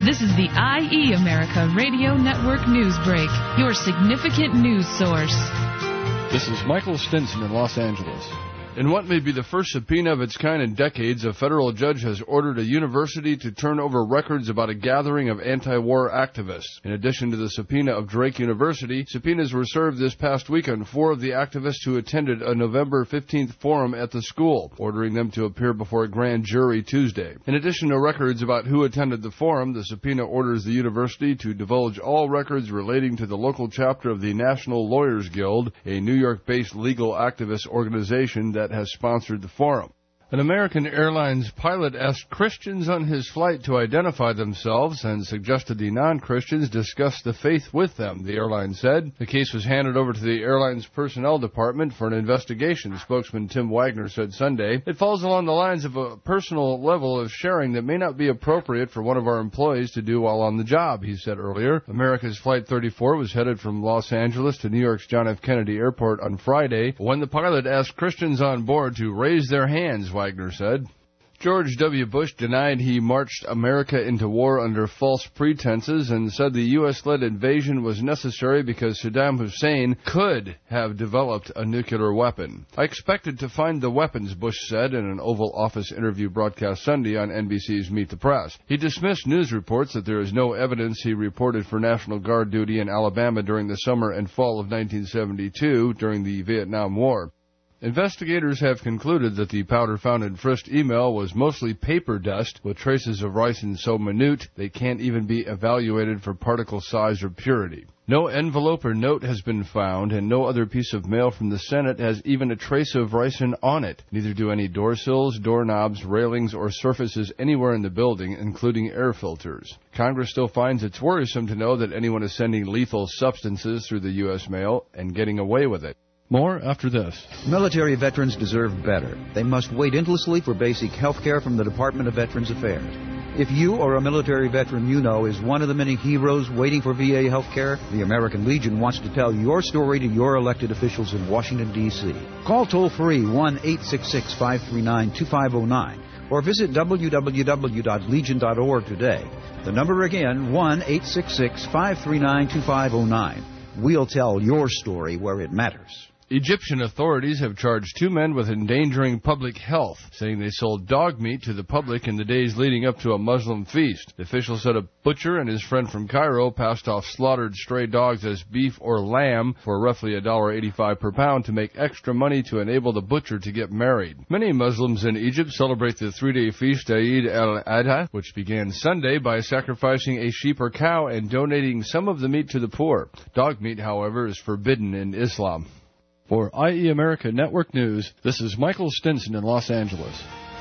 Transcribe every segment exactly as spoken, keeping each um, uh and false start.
This is the I E America Radio Network News Break, your significant news source. This is Michael Stinson in Los Angeles. In what may be the first subpoena of its kind in decades, a federal judge has ordered a university to turn over records about a gathering of anti-war activists. In addition to the subpoena of Drake University, subpoenas were served this past week on four of the activists who attended a November fifteenth forum at the school, ordering them to appear before a grand jury Tuesday. In addition to records about who attended the forum, the subpoena orders the university to divulge all records relating to the local chapter of the National Lawyers Guild, a New York-based legal activist organization that that has sponsored the forum. An American Airlines pilot asked Christians on his flight to identify themselves and suggested the non-Christians discuss the faith with them, the airline said. The case was handed over to the airline's personnel department for an investigation, spokesman Tim Wagner said Sunday. It falls along the lines of a personal level of sharing that may not be appropriate for one of our employees to do while on the job, he said earlier. America's Flight thirty-four was headed from Los Angeles to New York's John F. Kennedy Airport on Friday when the pilot asked Christians on board to raise their hands, Wagner said. George W. Bush denied he marched America into war under false pretenses and said the U S-led invasion was necessary because Saddam Hussein could have developed a nuclear weapon. I expected to find the weapons, Bush said in an Oval Office interview broadcast Sunday on N B C's Meet the Press. He dismissed news reports that there is no evidence he reported for National Guard duty in Alabama during the summer and fall of nineteen seventy-two during the Vietnam War. Investigators have concluded that the powder found in Frist's email was mostly paper dust with traces of ricin so minute they can't even be evaluated for particle size or purity. No envelope or note has been found, and no other piece of mail from the Senate has even a trace of ricin on it. Neither do any door sills, doorknobs, railings, or surfaces anywhere in the building, including air filters. Congress still finds it's worrisome to know that anyone is sending lethal substances through the U S mail and getting away with it. More after this. Military veterans deserve better. They must wait endlessly for basic health care from the Department of Veterans Affairs. If you or a military veteran you know is one of the many heroes waiting for V A health care, the American Legion wants to tell your story to your elected officials in Washington, D C Call toll-free one eight six six, five three nine, two five zero nine or visit w w w dot legion dot org today. The number again, one eight six six, five three nine, two five zero nine. We'll tell your story where it matters. Egyptian authorities have charged two men with endangering public health, saying they sold dog meat to the public in the days leading up to a Muslim feast. The official said a butcher and his friend from Cairo passed off slaughtered stray dogs as beef or lamb for roughly one dollar eighty-five per pound to make extra money to enable the butcher to get married. Many Muslims in Egypt celebrate the three-day feast Eid al-Adha, which began Sunday by sacrificing a sheep or cow and donating some of the meat to the poor. Dog meat, however, is forbidden in Islam. For I E America Network News, this is Michael Stinson in Los Angeles.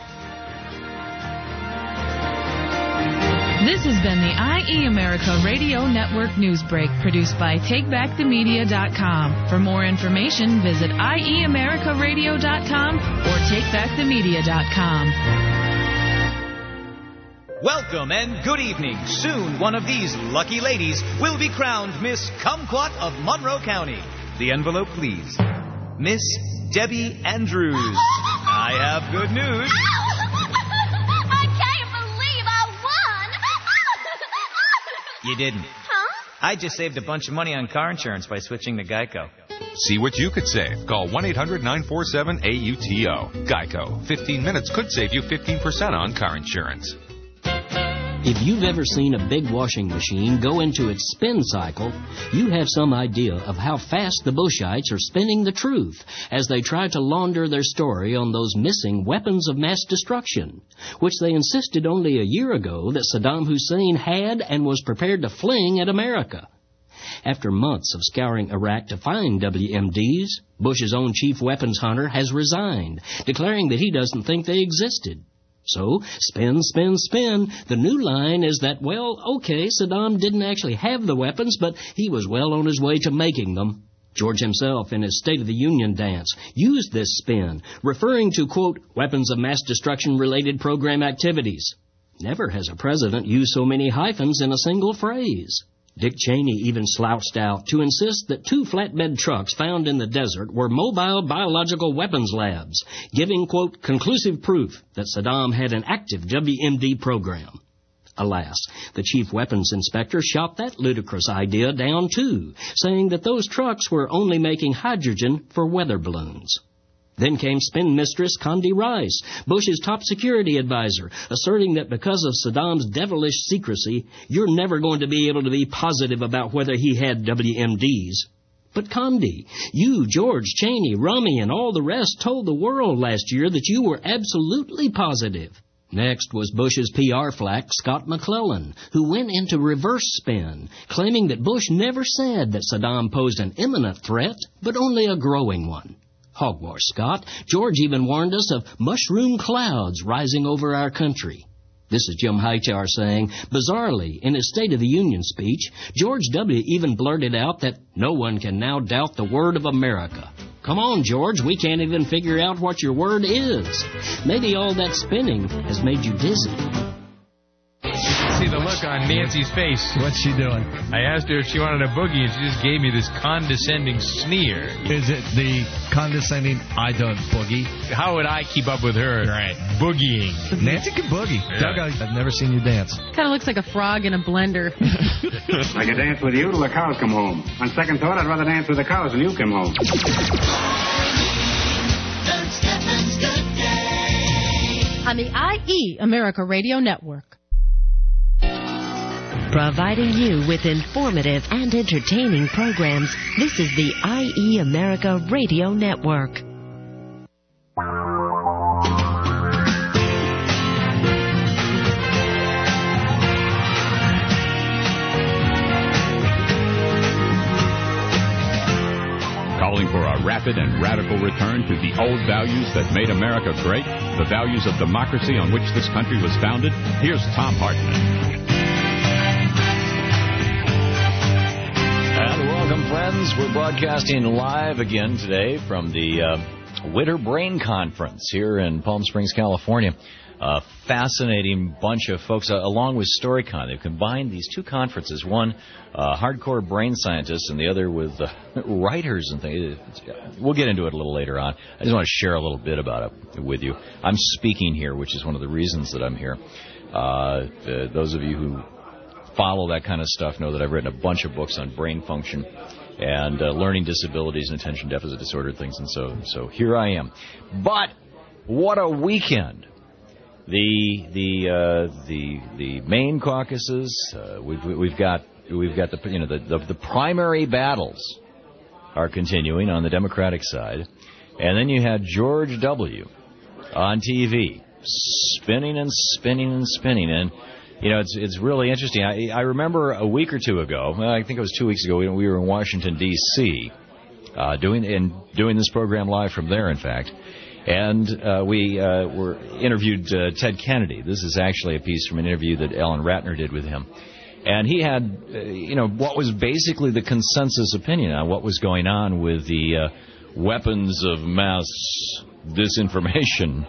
This has been the I E America Radio Network News Break, produced by take back the media dot com. For more information, visit I E America Radio dot com or take back the media dot com. Welcome and good evening. Soon one of these lucky ladies will be crowned Miss Kumquat of Monroe County. The envelope, please. Miss Debbie Andrews. I have good news. I can't believe I won. You didn't. Huh? I just saved a bunch of money on car insurance by switching to Geico. See what you could save. Call one eight hundred nine four seven A U T O. Geico. fifteen minutes could save you fifteen percent on car insurance. If you've ever seen a big washing machine go into its spin cycle, you have some idea of how fast the Bushites are spinning the truth as they try to launder their story on those missing weapons of mass destruction, which they insisted only a year ago that Saddam Hussein had and was prepared to fling at America. After months of scouring Iraq to find W M Ds, Bush's own chief weapons hunter has resigned, declaring that he doesn't think they existed. So, spin, spin, spin. The new line is that, well, okay, Saddam didn't actually have the weapons, but he was well on his way to making them. George himself, in his State of the Union dance, used this spin, referring to, quote, weapons of mass destruction-related program activities. Never has a president used so many hyphens in a single phrase. Dick Cheney even slouched out to insist that two flatbed trucks found in the desert were mobile biological weapons labs, giving, quote, conclusive proof that Saddam had an active W M D program. Alas, the chief weapons inspector shot that ludicrous idea down, too, saying that those trucks were only making hydrogen for weather balloons. Then came spin mistress Condi Rice, Bush's top security advisor, asserting that because of Saddam's devilish secrecy, you're never going to be able to be positive about whether he had W M Ds. But Condi, you, George, Cheney, Rummy, and all the rest told the world last year that you were absolutely positive. Next was Bush's P R flack, Scott McClellan, who went into reverse spin, claiming that Bush never said that Saddam posed an imminent threat, but only a growing one. Hogwash, Scott. George even warned us of mushroom clouds rising over our country. This is Jim Hightower saying, bizarrely, in his State of the Union speech, George W. even blurted out that no one can now doubt the word of America. Come on, George, we can't even figure out what your word is. Maybe all that spinning has made you dizzy. See the look on Nancy's face. What's she doing? I asked her if she wanted a boogie, and she just gave me this condescending sneer. Is it the condescending, I don't boogie? How would I keep up with her right. boogieing? Nancy can boogie. Yeah. Doug, I've never seen you dance. Kind of looks like a frog in a blender. I could dance with you till the cows come home. On second thought, I'd rather dance with the cows than you come home. Doug Steffens Good Day. On the I E America Radio Network. Providing you with informative and entertaining programs, this is the I E America Radio Network. Calling for a rapid and radical return to the old values that made America great, the values of democracy on which this country was founded, here's Thom Hartmann. And welcome, friends. We're broadcasting live again today from the uh, Winter Brain Conference here in Palm Springs, California. A fascinating bunch of folks, uh, along with StoryCon. They've combined these two conferences, one uh, hardcore brain scientists and the other with uh, writers and things. We'll get into it a little later on. I just want to share a little bit about it with you. I'm speaking here, which is one of the reasons that I'm here. Uh, those of you who follow that kind of stuff know that I've written a bunch of books on brain function and uh, learning disabilities and attention deficit disorder things, and so so here I am. But what a weekend! The the uh, the the main caucuses. Uh, we've we've got we've got the you know the, the the primary battles are continuing on the Democratic side, and then you had George W. on T V spinning and spinning and spinning and. You know, it's it's really interesting. I, I remember a week or two ago, well, I think it was two weeks ago, we, we were in Washington, D C, uh, doing and doing this program live from there, in fact. And uh, we uh, were interviewed uh, Ted Kennedy. This is actually a piece from an interview that Alan Ratner did with him. And he had, uh, you know, what was basically the consensus opinion on what was going on with the uh, weapons of mass disinformation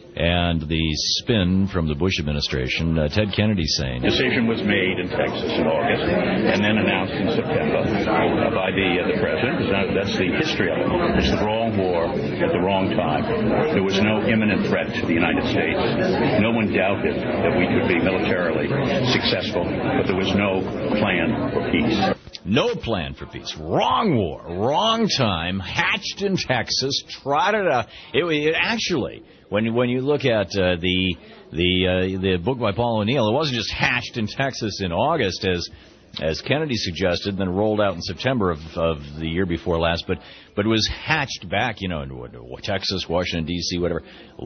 and the spin from the Bush administration. Uh, Ted Kennedy saying... Decision was made in Texas in August and then announced in September uh, by the, uh, the president. That, that's the history of it. It's the wrong war at the wrong time. There was no imminent threat to the United States. No one doubted that we could be militarily successful, but there was no plan for peace. No plan for peace. Wrong war. Wrong time. Hatched in Texas. Trotted out. It, it actually... When when you look at uh, the the uh, the book by Paul O'Neill, it wasn't just hatched in Texas in August as as Kennedy suggested, and then rolled out in September of, of the year before last, but but it was hatched back, you know, in Texas, Washington D C, whatever,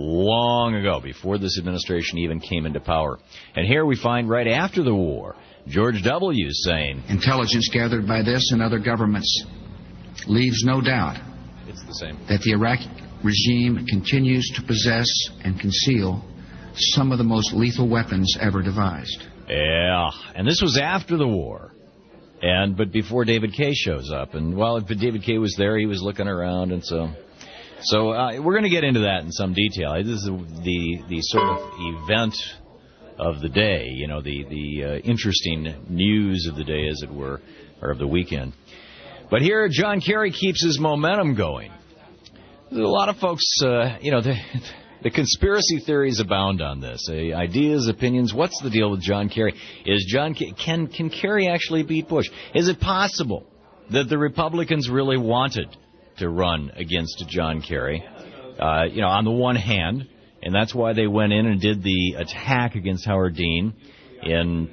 long ago, before this administration even came into power. And here we find right after the war, George W. saying, intelligence gathered by this and other governments leaves no doubt it's the same that the Iraqi regime continues to possess and conceal some of the most lethal weapons ever devised. Yeah, and this was after the war, and but before David Kaye shows up. And while David Kaye was there, he was looking around, and so so uh, we're going to get into that in some detail. This is the the sort of event of the day, you know, the the uh, interesting news of the day, as it were, or of the weekend. But here, John Kerry keeps his momentum going. There's a lot of folks, uh, you know, they, The conspiracy theories abound on this. Uh, ideas, opinions. What's the deal with John Kerry? Is John can can Kerry actually beat Bush? Is it possible that the Republicans really wanted to run against John Kerry? Uh, you know, on the one hand, and that's why they went in and did the attack against Howard Dean in,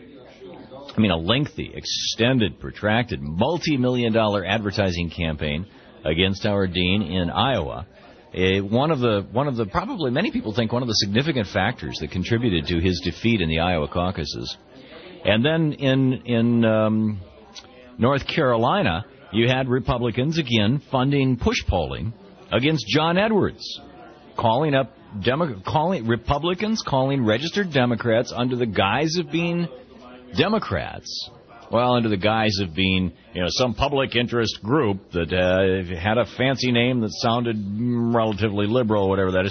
I mean, a lengthy, extended, protracted, multi-million dollar advertising campaign against Howard Dean in Iowa. Uh, one of the, one of the, probably many people think one of the significant factors that contributed to his defeat in the Iowa caucuses. And then in in um, North Carolina, you had Republicans again funding push polling against John Edwards, calling up Demo- calling Republicans, calling registered Democrats under the guise of being Democrats. Well, under the guise of being, you know, some public interest group that uh, had a fancy name that sounded relatively liberal, whatever that is,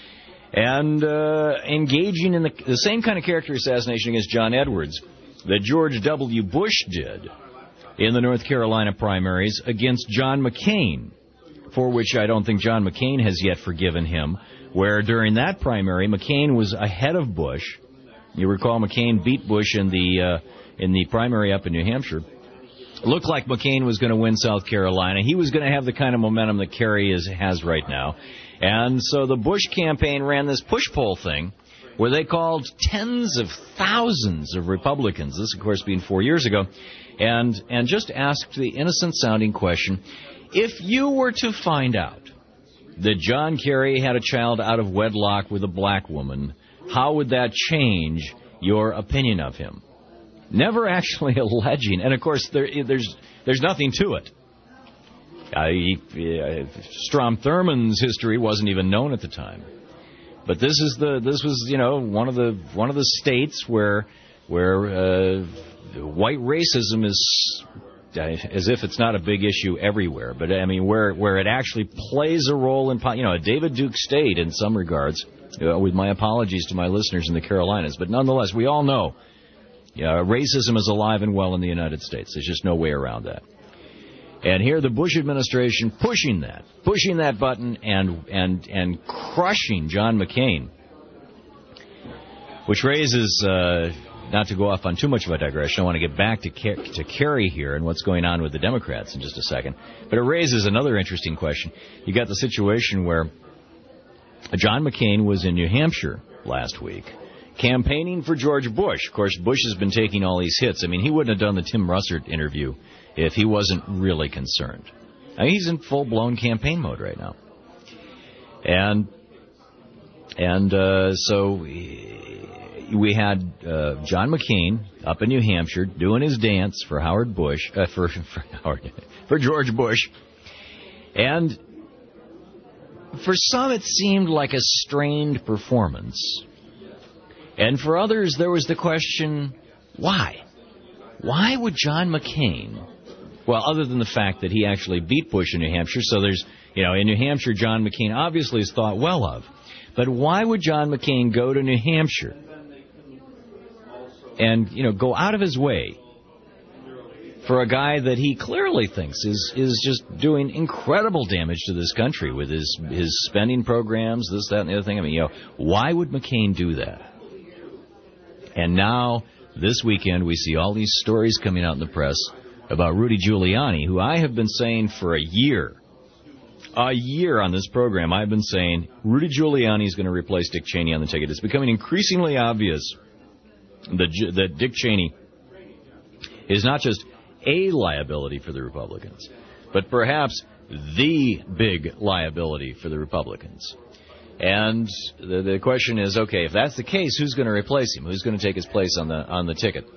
and uh, engaging in the, the same kind of character assassination against John Edwards that George W. Bush did in the North Carolina primaries against John McCain, for which I don't think John McCain has yet forgiven him, where during that primary, McCain was ahead of Bush. You recall McCain beat Bush in the uh, in the primary up in New Hampshire. It looked like McCain was going to win South Carolina. He was going to have the kind of momentum that Kerry is, has right now. And so the Bush campaign ran this push poll thing where they called tens of thousands of Republicans, this, of course, being four years ago, and and just asked the innocent-sounding question, if you were to find out that John Kerry had a child out of wedlock with a black woman, how would that change your opinion of him? Never actually alleging, and of course there, there's there's nothing to it. Uh, he, uh, Strom Thurmond's history wasn't even known at the time, but this is the this was you know one of the one of the states where where uh, white racism is, as if it's not a big issue everywhere, but I mean where where it actually plays a role in, you know, a David Duke state in some regards. Uh, with my apologies to my listeners in the Carolinas, but nonetheless, we all know, yeah, racism is alive and well in the United States. There's just no way around that. And here, the Bush administration pushing that, pushing that button, and and and crushing John McCain, which raises. Uh, Not to go off on too much of a digression, I want to get back to Ker- to Kerry here and what's going on with the Democrats in just a second. But it raises another interesting question. You got the situation where John McCain was in New Hampshire last week campaigning for George Bush. Of course, Bush has been taking all these hits. I mean, he wouldn't have done the Tim Russert interview if he wasn't really concerned. I mean, he's in full-blown campaign mode right now. And, and uh, so... we had uh, John McCain up in New Hampshire doing his dance for Howard Bush, uh, for for, Howard, for George Bush, and for some it seemed like a strained performance, and for others there was the question, why? Why would John McCain? Well, other than the fact that he actually beat Bush in New Hampshire, so there's, you know, in New Hampshire, John McCain obviously is thought well of, but why would John McCain go to New Hampshire and, you know, go out of his way for a guy that he clearly thinks is, is just doing incredible damage to this country with his his spending programs, this, that, and the other thing? I mean, you know, why would McCain do that? And now, this weekend, we see all these stories coming out in the press about Rudy Giuliani, who I have been saying for a year, a year on this program, I've been saying Rudy Giuliani is going to replace Dick Cheney on the ticket. It's becoming increasingly obvious that, that Dick Cheney is not just a liability for the Republicans, but perhaps the big liability for the Republicans. And the, the question is, okay, if that's the case, who's going to replace him? Who's going to take his place on the on the ticket?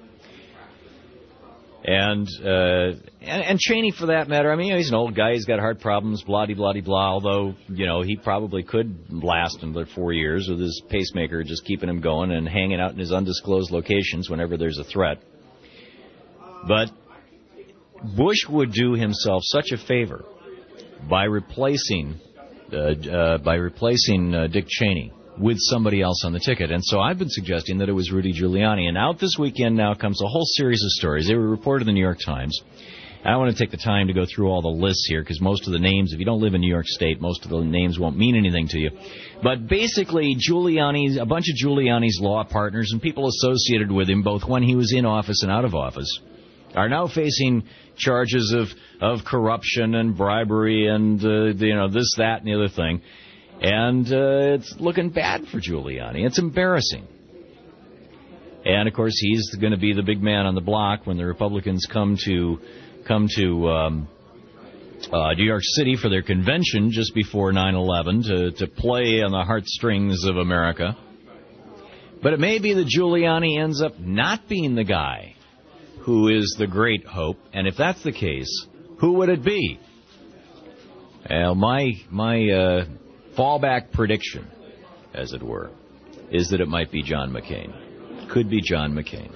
And, uh, and and Cheney, for that matter, I mean, you know, he's an old guy. He's got heart problems, blah-de-blah-de-blah, although, you know, he probably could last another four years with his pacemaker just keeping him going and hanging out in his undisclosed locations whenever there's a threat. But Bush would do himself such a favor by replacing uh, uh, by replacing uh, Dick Cheney with somebody else on the ticket. And so I've been suggesting that it was Rudy Giuliani. And out this weekend now comes a whole series of stories. They were reported in the New York Times. I don't want to take the time to go through all the lists here because most of the names, if you don't live in New York State, most of the names won't mean anything to you. But basically, Giuliani's, a bunch of Giuliani's law partners and people associated with him, both when he was in office and out of office, are now facing charges of, of corruption and bribery and, uh, you know, this, that, and the other thing. And uh, it's looking bad for Giuliani. It's embarrassing. And, of course, he's going to be the big man on the block when the Republicans come to come to um, uh, New York City for their convention just before nine eleven to, to play on the heartstrings of America. But it may be that Giuliani ends up not being the guy who is the great hope. And if that's the case, who would it be? Well, my, my uh, fallback prediction, as it were, is that it might be John McCain. Could be John McCain.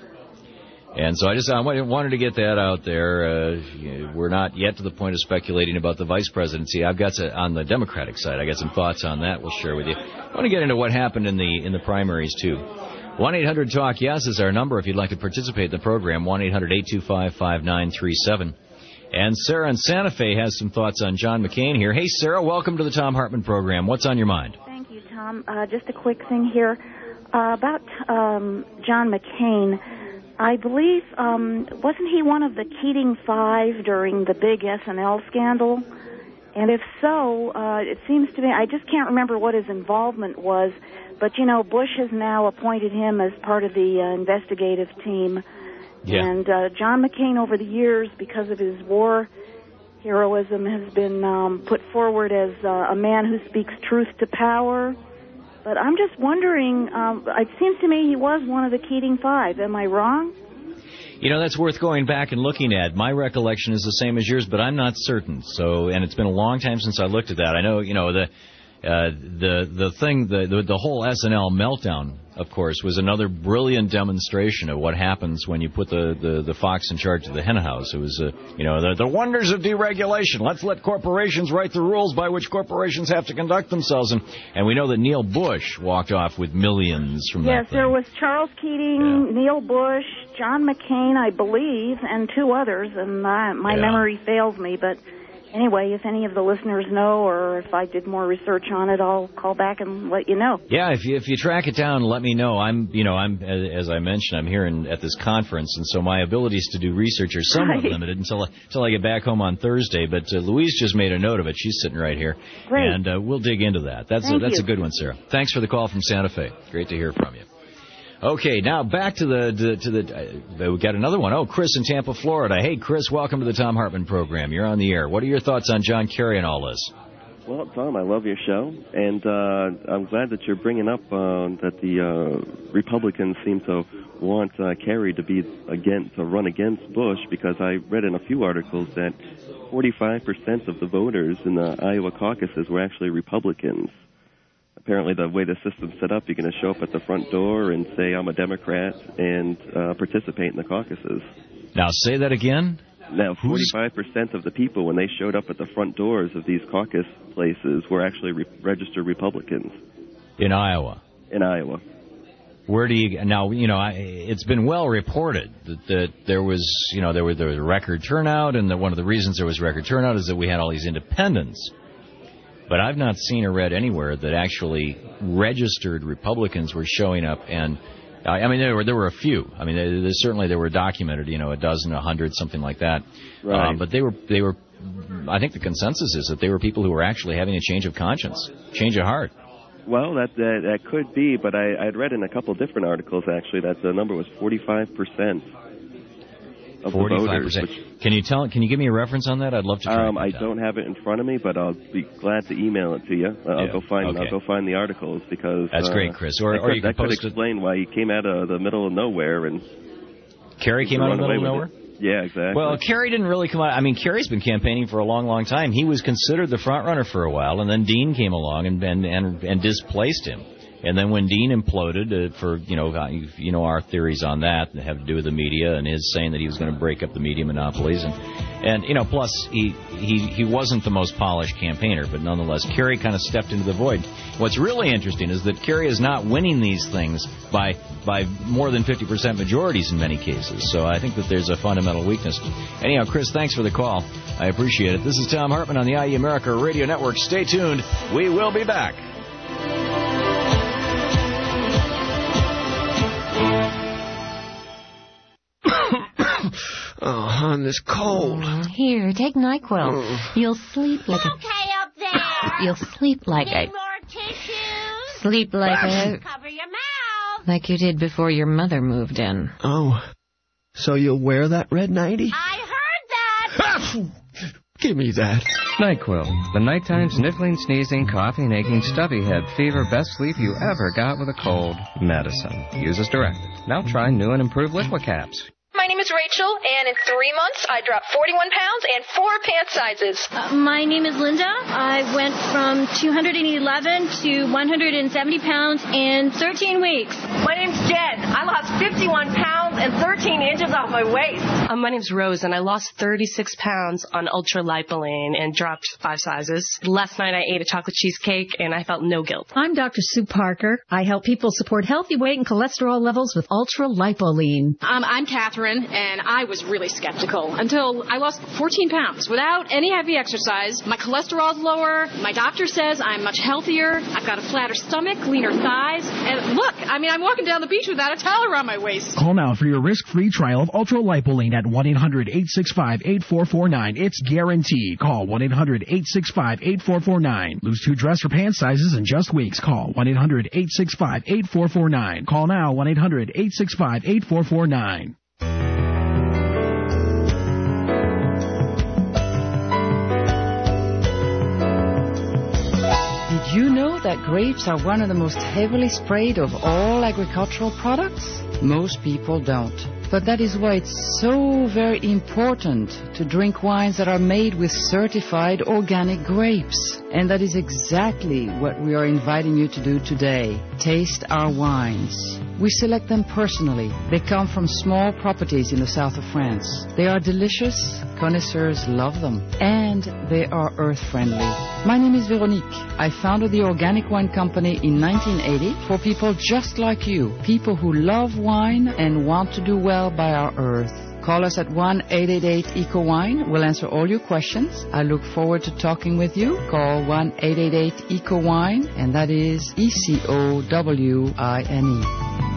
And so I just I wanted to get that out there. Uh, we're not yet to the point of speculating about the vice presidency. I've got to, on the Democratic side, I got some thoughts on that we'll share with you. I want to get into what happened in the in the primaries, too. one eight hundred talk yes is our number if you'd like to participate in the program, one eight hundred eight two five five nine three seven. And Sarah in Santa Fe has some thoughts on John McCain here. Hey, Sarah, welcome to the Tom Hartman program. What's on your mind? Thank you, Tom. Uh, just a quick thing here. Uh, about um, John McCain, I believe, um, wasn't he one of the Keating Five during the big S N L scandal? And if so, uh, it seems to me, I just can't remember what his involvement was, but, you know, Bush has now appointed him as part of the uh, investigative team. Yeah. And uh, John McCain, over the years, because of his war heroism, has been um, put forward as uh, a man who speaks truth to power. But I'm just wondering, um, it seems to me he was one of the Keating Five. Am I wrong? You know, that's worth going back and looking at. My recollection is the same as yours, but I'm not certain. So, and it's been a long time since I looked at that. I know, you know, the uh, the the thing, the, the the whole S N L meltdown, of course, was another brilliant demonstration of what happens when you put the, the, the fox in charge of the hen house. It was, uh, you know, the, the wonders of deregulation. Let's let corporations write the rules by which corporations have to conduct themselves. And, and we know that Neil Bush walked off with millions from yes, that thing. Yes, there was Charles Keating, yeah. Neil Bush, John McCain, I believe, and two others. And uh, my yeah. memory fails me, but... Anyway, if any of the listeners know, or if I did more research on it, I'll call back and let you know. Yeah, if you if you track it down, let me know. I'm, you know, I'm as I mentioned, I'm here in, at this conference, and so my abilities to do research are somewhat right. limited until until I get back home on Thursday. But uh, Louise just made a note of it. She's sitting right here, Great. and uh, we'll dig into that. That's Thank a, that's you. a good one, Sarah. Thanks for the call from Santa Fe. Great to hear from you. Okay, now back to the to, to the. Uh, we got another one. Oh, Chris in Tampa, Florida. Hey, Chris, welcome to the Tom Hartman program. You're on the air. What are your thoughts on John Kerry and all this? Well, Tom, I love your show, and uh, I'm glad that you're bringing up uh, that the uh, Republicans seem to want uh, Kerry to be again to run against Bush, because I read in a few articles that forty-five percent of the voters in the Iowa caucuses were actually Republicans. Apparently, the way the system's set up, you're going to show up at the front door and say, I'm a Democrat, and uh, participate in the caucuses. Now, say that again? Now, forty-five percent of the people, when they showed up at the front doors of these caucus places, were actually re- registered Republicans. In Iowa? In Iowa. Where do you... Now, you know, I, it's been well reported that, that there was, you know, there, were, there was a record turnout, and that one of the reasons there was record turnout is that we had all these independents. But I've not seen or read anywhere that actually registered Republicans were showing up. And I mean, there were there were a few. I mean, there, there, certainly there were documented, you know, a dozen, a hundred, something like that. Right. Uh, but they were they were. I think the consensus is that they were people who were actually having a change of conscience, change of heart. Well, that that, that could be, but I I'd read in a couple different articles actually that the number was forty-five percent. Forty-five percent. Can you tell? Can you give me a reference on that? I'd love to. Track um, I down. don't have it in front of me, but I'll be glad to email it to you. Uh, I'll yeah. go find. Okay. I'll go find the articles because that's uh, great, Chris. Or, that or could, you can that could post explain it. Why he came out of the middle of nowhere and. Kerry came out of the middle of nowhere. Yeah, exactly. Well, Kerry didn't really come out. I mean, Kerry's been campaigning for a long, long time. He was considered the front runner for a while, and then Dean came along and and and, and displaced him. And then when Dean imploded, uh, for, you know, uh, you know our theories on that, that have to do with the media and his saying that he was going to break up the media monopolies. And, and you know, plus, he, he, he wasn't the most polished campaigner, but nonetheless, Kerry kind of stepped into the void. What's really interesting is that Kerry is not winning these things by by more than fifty percent majorities in many cases. So I think that there's a fundamental weakness. Anyhow, Chris, thanks for the call. I appreciate it. This is Tom Hartman on the I E America Radio Network. Stay tuned. We will be back. Oh, hon, this cold. Here, take NyQuil. Oh. You'll sleep like a... Okay up there. You'll sleep like Need a... more tissues? Sleep like a... Cover your mouth. Like you did before your mother moved in. Oh, so you'll wear that red nightie? I heard that. Give me that. NyQuil, the nighttime sniffling, sneezing, coughing, aching, stuffy head, fever, best sleep you ever got with a cold. Medicine. Use as directed. Now try new and improved Liquicaps. My name is Rachel, and in three months, I dropped forty-one pounds and four pant sizes. Uh, my name is Linda. I went from two hundred eleven to one hundred seventy pounds in thirteen weeks. My name's Jen. I lost fifty-one pounds and thirteen inches off my waist. Uh, my name's Rose, and I lost thirty-six pounds on Ultra Lipoline and dropped five sizes. Last night, I ate a chocolate cheesecake, and I felt no guilt. I'm Doctor Sue Parker. I help people support healthy weight and cholesterol levels with Ultra Lipoline. Um, I'm Catherine. And I was really skeptical until I lost fourteen pounds without any heavy exercise. My cholesterol's lower. My doctor says I'm much healthier. I've got a flatter stomach, leaner thighs. And look, I mean, I'm walking down the beach without a towel around my waist. Call now for your risk-free trial of Ultra Lipoline at one eight hundred eight six five eight four four nine. It's guaranteed. Call one eight hundred eight six five eight four four nine. Lose two dress or pant sizes in just weeks. Call one eight hundred eight six five eight four four nine. Call now one eight hundred eight six five eight four four nine. Did you know that grapes are one of the most heavily sprayed of all agricultural products? Most people don't. But that is why it's so very important to drink wines that are made with certified organic grapes. And that is exactly what we are inviting you to do today. Taste our wines. We select them personally. They come from small properties in the south of France. They are delicious. Connoisseurs love them. And they are earth-friendly. My name is Veronique. I founded the Organic Wine Company in nineteen eighty for people just like you. People who love wine and want to do well by our earth. Call us at one eight eight eight eco wine. We'll answer all your questions. I look forward to talking with you. Call one eight eight eight eco wine, and that is E C O W I N E.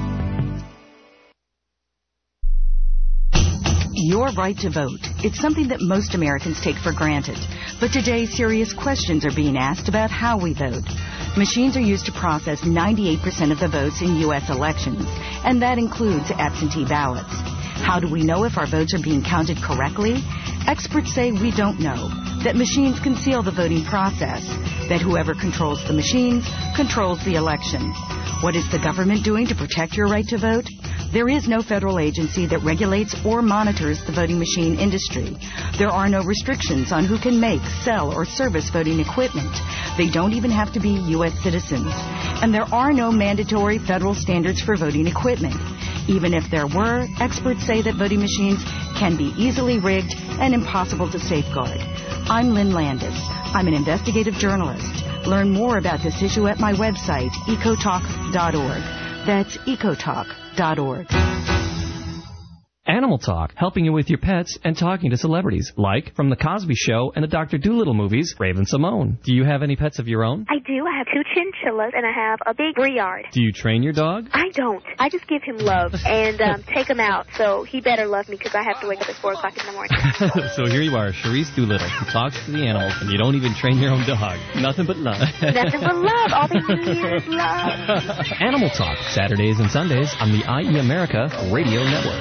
Your right to vote. It's something that most Americans take for granted. But today, serious questions are being asked about how we vote. Machines are used to process ninety-eight percent of the votes in U S elections, and that includes absentee ballots. How do we know if our votes are being counted correctly? Experts say we don't know, that machines conceal the voting process, that whoever controls the machines controls the election. What is the government doing to protect your right to vote? There is no federal agency that regulates or monitors the voting machine industry. There are no restrictions on who can make, sell, or service voting equipment. They don't even have to be U S citizens. And there are no mandatory federal standards for voting equipment. Even if there were, experts say that voting machines can be easily rigged and impossible to safeguard. I'm Lynn Landis. I'm an investigative journalist. Learn more about this issue at my website, ecotalk dot org. That's ecotalk dot org. Animal Talk, helping you with your pets and talking to celebrities, like from The Cosby Show and the Doctor Dolittle movies, Raven Simone. Do you have any pets of your own? I do. I have two chinchillas, and I have a big Briard. Do you train your dog? I don't. I just give him love and um, take him out, so he better love me because I have to wake up at four o'clock in the morning. So here you are, Charisse Doolittle, who talks to the animals, and you don't even train your own dog. Nothing but love. Nothing but love. All they need is love. Animal Talk, Saturdays and Sundays on the I E America Radio Network.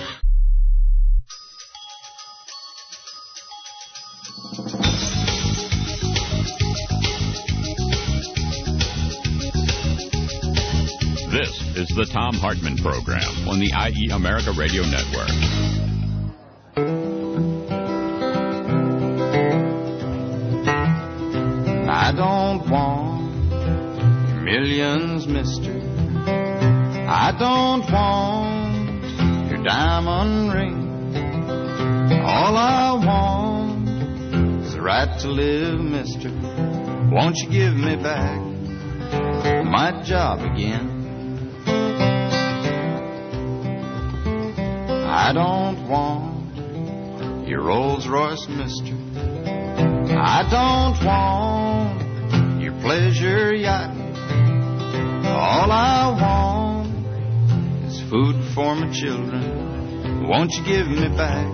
This is the Tom Hartman Program on the I E America Radio Network. I don't want millions, mister. I don't want your diamond ring. All I want is the right to live, mister. Won't you give me back my job again? I don't want your Rolls Royce, mister. I don't want your pleasure yacht. All I want is food for my children. Won't you give me back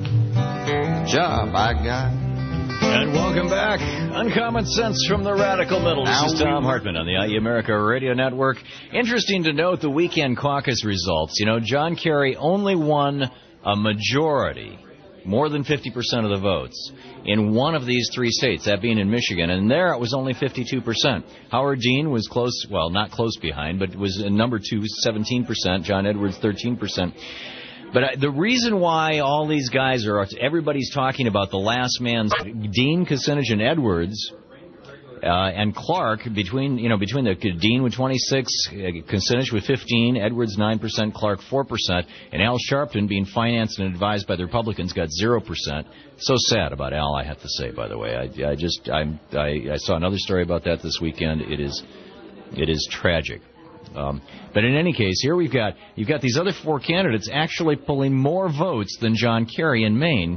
the job I got? And welcome back. Uncommon Sense from the Radical Middle. This is Tom Hartman on the I E America Radio Network. Interesting to note the weekend caucus results. You know, John Kerry only won a majority, more than fifty percent of the votes, in one of these three states, that being in Michigan. And there it was only fifty-two percent. Howard Dean was close, well, not close behind, but was in number two, seventeen percent. John Edwards, thirteen percent. But the reason why all these guys are, everybody's talking about the last man's, Dean, Kucinich, and Edwards, uh, and Clark, between, you know, between the Dean with twenty-six, uh, Kucinich with fifteen, Edwards nine percent, Clark four percent, and Al Sharpton, being financed and advised by the Republicans, got zero percent. So sad about Al, I have to say, by the way. I, I just, I'm, I, I saw another story about that this weekend. It is, it is tragic. Um, but in any case, here we've got, you've got these other four candidates actually pulling more votes than John Kerry in Maine.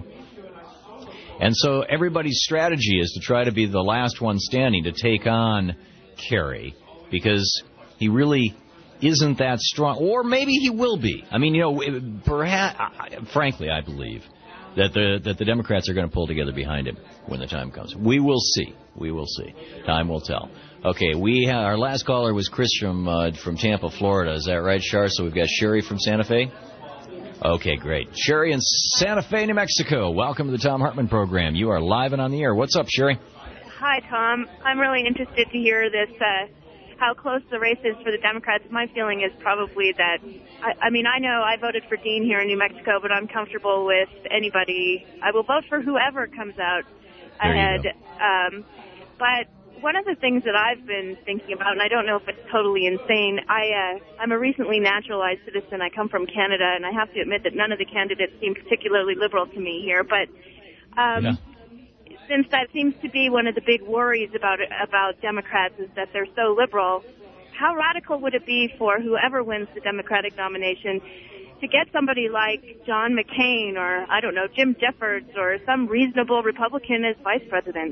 And so everybody's strategy is to try to be the last one standing to take on Kerry, because he really isn't that strong. Or maybe he will be. I mean, you know, perhaps, frankly, I believe that the that the Democrats are going to pull together behind him when the time comes. We will see. We will see. Time will tell. Okay, we have, our last caller was Chris from uh, from Tampa, Florida. Is that right, Shar? So we've got Sherry from Santa Fe? Okay, great. Sherry in Santa Fe, New Mexico. Welcome to the Tom Hartman program. You are live and on the air. What's up, Sherry? Hi, Tom. I'm really interested to hear this, uh, how close the race is for the Democrats. My feeling is probably that, I, I mean, I know I voted for Dean here in New Mexico, but I'm comfortable with anybody. I will vote for whoever comes out ahead. Um, but one of the things that I've been thinking about, and I don't know if it's totally insane, I, uh, I'm a recently naturalized citizen. I come from Canada, and I have to admit that none of the candidates seem particularly liberal to me here. But um, yeah. since that seems to be one of the big worries about about Democrats is that they're so liberal, how radical would it be for whoever wins the Democratic nomination to get somebody like John McCain or, I don't know, Jim Jeffords or some reasonable Republican as vice president?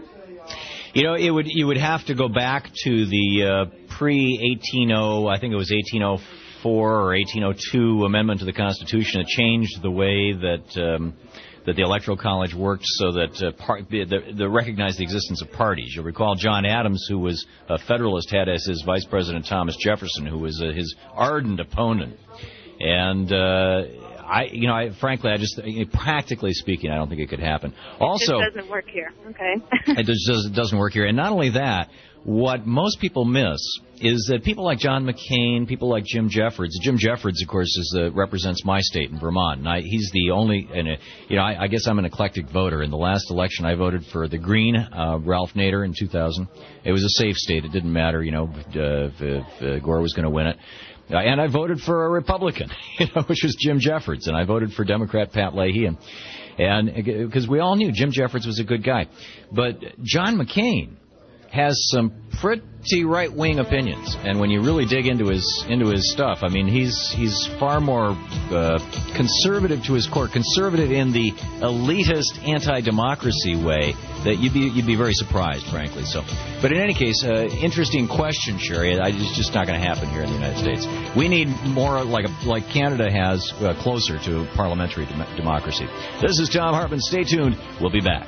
You know, it would you would have to go back to the uh, pre eighteen oh, I think it was eighteen oh four or eighteen oh two amendment to the Constitution. It changed the way that um, that the Electoral College worked, so that uh, par- the, the recognized the existence of parties. You'll recall John Adams, who was a Federalist, had as his vice president Thomas Jefferson, who was uh, his ardent opponent. And uh, I, you know, I, frankly, I just, practically speaking, I don't think it could happen. Also, it doesn't work here. Okay. it just it doesn't work here. And not only that, what most people miss is that people like John McCain, people like Jim Jeffords. Jim Jeffords, of course, is the, represents my state in Vermont. And I, he's the only, and uh, you know, I, I guess I'm an eclectic voter. In the last election, I voted for the Green, uh, Ralph Nader, in two thousand. It was a safe state. It didn't matter, you know, uh, if, if uh, Gore was going to win it. Uh, and I voted for a Republican, you know, which was Jim Jeffords, and I voted for Democrat Pat Leahy, and and because we all knew Jim Jeffords was a good guy, but John McCain has some pretty right-wing opinions, and when you really dig into his into his stuff, I mean, he's he's far more uh, conservative to his core, conservative in the elitist anti-democracy way that you'd be you'd be very surprised, frankly. So, but in any case, uh, interesting question, Sherry. I, it's just not going to happen here in the United States. We need more like a, like Canada has, uh, closer to parliamentary dem- democracy. This is Tom Hartman. Stay tuned. We'll be back.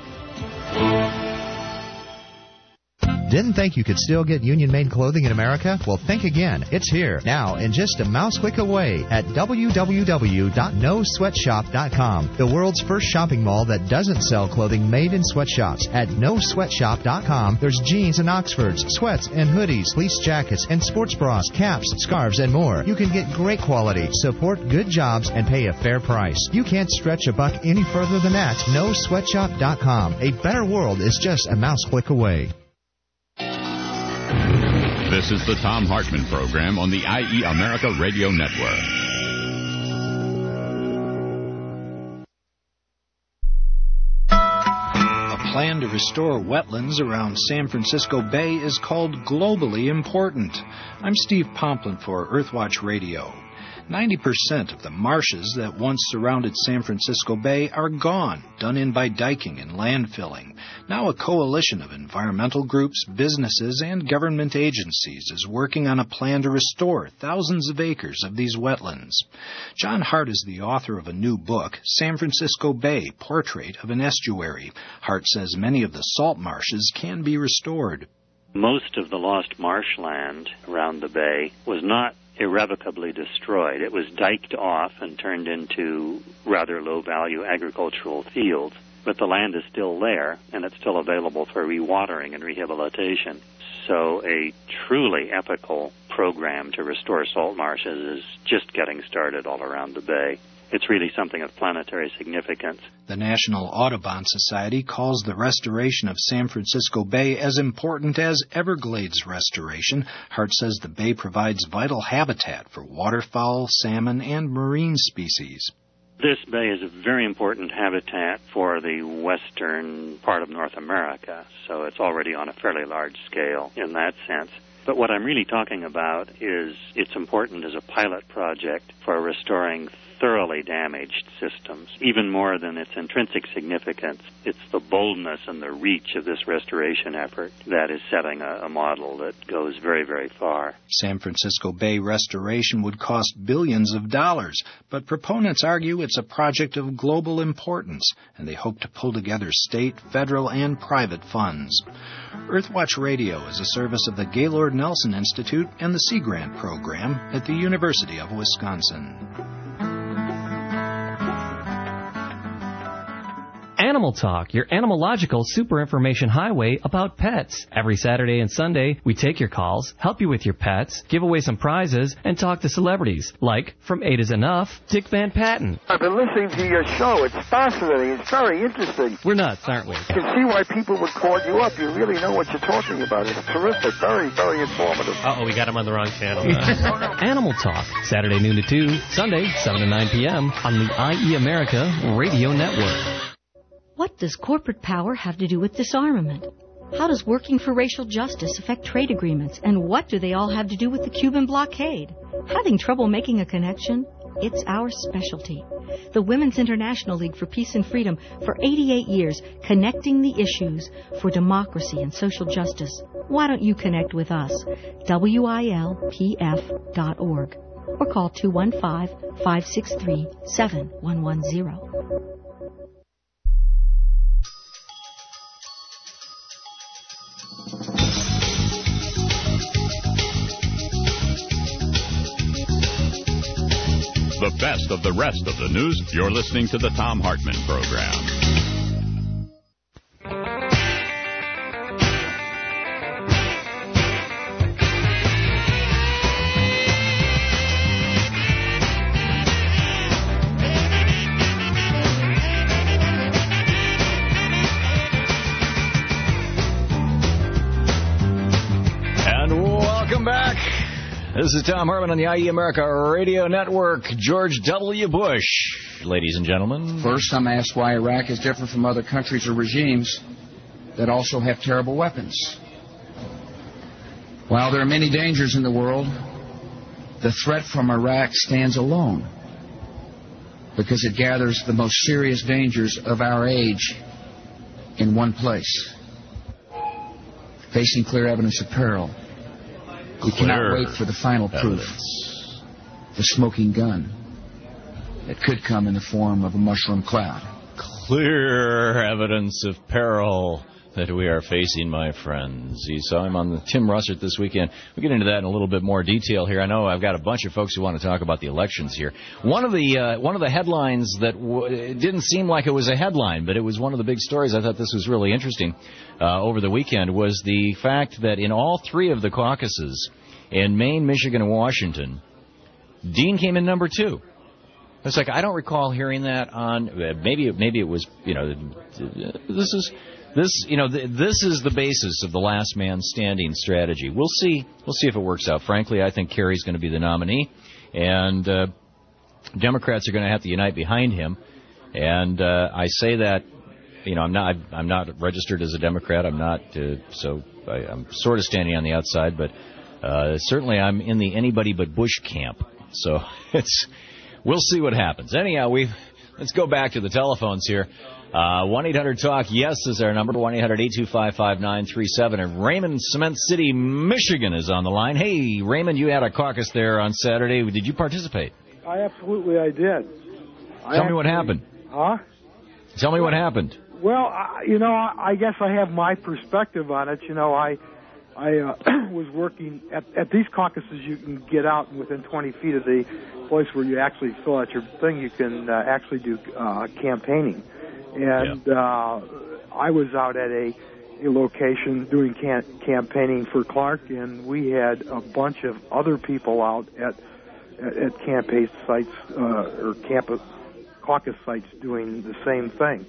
Didn't think you could still get union-made clothing in America? Well, think again. It's here, now, in just a mouse click away at w w w dot no sweatshop dot com, the world's first shopping mall that doesn't sell clothing made in sweatshops. At no sweatshop dot com, there's jeans and Oxfords, sweats and hoodies, fleece jackets, and sports bras, caps, scarves, and more. You can get great quality, support good jobs, and pay a fair price. You can't stretch a buck any further than that. no sweatshop dot com. A better world is just a mouse click away. This is the Thom Hartmann Program on the I E America Radio Network. A plan to restore wetlands around San Francisco Bay is called Globally Important. I'm Steve Pomplin for Earthwatch Radio. ninety percent of the marshes that once surrounded San Francisco Bay are gone, done in by diking and landfilling. Now a coalition of environmental groups, businesses, and government agencies is working on a plan to restore thousands of acres of these wetlands. John Hart is the author of a new book, San Francisco Bay, Portrait of an Estuary. Hart says many of the salt marshes can be restored. Most of the lost marshland around the bay was not irrevocably destroyed. It was diked off and turned into rather low-value agricultural fields. But the land is still there, and it's still available for rewatering and rehabilitation. So a truly epical program to restore salt marshes is just getting started all around the bay. It's really something of planetary significance. The National Audubon Society calls the restoration of San Francisco Bay as important as Everglades restoration. Hart says the bay provides vital habitat for waterfowl, salmon, and marine species. This bay is a very important habitat for the western part of North America, so it's already on a fairly large scale in that sense. But what I'm really talking about is it's important as a pilot project for restoring thoroughly damaged systems. Even more than its intrinsic significance, it's the boldness and the reach of this restoration effort that is setting a, a model that goes very, very far. San Francisco Bay restoration would cost billions of dollars, but proponents argue it's a project of global importance, and they hope to pull together state, federal, and private funds. Earthwatch Radio is a service of the Gaylord Nelson Institute and the Sea Grant Program at the University of Wisconsin. Animal Talk, your animalogical super information highway about pets. Every Saturday and Sunday, we take your calls, help you with your pets, give away some prizes, and talk to celebrities, like From Eight Is Enough, Dick Van Patten. I've been listening to your show. It's fascinating. It's very interesting. We're nuts, aren't we? I can see why people would call you up. You really know what you're talking about. It's terrific. Very, very informative. Uh-oh, we got him on the wrong channel. Animal Talk, Saturday noon to two, Sunday seven to nine p.m. on the I E America Radio Network. What does corporate power have to do with disarmament? How does working for racial justice affect trade agreements? And what do they all have to do with the Cuban blockade? Having trouble making a connection? It's our specialty. The Women's International League for Peace and Freedom for eighty-eight years, connecting the issues for democracy and social justice. Why don't you connect with us? W I L P F dot org or call two one five, five six three, seven one one zero. The best of the rest of the news. You're listening to the Thom Hartmann Program. And welcome back. This is Thom Hartmann on the I E America Radio Network. George W. Bush, ladies and gentlemen. First, I'm asked why Iraq is different from other countries or regimes that also have terrible weapons. While there are many dangers in the world, the threat from Iraq stands alone because it gathers the most serious dangers of our age in one place. Facing clear evidence of peril. We cannot wait for the final proof, the smoking gun that could come in the form of a mushroom cloud. Clear evidence of peril that we are facing, my friends. You saw him on the Tim Russert this weekend. We'll get into that in a little bit more detail here. I know I've got a bunch of folks who want to talk about the elections here. One of the uh, one of the headlines that w- it didn't seem like it was a headline, but it was one of the big stories. I thought this was really interesting uh, over the weekend, was the fact that in all three of the caucuses, in Maine, Michigan, and Washington, Dean came in number two. It's like, I don't recall hearing that on, maybe maybe it was, you know, this is This, you know, th- this is the basis of the last man standing strategy. We'll see. We'll see if it works out. Frankly, I think Kerry's going to be the nominee, and uh, Democrats are going to have to unite behind him. And uh, I say that, you know, I'm not I'm not registered as a Democrat. I'm not, uh, so I, I'm sort of standing on the outside. But uh, certainly, I'm in the anybody but Bush camp. So it's we'll see what happens. Anyhow, we let's go back to the telephones here. Uh, one eight hundred talk yes is our number, one eight hundred eight two five five nine three seven. And Raymond, Cement City, Michigan is on the line. Hey, Raymond, you had a caucus there on Saturday. Did you participate? I absolutely I did. Tell I me what happened. Huh? Tell me what happened. Well, I, you know, I, I guess I have my perspective on it. You know, I I uh, was working at, at these caucuses. You can get out and within twenty feet of the place where you actually fill out your thing. You can uh, actually do uh, campaigning. And yeah. uh, I was out at a, a location doing can- campaigning for Clark, and we had a bunch of other people out at at, at campaign sites uh, or campus caucus sites doing the same thing.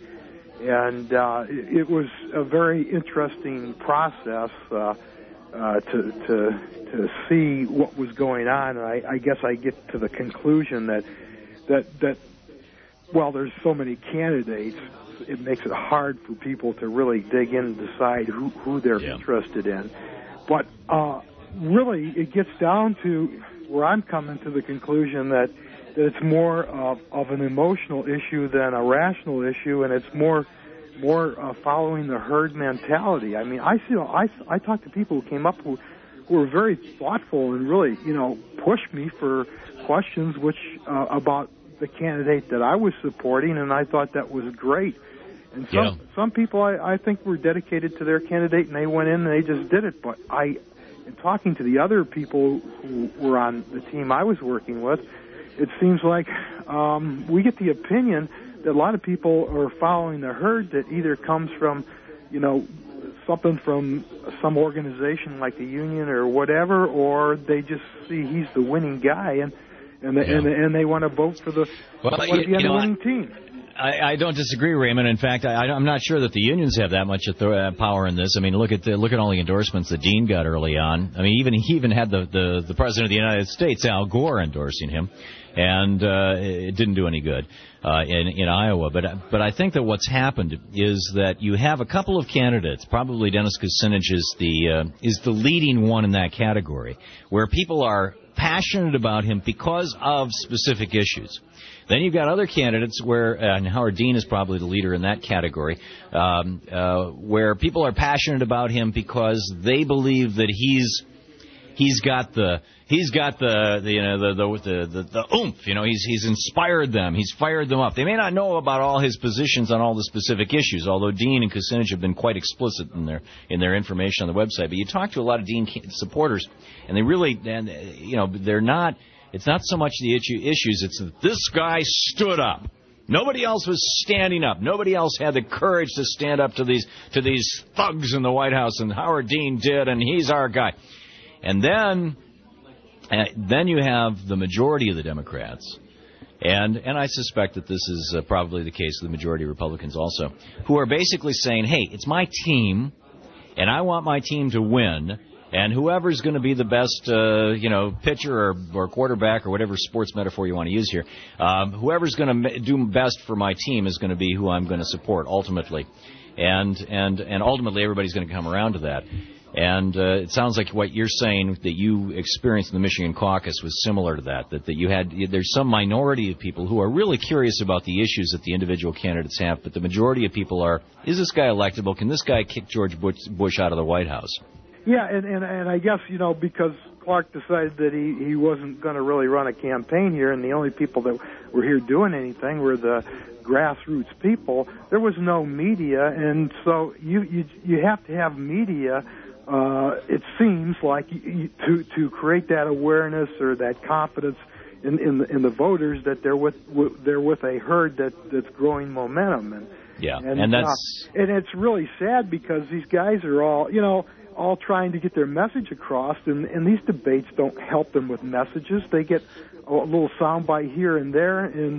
And uh, it, it was a very interesting process uh, uh, to to to see what was going on. And I, I guess I get to the conclusion that that that. Well, there's so many candidates, it makes it hard for people to really dig in and decide who, who they're yeah. interested in. But uh, really, it gets down to where I'm coming to the conclusion that, that it's more of, of an emotional issue than a rational issue, and it's more more uh, following the herd mentality. I mean, I see, I, I talk to people who came up who, who were very thoughtful and really, you know, pushed me for questions which uh, about the candidate that I was supporting, and I thought that was great. And some yeah. some people I, I think were dedicated to their candidate, and they went in and they just did it. But I, in talking to the other people who were on the team I was working with, it seems like um, we get the opinion that a lot of people are following the herd that either comes from, you know, something from some organization like the union or whatever, or they just see he's the winning guy and. And they, yeah. and, and they want to vote for the, well, want you, to be on you the know, winning team. I, I don't disagree, Raymond. In fact, I, I'm not sure that the unions have that much power in this. I mean, look at the, look at all the endorsements that Dean got early on. I mean, even he even had the, the, the president of the United States, Al Gore, endorsing him, and uh, it didn't do any good uh, in in Iowa. But but I think that what's happened is that you have a couple of candidates. Probably Dennis Kucinich is the uh, is the leading one in that category, where people are passionate about him because of specific issues. Then you've got other candidates where, and Howard Dean is probably the leader in that category, um, uh, where people are passionate about him because they believe that he's he's got the he's got the, the you know the the, the the oomph. You know, he's he's inspired them. He's fired them up. They may not know about all his positions on all the specific issues, although Dean and Kucinich have been quite explicit in their in their information on the website. But you talk to a lot of Dean supporters, and they really, and you know, they're not. It's not so much the issue issues. It's that this guy stood up. Nobody else was standing up. Nobody else had the courage to stand up to these to these thugs in the White House, and Howard Dean did, and he's our guy. And then, uh, then you have the majority of the Democrats, and and I suspect that this is uh, probably the case of the majority of Republicans also, who are basically saying, hey, it's my team, and I want my team to win, and whoever's going to be the best, uh, you know, pitcher or, or quarterback or whatever sports metaphor you want to use here, um, whoever's going to do best for my team is going to be who I'm going to support ultimately, and and and ultimately everybody's going to come around to that. And uh, it sounds like what you're saying that you experienced in the Michigan caucus was similar to that, that, that you had there's some minority of people who are really curious about the issues that the individual candidates have, but the majority of people are, is this guy electable? Can this guy kick George Bush, Bush out of the White House? Yeah, and, and, and I guess, you know, because Clark decided that he, he wasn't going to really run a campaign here, and the only people that were here doing anything were the grassroots people, there was no media, and so you you, you have to have media. Uh, it seems like you, to to create that awareness or that confidence in in the, in the voters that they're with, with they're with a herd that that's growing momentum, and yeah, and, and that's uh, and it's really sad because these guys are all you know all trying to get their message across, and and these debates don't help them with messages. They get a little soundbite here and there, and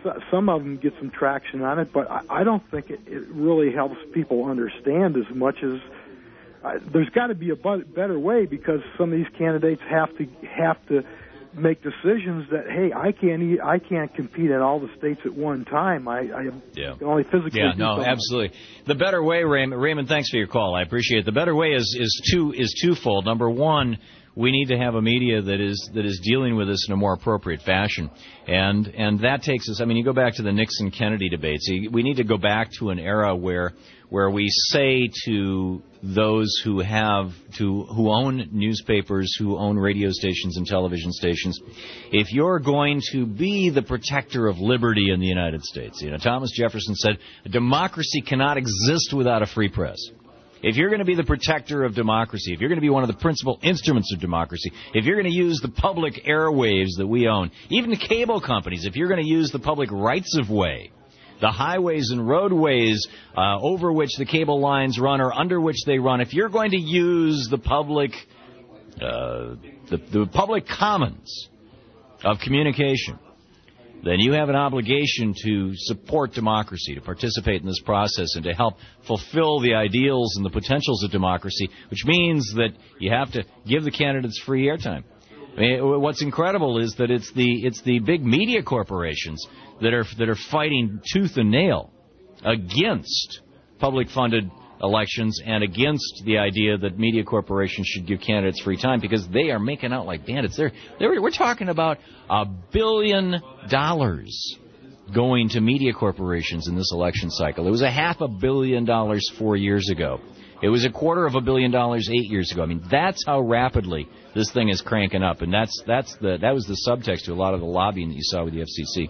so, some of them get some traction on it, but I, I don't think it, it really helps people understand as much as uh, there's got to be a bu- better way, because some of these candidates have to have to make decisions that, hey, I can't e- I can't compete in all the states at one time. I, I yeah. can only physically yeah, do no, something. absolutely. The better way, Raymond, Raymond, thanks for your call. I appreciate it. The better way is is two is twofold. Number one, we need to have a media that is that is dealing with this in a more appropriate fashion, and and that takes us. I mean, you go back to the Nixon-Kennedy debates. We need to go back to an era where where we say to those who have to who own newspapers, who own radio stations and television stations, if you're going to be the protector of liberty in the United States, you know, Thomas Jefferson said, democracy cannot exist without a free press. If you're going to be the protector of democracy, if you're going to be one of the principal instruments of democracy, if you're going to use the public airwaves that we own, even the cable companies, if you're going to use the public rights of way, the highways and roadways uh, over which the cable lines run or under which they run, if you're going to use the public, uh, the, the public commons of communication, then you have an obligation to support democracy, to participate in this process, and to help fulfill the ideals and the potentials of democracy, which means that you have to give the candidates free airtime. I mean, what's incredible is that it's the it's the big media corporations that are that are fighting tooth and nail against public-funded elections and against the idea that media corporations should give candidates free time, because they are making out like bandits. They're, they're, we're talking about a billion dollars going to media corporations in this election cycle. It was a half a billion dollars four years ago. It was a quarter of a billion dollars eight years ago. I mean, that's how rapidly this thing is cranking up, and that's that's the that was the subtext to a lot of the lobbying that you saw with the F C C.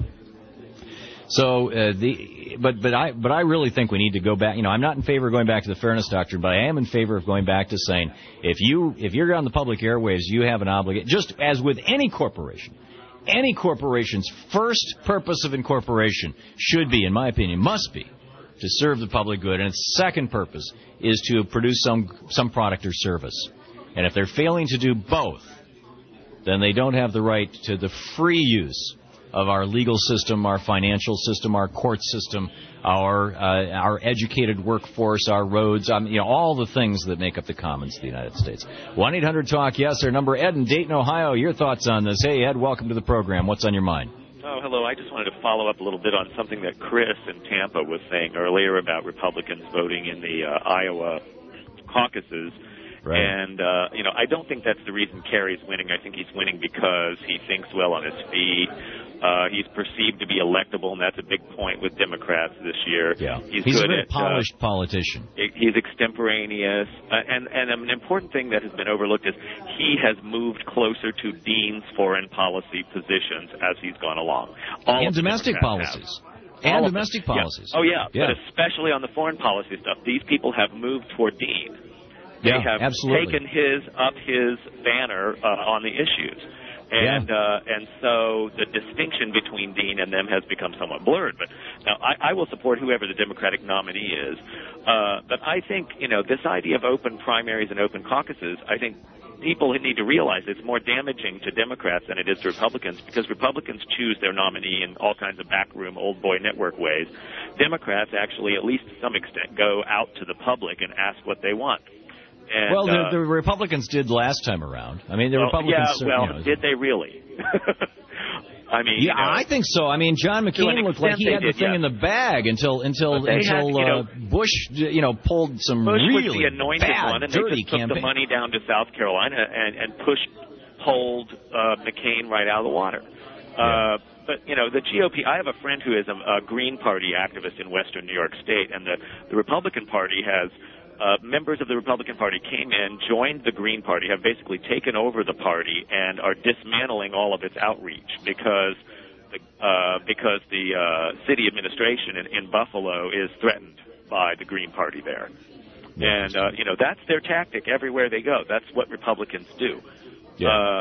So uh, the but but I but I really think we need to go back. You know, I'm not in favor of going back to the fairness doctrine, but I am in favor of going back to saying if you if you're on the public airwaves, you have an obligation. Just as with any corporation, any corporation's first purpose of incorporation should be, in my opinion, must be to serve the public good, and its second purpose is to produce some some product or service. And if they're failing to do both, then they don't have the right to the free use of our legal system, our financial system, our court system, our uh, our educated workforce, our roads, um, you know, all the things that make up the commons of the United States. one eight hundred talk yes, our number. Ed in Dayton, Ohio, your thoughts on this. Hey, Ed, welcome to the program. What's on your mind? Oh, hello. I just wanted to follow up a little bit on something that Chris in Tampa was saying earlier about Republicans voting in the uh, Iowa caucuses. Right. And, uh, you know, I don't think that's the reason Kerry's winning. I think he's winning because he thinks well on his feet. Uh, he's perceived to be electable, and that's a big point with Democrats this year. Yeah. He's, he's good a very at, polished uh, politician. He's extemporaneous. Uh, and, and an important thing that has been overlooked is he has moved closer to Dean's foreign policy positions as he's gone along. All and domestic Democrats policies. have. And All domestic policies. Yeah. Oh, yeah. yeah. But especially on the foreign policy stuff, these people have moved toward Dean. They yeah, have absolutely. taken his up his banner uh, on the issues. And yeah. uh, and so the distinction between Dean and them has become somewhat blurred. But now I, I will support whoever the Democratic nominee is. Uh, but I think, you know, this idea of open primaries and open caucuses, I think people need to realize it's more damaging to Democrats than it is to Republicans, because Republicans choose their nominee in all kinds of backroom old boy network ways. Democrats actually, at least to some extent, go out to the public and ask what they want. And, well, the, uh, the Republicans did last time around. I mean, the well, Republicans... Yeah, well, you know, did they really? I mean, yeah, you know, I think so. I mean, John McCain looked like he had the did, thing yeah. in the bag until until until had, you know, uh, Bush, you know, pulled some Bush really was the anointed bad, one, and dirty they just took campaign. the money down to South Carolina and, and pushed, pulled uh, McCain right out of the water. Yeah. Uh, but, you know, the G O P, I have a friend who is a, a Green Party activist in western New York State, and the, the Republican Party has... Uh, members of the Republican Party came in, joined the Green Party, have basically taken over the party, and are dismantling all of its outreach because the, uh, because the uh, city administration in, in Buffalo is threatened by the Green Party there. And, uh, you know, that's their tactic everywhere they go. That's what Republicans do. Yeah. Uh,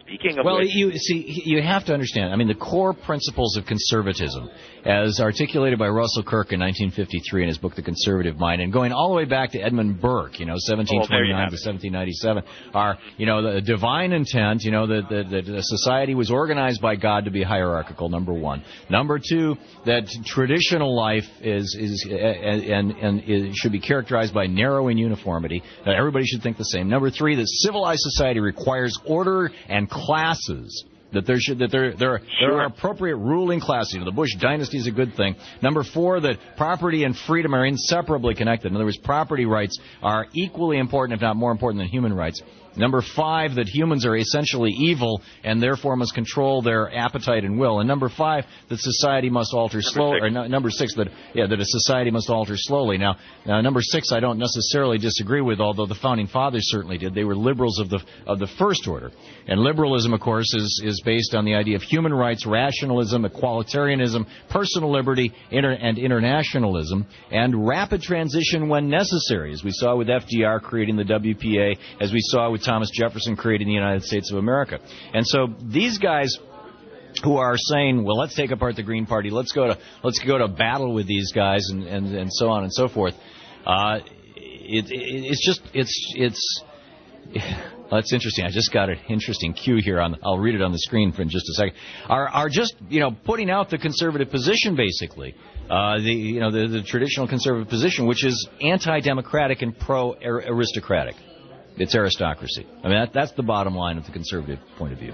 speaking of well, which, you see, you have to understand. I mean, the core principles of conservatism, as articulated by Russell Kirk in nineteen fifty-three in his book *The Conservative Mind*, and going all the way back to Edmund Burke, you know, seventeen twenty-nine to seventeen ninety-seven, are, you know, the divine intent. You know, that the, the society was organized by God to be hierarchical. Number one. Number two, that traditional life is is uh, and and it should be characterized by narrow and uniformity. That everybody should think the same. Number three, that civilized society requires order and classes. That there should that there there there are appropriate ruling classes. You know, the Bush dynasty is a good thing. Number four, that property and freedom are inseparably connected. In other words, property rights are equally important, if not more important, than human rights. Number five, that humans are essentially evil and therefore must control their appetite and will. And number five, that society must alter slowly. Or no, number six, that yeah, that a society must alter slowly. Now, now, number six, I don't necessarily disagree with, although the founding fathers certainly did. They were liberals of the of the first order. And liberalism, of course, is is based on the idea of human rights, rationalism, equalitarianism, personal liberty, inter- and internationalism, and rapid transition when necessary, as we saw with F D R creating the W P A, as we saw with Thomas Jefferson creating the United States of America. And so these guys who are saying, well, let's take apart the Green Party, let's go to let's go to battle with these guys, and, and, and so on and so forth. Uh, it, it, it's just it's it's. Well, that's interesting. I just got an interesting cue here. On I'll read it on the screen for in just a second. Are are just you know putting out the conservative position, basically, uh, the you know the, the traditional conservative position, which is anti-democratic and pro-aristocratic. It's aristocracy. I mean, that, that's the bottom line of the conservative point of view.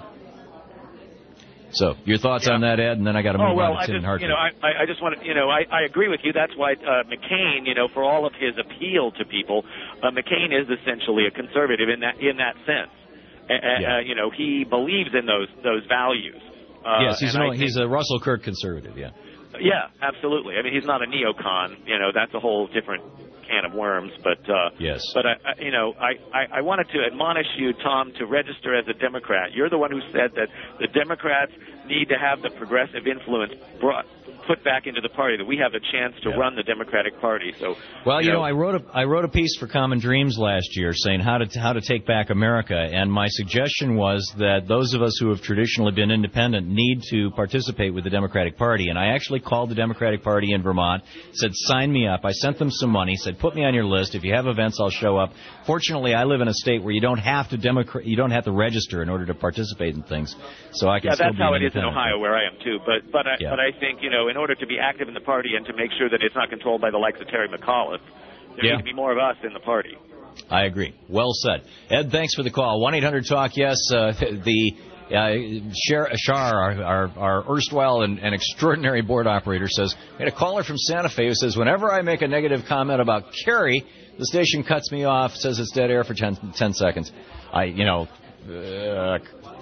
So, your thoughts yeah. on that, Ed? And then I got to move oh, well, on to Tim just, Hartford. You know, I, I just want to, you know, I, I agree with you. That's why uh, McCain, you know, for all of his appeal to people, uh, McCain is essentially a conservative in that in that sense. Uh, yeah. uh, you know, he believes in those those values. Uh, yes, he's, no, think, he's a Russell Kirk conservative, yeah. Yeah, absolutely. I mean, he's not a neocon. You know, that's a whole different can of worms. But uh, yes. But I, I, you know, I, I, I wanted to admonish you, Tom, to register as a Democrat. You're the one who said that the Democrats need to have the progressive influence brought put back into the party, that we have a chance to yeah. run the Democratic Party. So, well, you you know, know, I wrote a I wrote a piece for Common Dreams last year saying how to how to take back America, and my suggestion was that those of us who have traditionally been independent need to participate with the Democratic Party. And I actually called the Democratic Party in Vermont, said sign me up. I sent them some money, said put me on your list. If you have events, I'll show up. Fortunately, I live in a state where you don't have to Democrat you don't have to register in order to participate in things. So I can yeah, still that's be how it is in independent. Ohio, where I am too. But but I, yeah. but I think you know, in order to be active in the party and to make sure that it's not controlled by the likes of Terry McAuliffe, there yeah. need to be more of us in the party. I agree. Well said. Ed, thanks for the call. one eight hundred talk yes. Uh, the uh, Shar, our, our, our erstwhile and, and extraordinary board operator, says, we had a caller from Santa Fe who says, whenever I make a negative comment about Kerry, the station cuts me off, says it's dead air for ten, ten seconds. I, you know, uh,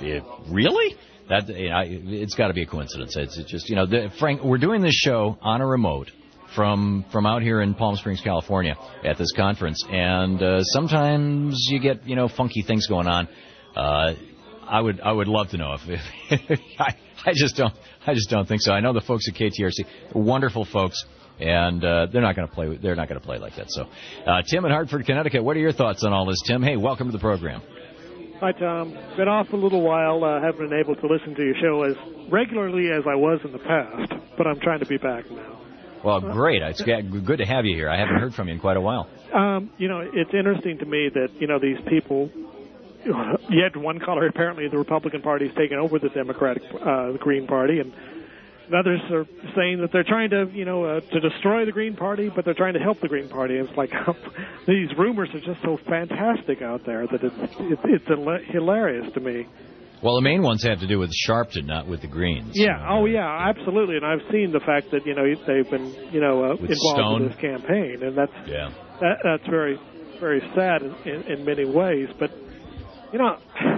really? That you know, it's got to be a coincidence. It's, it's just, you know, the, Frank, we're doing this show on a remote from from out here in Palm Springs, California, at this conference, and uh, sometimes you get, you know, funky things going on. Uh, I would I would love to know if, if I I just don't I just don't think so. I know the folks at K T R C, wonderful folks, and uh, they're not going to play they're not going to play like that. So, uh, Tim in Hartford, Connecticut, what are your thoughts on all this, Tim? Hey, welcome to the program. Hi, Tom. Been off a little while. Uh, haven't been able to listen to your show as regularly as I was in the past, but I'm trying to be back now. Well, great. It's good to have you here. I haven't heard from you in quite a while. Um, you know, it's interesting to me that, you know, these people, you had one caller, apparently the Republican Party has taken over the Democratic, uh, the Green Party, and others are saying that they're trying to, you know, uh, to destroy the Green Party, but they're trying to help the Green Party. It's like these rumors are just so fantastic out there that it's it's, it's hilarious to me. Well, the main ones have to do with Sharpton, not with the Greens. Yeah. So, oh, yeah. Absolutely. And I've seen the fact that, you know, they've been, you know, uh, involved Stone. in this campaign, and that's yeah. that, that's very, very sad in, in, in many ways. But you know,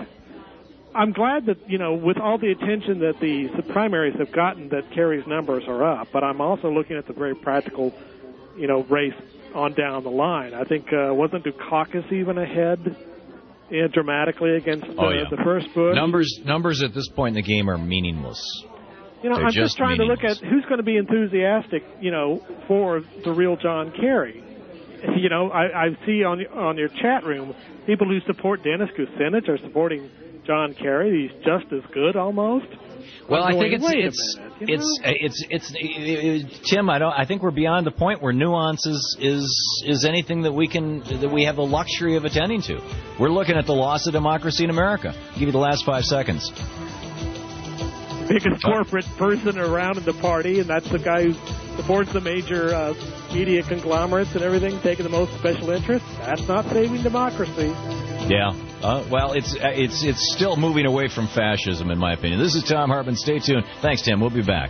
I'm glad that, you know, with all the attention that the, the primaries have gotten, that Kerry's numbers are up. But I'm also looking at the very practical, you know, race on down the line. I think, uh, wasn't Dukakis even ahead yeah, dramatically against uh, oh, yeah. the first Bush? Numbers, numbers at this point in the game are meaningless. You know, They're I'm just, just trying to look at who's going to be enthusiastic, you know, for the real John Kerry. you know, I, I see on on your chat room people who support Dennis Kucinich are supporting John Kerry. He's just as good almost. Well, I'm I think going, it's Wait it's a minute, you it's, know? it's it's it's it, Tim. I don't. I think we're beyond the point where nuance is is is anything that we can that we have the luxury of attending to. We're looking at the loss of democracy in America. I'll give you the last five seconds. Biggest corporate person around in the party, and that's the guy who supports the major uh, media conglomerates and everything, taking the most special interest. That's not saving democracy. Yeah. Uh, well, it's uh, it's it's still moving away from fascism, in my opinion. This is Tom Hartman. Stay tuned. Thanks, Tim. We'll be back.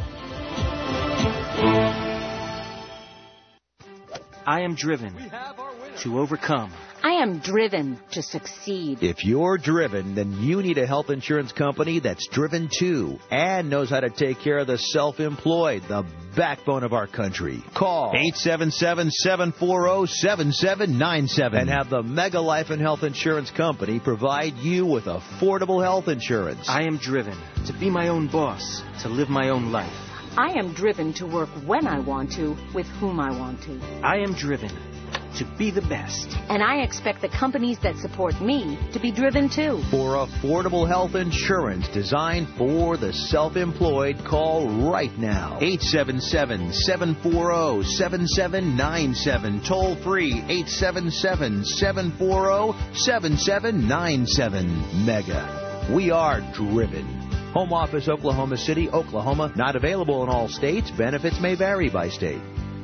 I am driven to overcome. I am driven to succeed. If you're driven, then you need a health insurance company that's driven too and knows how to take care of the self-employed, the backbone of our country. Call eight seven seven, seven four zero, seven seven nine seven and have the Mega Life and Health Insurance Company provide you with affordable health insurance. I am driven to be my own boss, to live my own life. I am driven to work when I want to, with whom I want to. I am driven to be the best. And I expect the companies that support me to be driven too. For affordable health insurance designed for the self-employed, call right now. eight seven seven, seven four zero, seven seven nine seven. Toll free eight seven seven, seven four zero, seven seven nine seven. Mega. We are driven. Home office, Oklahoma City, Oklahoma. Not available in all states. Benefits may vary by state.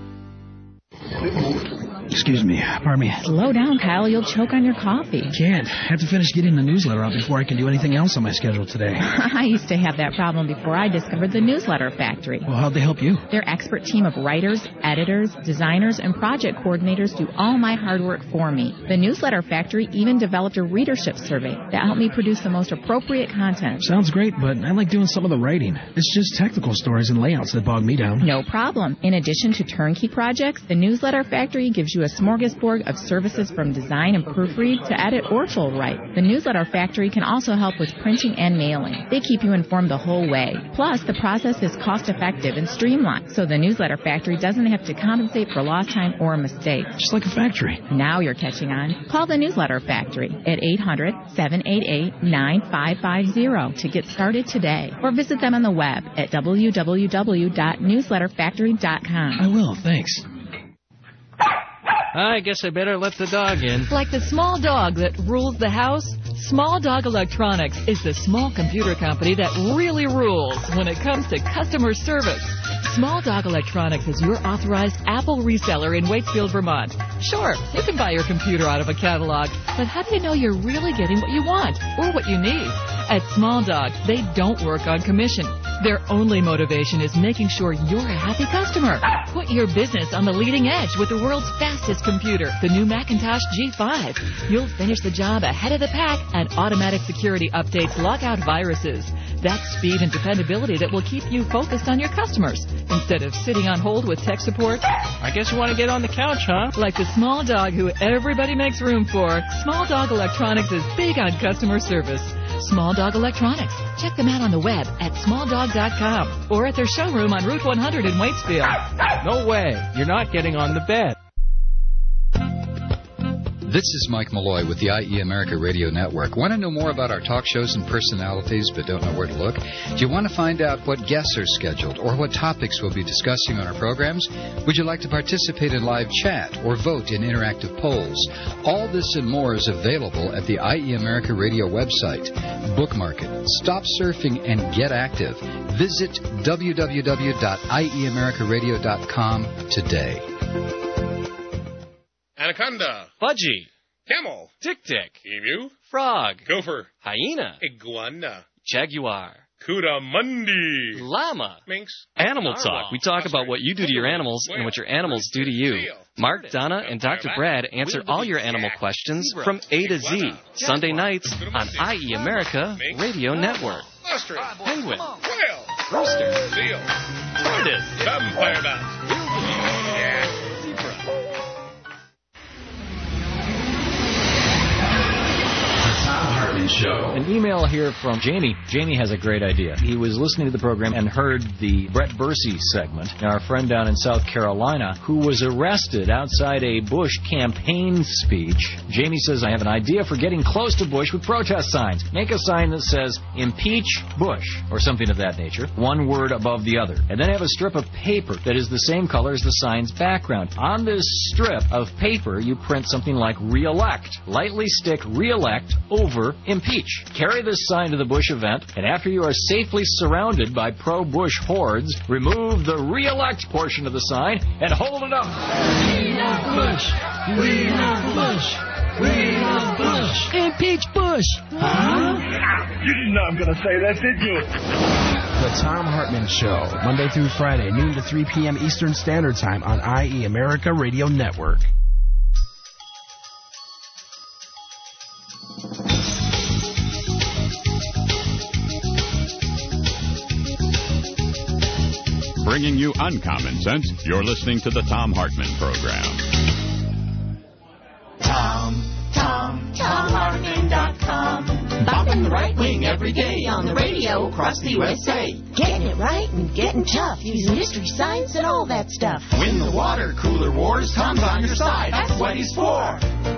Excuse me. Pardon me. Slow down, Kyle. You'll choke on your coffee. Can't. Have to finish getting the newsletter out before I can do anything else on my schedule today. I used to have that problem before I discovered the Newsletter Factory. Well, how'd they help you? Their expert team of writers, editors, designers, and project coordinators do all my hard work for me. The Newsletter Factory even developed a readership survey that helped me produce the most appropriate content. Sounds great, but I like doing some of the writing. It's just technical stories and layouts that bog me down. No problem. In addition to turnkey projects, the Newsletter Factory gives you a smorgasbord of services from design and proofread to edit or full write. The Newsletter Factory can also help with printing and mailing. They keep you informed the whole way. Plus, the process is cost-effective and streamlined, so the Newsletter Factory doesn't have to compensate for lost time or mistakes. Just like a factory. Now you're catching on. Call the Newsletter Factory at eight hundred, seven eight eight, nine five five zero to get started today, or visit them on the web at w w w dot newsletter factory dot com. I will, thanks. I guess I better let the dog in. Like the small dog that rules the house, Small Dog Electronics is the small computer company that really rules when it comes to customer service. Small Dog Electronics is your authorized Apple reseller in Waitsfield, Vermont. Sure, you can buy your computer out of a catalog, but how do you know you're really getting what you want or what you need? At Small Dog, they don't work on commission. Their only motivation is making sure you're a happy customer. Put your business on the leading edge with the world's fastest computer, the new Macintosh G five. You'll finish the job ahead of the pack, and automatic security updates lock out viruses. That's speed and dependability that will keep you focused on your customers instead of sitting on hold with tech support. I guess you want to get on the couch, huh? Like the small dog who everybody makes room for, Small Dog Electronics is big on customer service. Small Dog Electronics. Check them out on the web at small dog dot com or at their showroom on Route one hundred in Waitsfield. No way. You're not getting on the bed. This is Mike Malloy with the I E America Radio Network. Want to know more about our talk shows and personalities but don't know where to look? Do you want to find out what guests are scheduled or what topics we'll be discussing on our programs? Would you like to participate in live chat or vote in interactive polls? All this and more is available at the I E America Radio website. Bookmark it, stop surfing, and get active. Visit w w w dot i e america radio dot com today. Anaconda. Budgie. Camel. Tick-tick. Emu. Frog. Gopher. Hyena. Iguana. Jaguar. Coatimundi. Llama. Minx. Animal Narwhal. Talk. We talk about what you do to your animals and what your animals do to you. Mark, Donna, and Doctor Brad answer all your animal questions from A to Z. Sunday nights on I E America Radio Network. Ostrich. Penguin. Whale. Rooster. Seal. Tortoise. Vampire bat. Yeah. Tom Hartman Show. An email here from Jamie. Jamie has a great idea. He was listening to the program and heard the Brett Bursey segment, our friend down in South Carolina, who was arrested outside a Bush campaign speech. Jamie says, I have an idea for getting close to Bush with protest signs. Make a sign that says, impeach Bush, or something of that nature, one word above the other. And then have a strip of paper that is the same color as the sign's background. On this strip of paper, you print something like re-elect. Lightly stick re-elect over impeach. Carry this sign to the Bush event, and after you are safely surrounded by pro-Bush hordes, remove the re-elect portion of the sign and hold it up. We love Bush. We love Bush. We love Bush. Impeach Bush. Huh? You didn't know I'm going to say that, did you? The Thom Hartmann Show, Monday through Friday, noon to three p.m. Eastern Standard Time on I E America Radio Network. Bringing you uncommon sense, you're listening to the Thom Hartmann Program. Tom, Tom, Tom Hartmann dot com. Bopping the right wing every day on the radio across the U S A. Getting it right and getting tough, using mystery science and all that stuff. Win the water cooler wars, Tom's on your side. That's what he's for.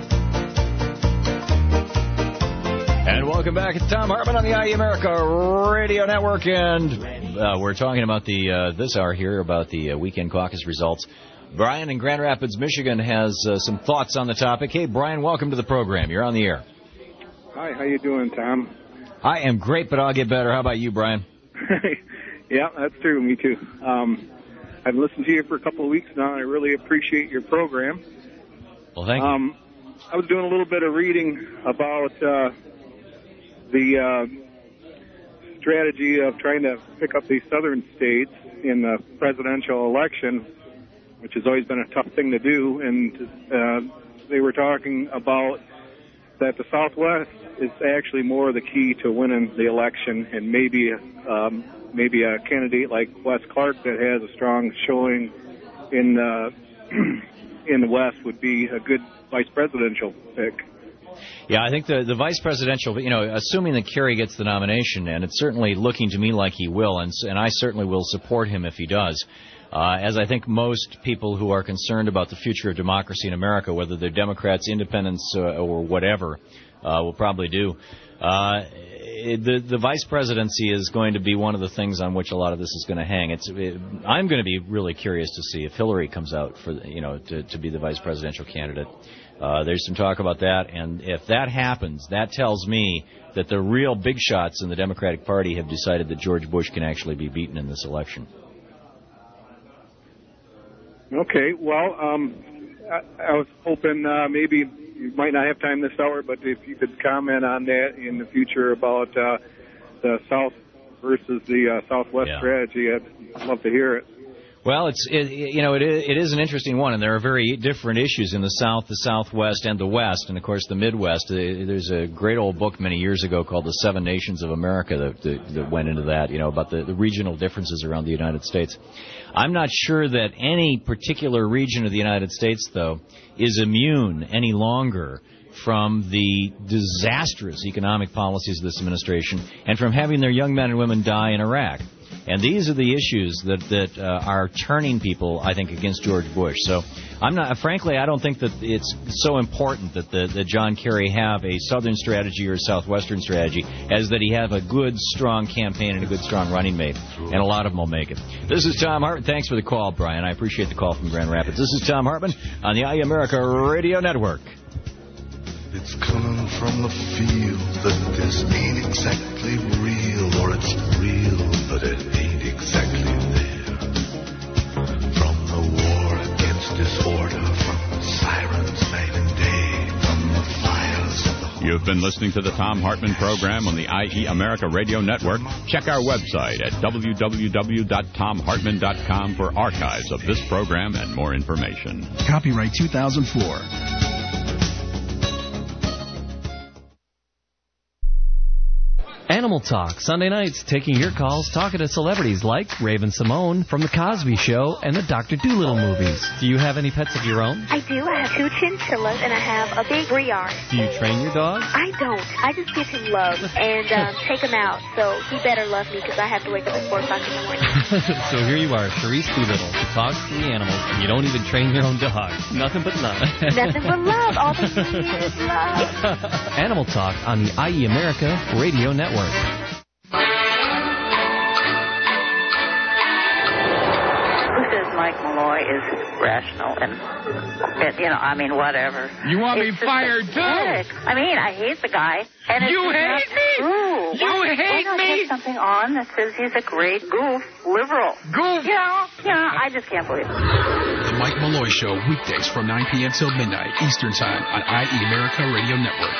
And welcome back. It's Thom Hartmann on the I E America Radio Network, and uh, we're talking about the uh, this hour here about the uh, weekend caucus results. Brian in Grand Rapids, Michigan, has uh, some thoughts on the topic. Hey, Brian, welcome to the program. You're on the air. Hi, how you doing, Tom? I am great, but I'll get better. How about you, Brian? Yeah, that's true. Me too. Um, I've listened to you for a couple of weeks now, and I really appreciate your program. Well, thank you. Um, I was doing a little bit of reading about uh, the uh, strategy of trying to pick up these southern states in the presidential election, which has always been a tough thing to do. And uh, they were talking about that the Southwest is actually more the key to winning the election, and maybe um, maybe a candidate like Wes Clark that has a strong showing in uh, in the West would be a good vice presidential pick. Yeah, I think the, the vice presidential, you know, assuming that Kerry gets the nomination, and it's certainly looking to me like he will, and, and I certainly will support him if he does, uh, as I think most people who are concerned about the future of democracy in America, whether they're Democrats, independents, uh, or whatever, uh, will probably do. Uh, the, the vice presidency is going to be one of the things on which a lot of this is going to hang. It's, it, I'm going to be really curious to see if Hillary comes out for, you know, to, to be the vice presidential candidate. Uh, there's some talk about that, and if that happens, that tells me that the real big shots in the Democratic Party have decided that George Bush can actually be beaten in this election. Okay, well, um, I, I was hoping uh, maybe you might not have time this hour, but if you could comment on that in the future about uh, the South versus the uh, Southwest yeah. strategy, I'd love to hear it. Well, it's it, you know it is, it is an interesting one, and there are very different issues in the South, the Southwest, and the West, and of course the Midwest. Uh, there's a great old book many years ago called The Seven Nations of America that, that, that went into that, you know, about the, the regional differences around the United States. I'm not sure that any particular region of the United States, though, is immune any longer from the disastrous economic policies of this administration and from having their young men and women die in Iraq. And these are the issues that that uh, are turning people, I think, against George Bush. So, I'm not. Frankly, I don't think that it's so important that the, that John Kerry have a Southern strategy or a Southwestern strategy, as that he have a good, strong campaign and a good, strong running mate. And a lot of them will make it. This is Thom Hartmann. Thanks for the call, Brian. I appreciate the call from Grand Rapids. This is Thom Hartmann on the I E America Radio Network. It's coming from the field that this ain't exactly real, or it's real, but it ain't exactly there. From the war against disorder, from the sirens night and day, from the fires of the... You've been listening to the Thom Hartmann program on the I E America Radio Network. Check our website at w w w dot tom hartmann dot com for archives of this program and more information. Copyright two thousand four. And Animal Talk, Sunday nights, taking your calls, talking to celebrities like Raven Simone from The Cosby Show and the Doctor Dolittle movies. Do you have any pets of your own? I do. I have two chinchillas, and I have a big Briard. Do you train your dog? I don't. I just give him love and um, take him out, so he better love me because I have to wake up at four o'clock in the morning. So here you are, Charisse Doolittle, who talks to the animals, and you don't even train your own dog. Nothing but love. Nothing but love. All they need is love. Animal Talk on the I E America Radio Network. Who says Mike Malloy is rational and, and, you know, I mean, whatever. You want It's me just fired, pathetic. too? I mean, I hate the guy. And it's You just hate not me? True. You why, hate why not me? Put something on that says he's a great goof, liberal. Goof? You know, you know, I just can't believe it. The Mike Malloy Show, weekdays from nine p.m. till midnight Eastern Time on I E America Radio Network.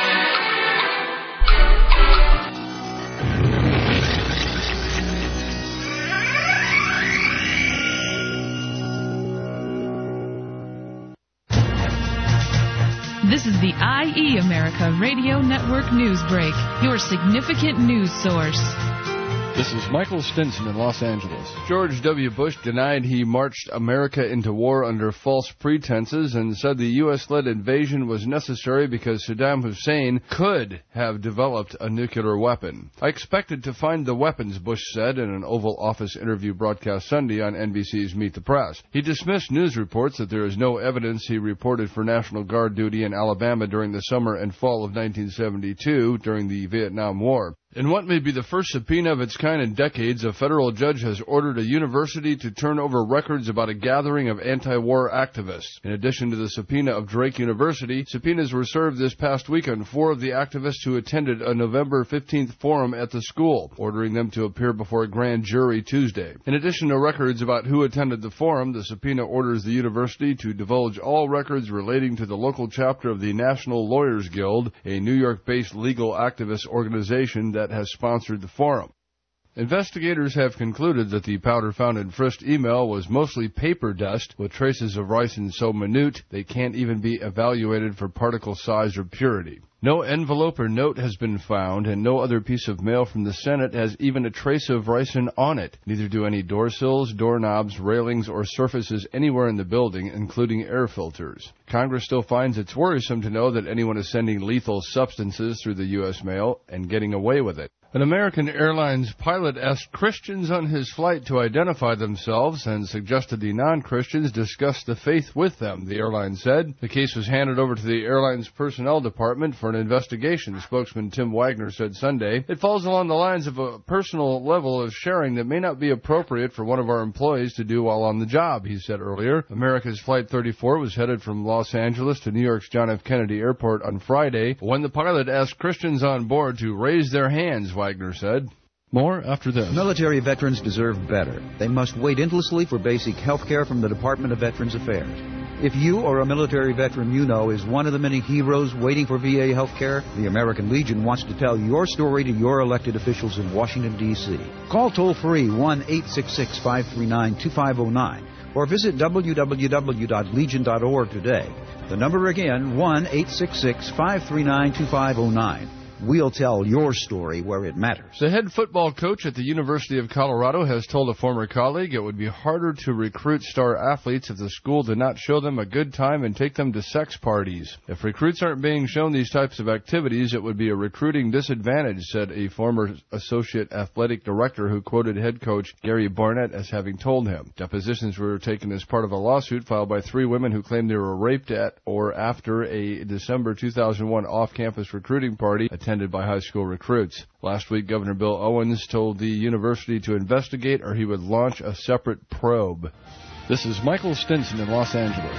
This is the I E America Radio Network News Break, your significant news source. This is Michael Stinson in Los Angeles. George W. Bush denied he marched America into war under false pretenses and said the U S-led invasion was necessary because Saddam Hussein could have developed a nuclear weapon. I expected to find the weapons, Bush said in an Oval Office interview broadcast Sunday on N B C's Meet the Press. He dismissed news reports that there is no evidence he reported for National Guard duty in Alabama during the summer and fall of nineteen seventy-two during the Vietnam War. In what may be the first subpoena of its kind in decades, a federal judge has ordered a university to turn over records about a gathering of anti-war activists. In addition to the subpoena of Drake University, subpoenas were served this past week on four of the activists who attended a November fifteenth forum at the school, ordering them to appear before a grand jury Tuesday. In addition to records about who attended the forum, the subpoena orders the university to divulge all records relating to the local chapter of the National Lawyers Guild, a New York-based legal activist organization that that has sponsored the forum. Investigators have concluded that the powder found in Frist's email was mostly paper dust with traces of ricin so minute they can't even be evaluated for particle size or purity. No envelope or note has been found, and no other piece of mail from the Senate has even a trace of ricin on it. Neither do any door sills, doorknobs, railings, or surfaces anywhere in the building, including air filters. Congress still finds it's worrisome to know that anyone is sending lethal substances through the U S mail and getting away with it. An American Airlines pilot asked Christians on his flight to identify themselves and suggested the non-Christians discuss the faith with them, the airline said. The case was handed over to the airline's personnel department for an investigation, spokesman Tim Wagner said Sunday. It falls along the lines of a personal level of sharing that may not be appropriate for one of our employees to do while on the job, he said earlier. America's Flight thirty-four was headed from Los Angeles to New York's John F. Kennedy Airport on Friday when the pilot asked Christians on board to raise their hands, Wagner said. More after this. Military veterans deserve better. They must wait endlessly for basic health care from the Department of Veterans Affairs. If you or a military veteran you know is one of the many heroes waiting for V A health care, the American Legion wants to tell your story to your elected officials in Washington, D C Call toll-free one eight six six, five three nine, two five zero nine or visit w w w dot legion dot org today. The number again, one eight six six, five three nine, two five zero nine. We'll tell your story where it matters. The head football coach at the University of Colorado has told a former colleague it would be harder to recruit star athletes if the school did not show them a good time and take them to sex parties. If recruits aren't being shown these types of activities, it would be a recruiting disadvantage, said a former associate athletic director who quoted head coach Gary Barnett as having told him. Depositions were taken as part of a lawsuit filed by three women who claimed they were raped at or after a December two thousand one off-campus recruiting party attended by high school recruits. Last week, Governor Bill Owens told the university to investigate or he would launch a separate probe. This is Michael Stinson in Los Angeles.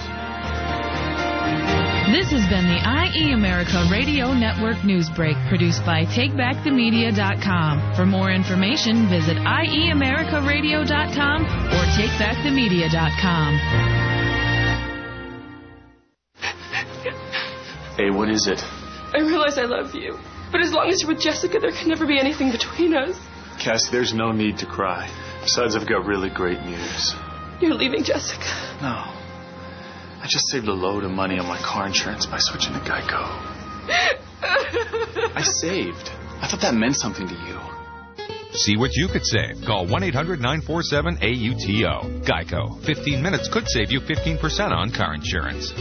This has been the I E America Radio Network News Break, produced by take back the media dot com. For more information, visit I E America Radio dot com or take back the media dot com. Hey, what is it? I realize I love you, but as long as you're with Jessica, there can never be anything between us. Cassie, there's no need to cry. Besides, I've got really great news. You're leaving Jessica. No. I just saved a load of money on my car insurance by switching to Geico. I saved. I thought that meant something to you. See what you could save. Call one eight hundred nine four seven A U T O. Geico. fifteen minutes could save you fifteen percent on car insurance.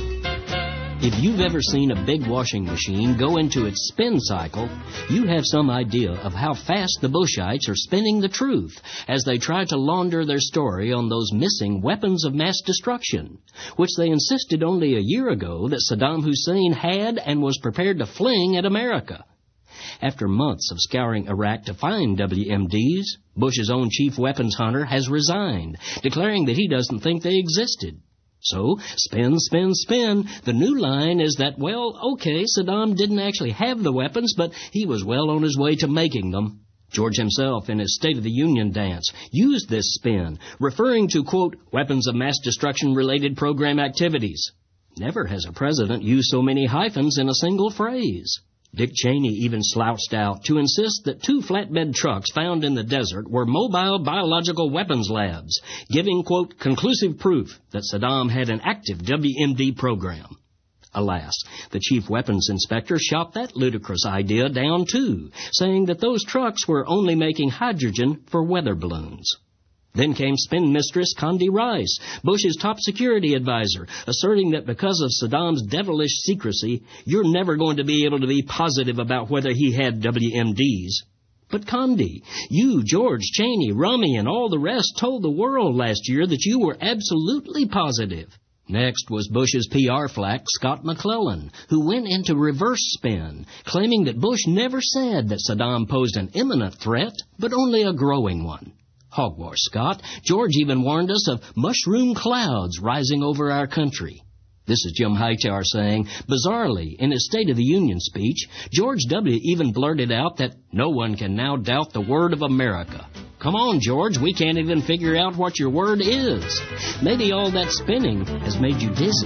If you've ever seen a big washing machine go into its spin cycle, you have some idea of how fast the Bushites are spinning the truth as they try to launder their story on those missing weapons of mass destruction, which they insisted only a year ago that Saddam Hussein had and was prepared to fling at America. After months of scouring Iraq to find W M Ds, Bush's own chief weapons hunter has resigned, declaring that he doesn't think they existed. So, spin, spin, spin. The new line is that, well, okay, Saddam didn't actually have the weapons, but he was well on his way to making them. George himself, in his State of the Union dance, used this spin, referring to, quote, weapons of mass destruction-related program activities. Never has a president used so many hyphens in a single phrase. Dick Cheney even slouched out to insist that two flatbed trucks found in the desert were mobile biological weapons labs, giving, quote, conclusive proof that Saddam had an active W M D program. Alas, the chief weapons inspector shot that ludicrous idea down too, saying that those trucks were only making hydrogen for weather balloons. Then came spin mistress Condi Rice, Bush's top security advisor, asserting that because of Saddam's devilish secrecy, you're never going to be able to be positive about whether he had W M Ds. But Condi, you, George, Cheney, Rummy, and all the rest told the world last year that you were absolutely positive. Next was Bush's P R flack, Scott McClellan, who went into reverse spin, claiming that Bush never said that Saddam posed an imminent threat, but only a growing one. Hogwash, Scott. George even warned us of mushroom clouds rising over our country. This is Jim Hightower saying, bizarrely, in his State of the Union speech, George W. even blurted out that no one can now doubt the word of America. Come on, George, we can't even figure out what your word is. Maybe all that spinning has made you dizzy.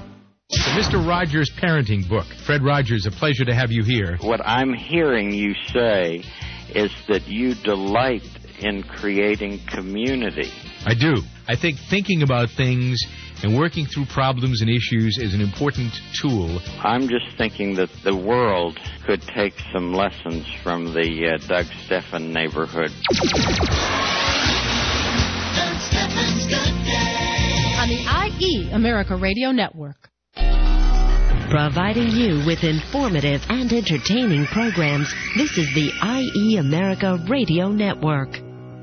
The Mister Rogers Parenting Book. Fred Rogers, a pleasure to have you here. What I'm hearing you say is that you delight in creating community. I do. I think thinking about things and working through problems and issues is an important tool. I'm just thinking that the world could take some lessons from the uh, Doug Stephan neighborhood. Doug Stephan's Good Day. On the I E America Radio Network. Providing you with informative and entertaining programs, this is the I E America Radio Network.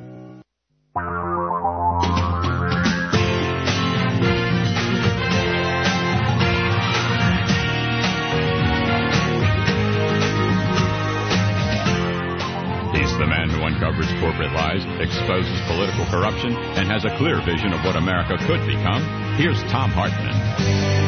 He's the man who uncovers corporate lies, exposes political corruption, and has a clear vision of what America could become. Here's Thom Hartmann.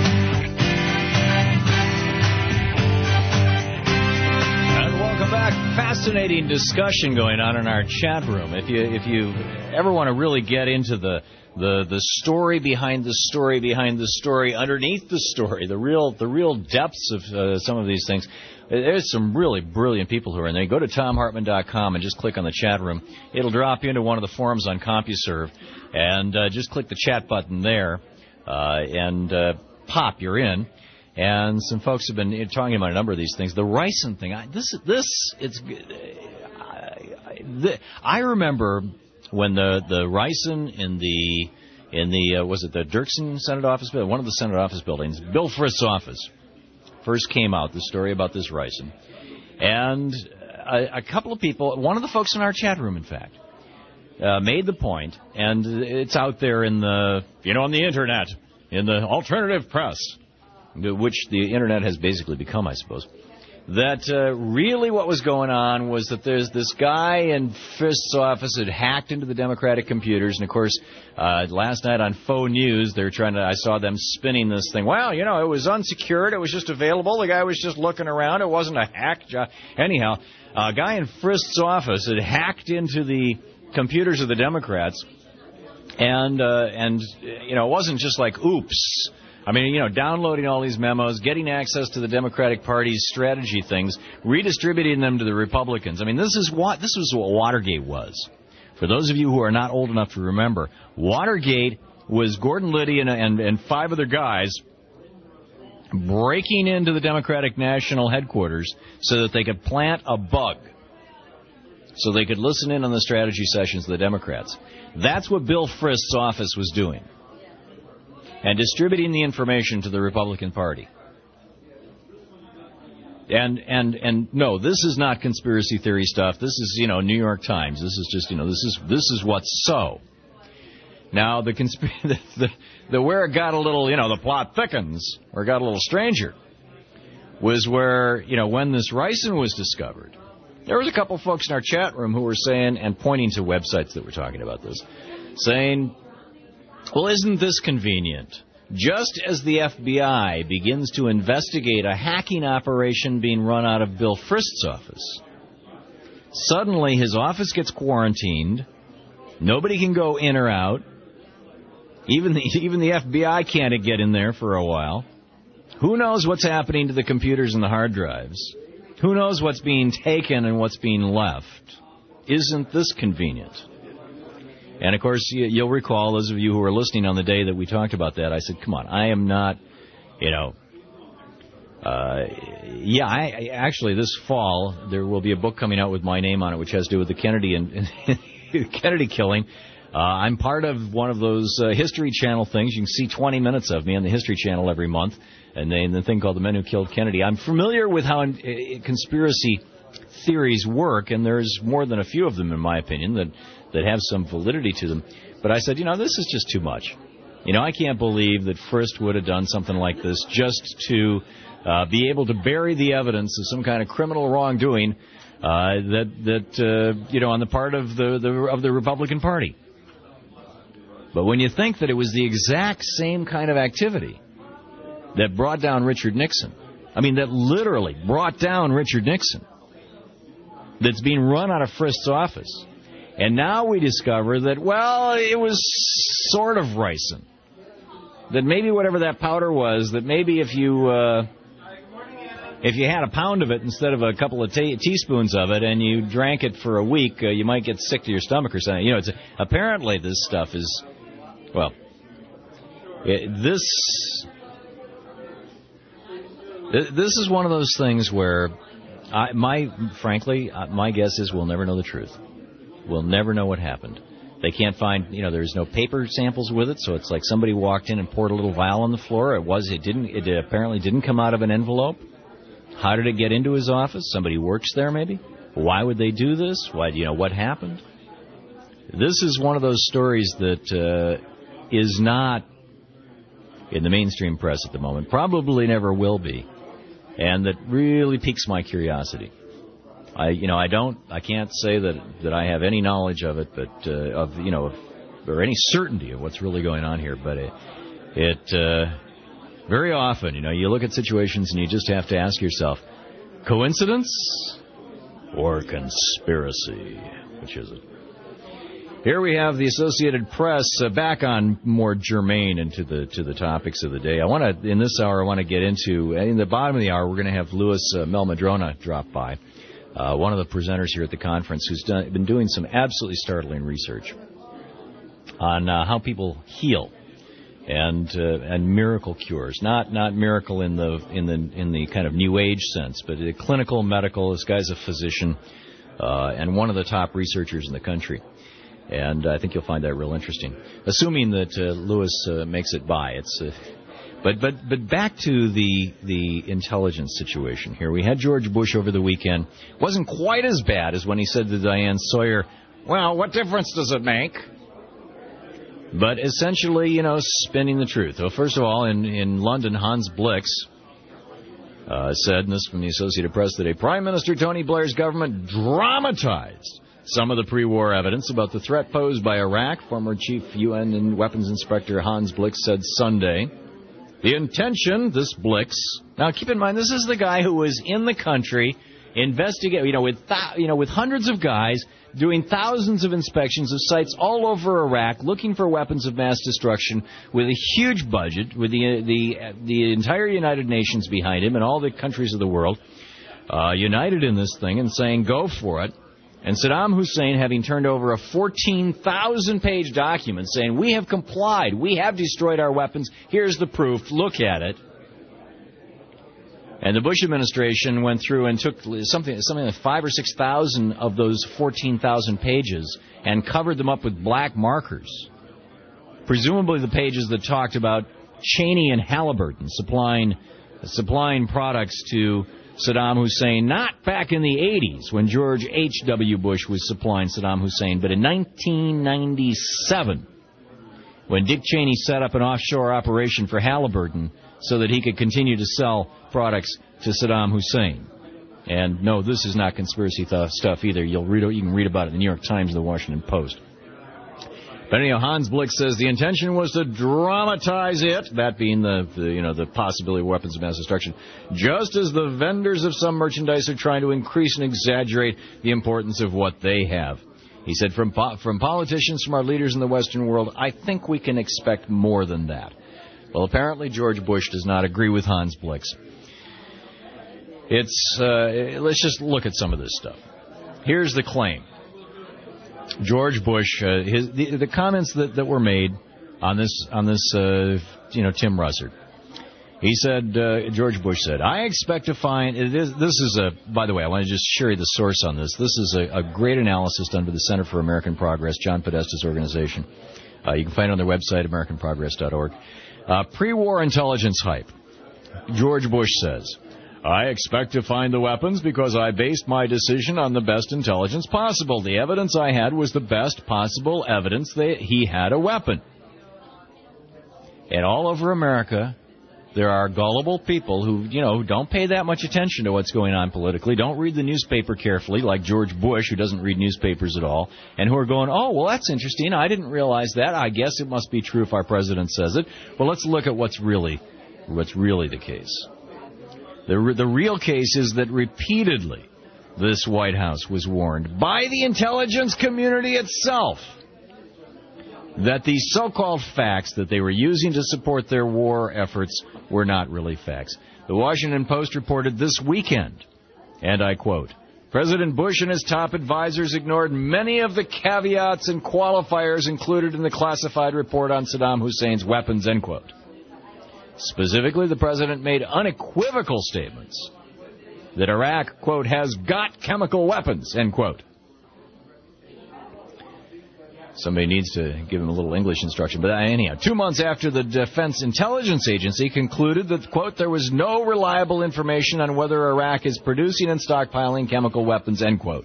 Welcome back. Fascinating discussion going on in our chat room. If you if you ever want to really get into the the the story behind the story behind the story underneath the story, the real the real depths of uh, some of these things, there's some really brilliant people who are in there. Go to Thom Hartmann dot com and just click on the chat room. It'll drop you into one of the forums on CompuServe, and uh, just click the chat button there, uh, and uh, pop, you're in. And some folks have been talking about a number of these things. The ricin thing, I, this, this, it's, I, I, the, I remember when the the ricin in the in the uh, was it the Dirksen Senate office building, one of the Senate office buildings, Bill Frith's office, first came out. The story about this ricin, and a, a couple of people, one of the folks in our chat room, in fact, uh, made the point, and it's out there in the you know on the internet, in the alternative press, which the internet has basically become, I suppose, that uh, really what was going on was that there's this guy in Frith's office had hacked into the Democratic computers, and of course, uh, last night on Faux News, they're trying to, I saw them spinning this thing. Well, you know, it was unsecured, it was just available, the guy was just looking around, it wasn't a hack job. Anyhow, a guy in Frith's office had hacked into the computers of the Democrats, and, uh, and you know, it wasn't just like, oops. I mean, you know, downloading all these memos, getting access to the Democratic Party's strategy things, redistributing them to the Republicans. I mean, this is what this was what Watergate was. For those of you who are not old enough to remember, Watergate was Gordon Liddy and, and, and five other guys breaking into the Democratic National Headquarters so that they could plant a bug so they could listen in on the strategy sessions of the Democrats. That's what Bill Frist's office was doing, and distributing the information to the Republican Party. And and and no, this is not conspiracy theory stuff. This is, you know, New York Times. This is just, you know, this is this is what's so. Now, the, consp- the, the, the where it got a little, you know, the plot thickens, or got a little stranger, was where, you know, when this ricin was discovered, there was a couple folks in our chat room who were saying, and pointing to websites that were talking about this, saying, well, isn't this convenient? Just as the F B I begins to investigate a hacking operation being run out of Bill Frist's office, suddenly his office gets quarantined, nobody can go in or out, Even the, even the F B I can't get in there for a while. Who knows what's happening to the computers and the hard drives? Who knows what's being taken and what's being left? Isn't this convenient? And, of course, you'll recall, those of you who were listening on the day that we talked about that, I said, come on, I am not, you know, uh, yeah, I, I actually, this fall, there will be a book coming out with my name on it, which has to do with the Kennedy and, and Kennedy killing. Uh, I'm part of one of those uh, History Channel things. You can see twenty minutes of me on the History Channel every month, and they, and the thing called The Men Who Killed Kennedy. I'm familiar with how in, uh, conspiracy theories work, and there's more than a few of them, in my opinion, that, that have some validity to them. But I said, you know, this is just too much. You know, I can't believe that Frist would have done something like this just to uh, be able to bury the evidence of some kind of criminal wrongdoing uh, that, that uh, you know, on the part of the, the of the Republican Party. But when you think that it was the exact same kind of activity that brought down Richard Nixon, I mean, that literally brought down Richard Nixon, that's being run out of Frist's office, and now we discover that, well, it was sort of ricin. That maybe whatever that powder was, that maybe if you uh, if you had a pound of it instead of a couple of ta- teaspoons of it, and you drank it for a week, uh, you might get sick to your stomach or something. You know, it's apparently this stuff is. Well, it, this this is one of those things where, I, my frankly, my guess is we'll never know the truth. We'll never know what happened. They can't find, you know, there's no paper samples with it, so it's like somebody walked in and poured a little vial on the floor. It was, it didn't, it apparently didn't come out of an envelope. How did it get into his office? Somebody works there, maybe. Why would they do this? Why, you know, what happened? This is one of those stories that. Uh, is not in the mainstream press at the moment, probably never will be, and that really piques my curiosity. I, you know, I don't, I can't say that, that I have any knowledge of it, but uh, of, you know, of, or any certainty of what's really going on here. But it, it uh, very often, you know, you look at situations and you just have to ask yourself, coincidence or conspiracy? Which is it? Here we have the Associated Press uh, back on more germane into the to the topics of the day. I want to, in this hour, I want to get into, in the bottom of the hour, we're going to have Louis uh, Melmadrona drop by, uh, one of the presenters here at the conference, who's done, been doing some absolutely startling research on uh, how people heal and uh, and miracle cures. Not not miracle in the in the in the kind of New Age sense, but a clinical, medical. This guy's a physician uh, and one of the top researchers in the country. And I think you'll find that real interesting, assuming that uh, Lewis uh, makes it by. It's, uh, but but but back to the the intelligence situation here. We had George Bush over the weekend. Wasn't quite as bad as when he said to Diane Sawyer, "Well, what difference does it make?" But essentially, you know, spinning the truth. Well, first of all, in in London, Hans Blix uh, said, and this from the Associated Press today, Prime Minister Tony Blair's government dramatized some of the pre-war evidence about the threat posed by Iraq. Former Chief U N and Weapons Inspector Hans Blix said Sunday. The intention, this Blix, now keep in mind, this is the guy who was in the country investigating, you know, with th- you know, with hundreds of guys doing thousands of inspections of sites all over Iraq, looking for weapons of mass destruction, with a huge budget, with the the the entire United Nations behind him and all the countries of the world uh, united in this thing and saying, "Go for it." And Saddam Hussein having turned over a fourteen thousand page document saying, we have complied, we have destroyed our weapons, here's the proof, look at it. And the Bush administration went through and took something something like five or six thousand of those fourteen thousand pages and covered them up with black markers. Presumably the pages that talked about Cheney and Halliburton supplying supplying products to Saddam Hussein, not back in the eighties when George H W. Bush was supplying Saddam Hussein, but in nineteen ninety-seven when Dick Cheney set up an offshore operation for Halliburton so that he could continue to sell products to Saddam Hussein. And no, this is not conspiracy th- stuff either. You'll read, you can read about it in the New York Times and the Washington Post. But anyhow, Hans Blix says the intention was to dramatize it, that being the, the you know the possibility of weapons of mass destruction, just as the vendors of some merchandise are trying to increase and exaggerate the importance of what they have. He said, from po- from politicians, from our leaders in the Western world, I think we can expect more than that. Well, apparently George Bush does not agree with Hans Blix. It's uh, let's just look at some of this stuff. Here's the claim. George Bush, uh, his the, the comments that, that were made on this on this uh, you know Tim Russert. He said, uh, George Bush said, I expect to find, it is, this is a, by the way, I want to just share you the source on this. This is a, a great analysis done by the Center for American Progress, John Podesta's organization. Uh, you can find it on their website, american progress dot org. Uh, pre-war intelligence hype. George Bush says, I expect to find the weapons because I based my decision on the best intelligence possible. The evidence I had was the best possible evidence that he had a weapon. And all over America, there are gullible people who, you know, don't pay that much attention to what's going on politically, don't read the newspaper carefully, like George Bush, who doesn't read newspapers at all, and who are going, oh, well, that's interesting. I didn't realize that. I guess it must be true if our president says it. Well, let's look at what's really, what's really the case. The, the real case is that repeatedly this White House was warned by the intelligence community itself that these so-called facts that they were using to support their war efforts were not really facts. The Washington Post reported this weekend, and I quote, President Bush and his top advisors ignored many of the caveats and qualifiers included in the classified report on Saddam Hussein's weapons, end quote. Specifically, the president made unequivocal statements that Iraq, quote, has got chemical weapons, end quote. Somebody needs to give him a little English instruction. But anyhow, two months after the Defense Intelligence Agency concluded that, quote, there was no reliable information on whether Iraq is producing and stockpiling chemical weapons, end quote.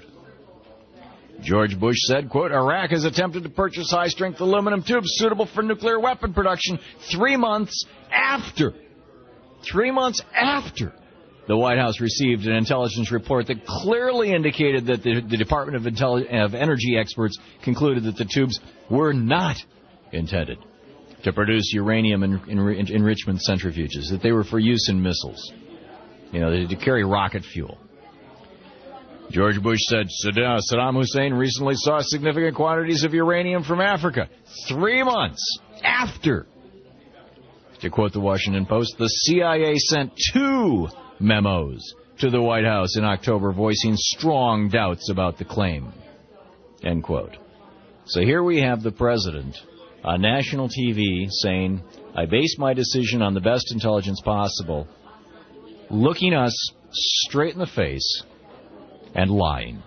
George Bush said, quote, Iraq has attempted to purchase high-strength aluminum tubes suitable for nuclear weapon production three months after, three months after the White House received an intelligence report that clearly indicated that the, the Department of, Intelli- of Energy experts concluded that the tubes were not intended to produce uranium en- en- enrichment centrifuges, that they were for use in missiles, you know, to carry rocket fuel. George Bush said Saddam Hussein recently saw significant quantities of uranium from Africa three months after. To quote the Washington Post, the C I A sent two memos to the White House in October voicing strong doubts about the claim, end quote. So here we have the president on national T V saying, I based my decision on the best intelligence possible, looking us straight in the face and lying.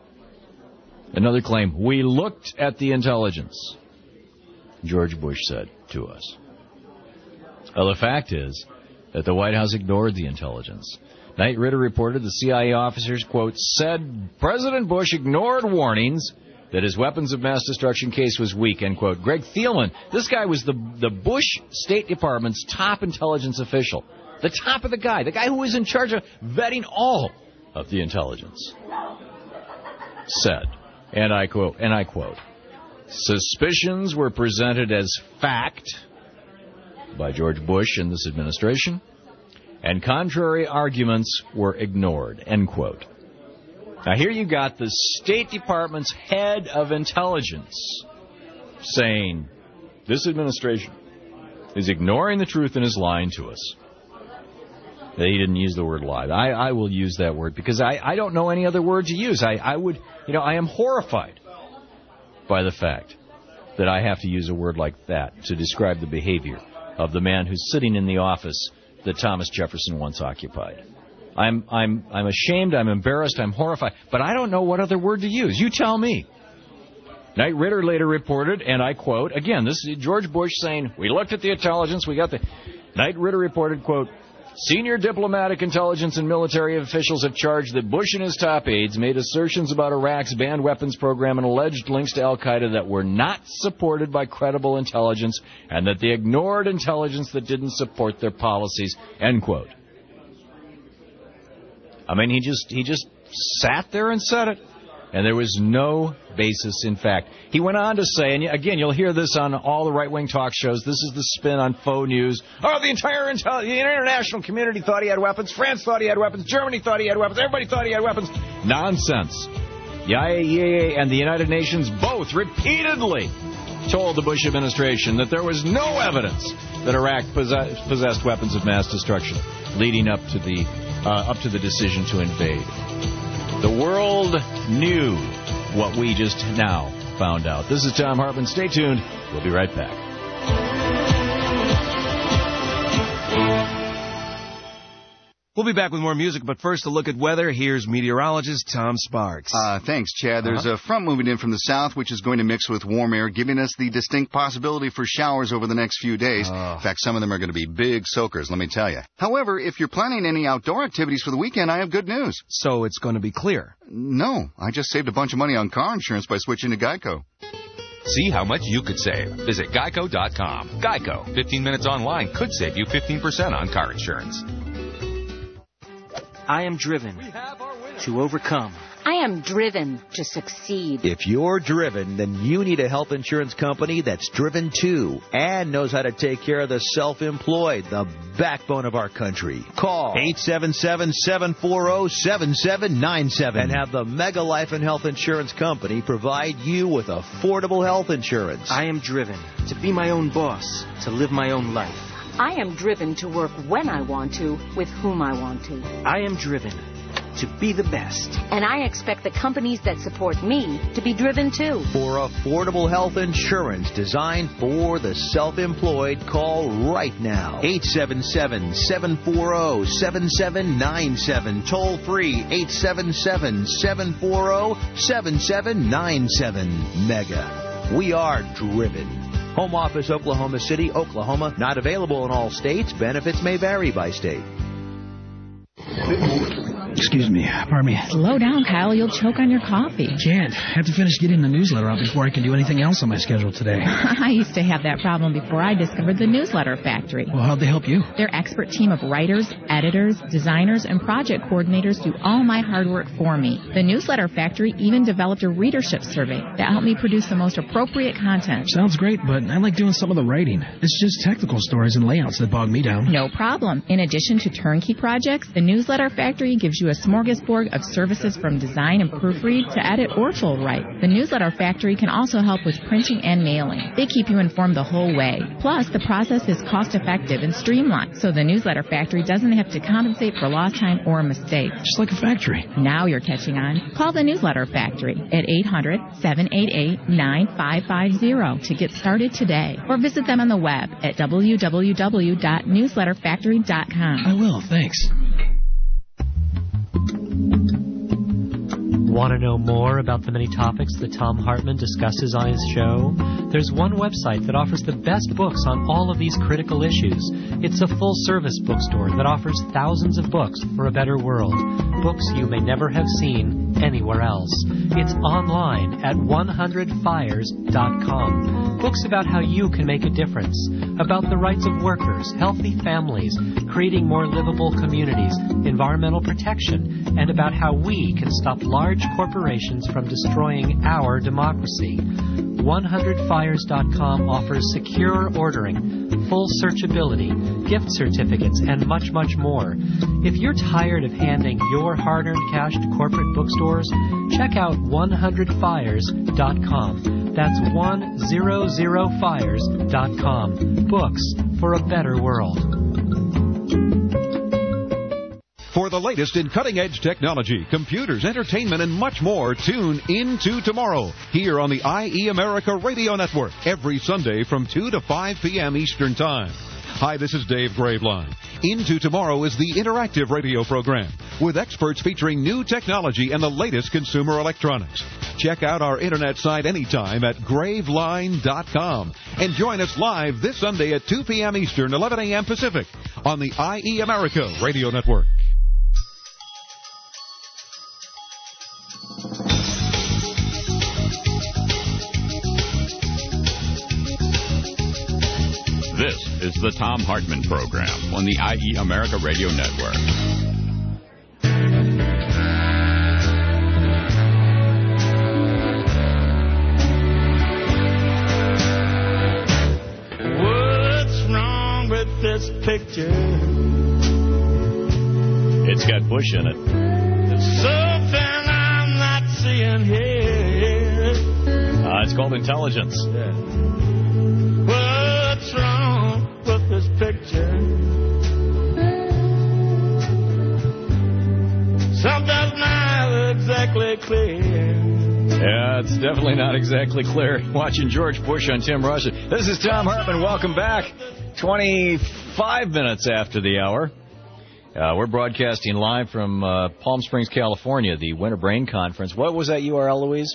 Another claim, we looked at the intelligence, George Bush said to us. Well, the fact is that the White House ignored the intelligence. Knight Ridder reported the C I A officers, quote, said President Bush ignored warnings that his weapons of mass destruction case was weak, end quote. Greg Thielman, this guy was the, the Bush State Department's top intelligence official, the top of the guy, the guy who was in charge of vetting all of the intelligence, said, and I quote, and I quote, suspicions were presented as fact by George Bush and this administration, and contrary arguments were ignored, end quote. Now here you got the State Department's head of intelligence saying this administration is ignoring the truth and is lying to us. He didn't use the word lie. I, I will use that word because I, I don't know any other word to use. I, I would, you know, I am horrified by the fact that I have to use a word like that to describe the behavior of the man who's sitting in the office that Thomas Jefferson once occupied. I'm I'm I'm ashamed, I'm embarrassed, I'm horrified, but I don't know what other word to use. You tell me. Knight Ridder later reported, and I quote, again, this is George Bush saying, we looked at the intelligence, we got the... Knight Ridder reported, quote, senior diplomatic intelligence and military officials have charged that Bush and his top aides made assertions about Iraq's banned weapons program and alleged links to al-Qaeda that were not supported by credible intelligence and that they ignored intelligence that didn't support their policies, end quote. I mean, he just he just sat there and said it. And there was no basis in fact. He went on to say, and again, you'll hear this on all the right-wing talk shows, this is the spin on faux news. Oh, the entire intel- the international community thought he had weapons. France thought he had weapons. Germany thought he had weapons. Everybody thought he had weapons. Nonsense. The I A E A and the United Nations both repeatedly told the Bush administration that there was no evidence that Iraq possess- possessed weapons of mass destruction leading up to the uh, up to the decision to invade. The world knew what we just now found out. This is Tom Hartman. Stay tuned. We'll be right back. We'll be back with more music, but first a look at weather. Here's meteorologist Tom Sparks. Uh, thanks, Chad. There's uh-huh. a front moving in from the south, which is going to mix with warm air, giving us the distinct possibility for showers over the next few days. Oh. In fact, some of them are going to be big soakers, let me tell you. However, if you're planning any outdoor activities for the weekend, I have good news. So it's going to be clear? No, I just saved a bunch of money on car insurance by switching to Geico. See how much you could save. Visit geico dot com. Geico. fifteen minutes online could save you fifteen percent on car insurance. I am driven to overcome. I am driven to succeed. If you're driven, then you need a health insurance company that's driven too and knows how to take care of the self-employed, the backbone of our country. Call eight seven seven, seven four zero, seven seven nine seven and have the Mega Life and Health Insurance Company provide you with affordable health insurance. I am driven to be my own boss, to live my own life. I am driven to work when I want to, with whom I want to. I am driven to be the best. And I expect the companies that support me to be driven too. For affordable health insurance designed for the self-employed, call right now. eight seven seven, seven four zero, seven seven nine seven. Toll free eight seven seven, seven four zero, seven seven nine seven. Mega. We are driven. Home office, Oklahoma City, Oklahoma. Not available in all states. Benefits may vary by state. Excuse me. Pardon me. Slow down, Kyle. You'll choke on your coffee. Can't. I have to finish getting the newsletter out before I can do anything else on my schedule today. I used to have that problem before I discovered the Newsletter Factory. Well, how'd they help you? Their expert team of writers, editors, designers, and project coordinators do all my hard work for me. The Newsletter Factory even developed a readership survey that helped me produce the most appropriate content. Sounds great, but I like doing some of the writing. It's just technical stories and layouts that bog me down. No problem. In addition to turnkey projects, the Newsletter Factory gives you a smorgasbord of services from design and proofread to edit or full write. The Newsletter Factory can also help with printing and mailing. They keep you informed the whole way. Plus, the process is cost-effective and streamlined, so the Newsletter Factory doesn't have to compensate for lost time or a mistake. Just like a factory. Now you're catching on. Call the Newsletter Factory at eight hundred, seven eight eight, nine five five zero to get started today. Or visit them on the web at w w w dot newsletter factory dot com. I will, thanks. Want to know more about the many topics that Tom Hartman discusses on his show? There's one website that offers the best books on all of these critical issues. It's a full-service bookstore that offers thousands of books for a better world. Books you may never have seen anywhere else. It's online at one hundred fires dot com. Books about how you can make a difference, about the rights of workers, healthy families, creating more livable communities, environmental protection, and about how we can stop large corporations from destroying our democracy. one hundred fires dot com offers secure ordering, full searchability, gift certificates, and much, much more. If you're tired of handing your hard-earned cash to corporate bookstores, check out one hundred fires dot com. That's one hundred fires dot com. Books for a better world. For the latest in cutting-edge technology, computers, entertainment, and much more, tune into tomorrow here on the I E America Radio Network every Sunday from two to five p.m. Eastern Time. Hi, this is Dave Graveline. Into Tomorrow is the interactive radio program with experts featuring new technology and the latest consumer electronics. Check out our internet site anytime at graveline dot com and join us live this Sunday at two p.m. Eastern, eleven a.m. Pacific on the I E America Radio Network. This is the Thom Hartmann Program on the I E America Radio Network. What's wrong with this picture? It's got Bush in it. There's something I'm not seeing here. Uh, it's called Intelligence. Yeah. What's wrong with this picture? Something's not exactly clear. Yeah, it's definitely not exactly clear. Watching George Bush on Tim Russert. This is Thom Hartmann. Welcome back. twenty-five minutes after the hour. Uh, we're broadcasting live from uh, Palm Springs, California, the Winter Brain Conference. What was that U R L, Louise?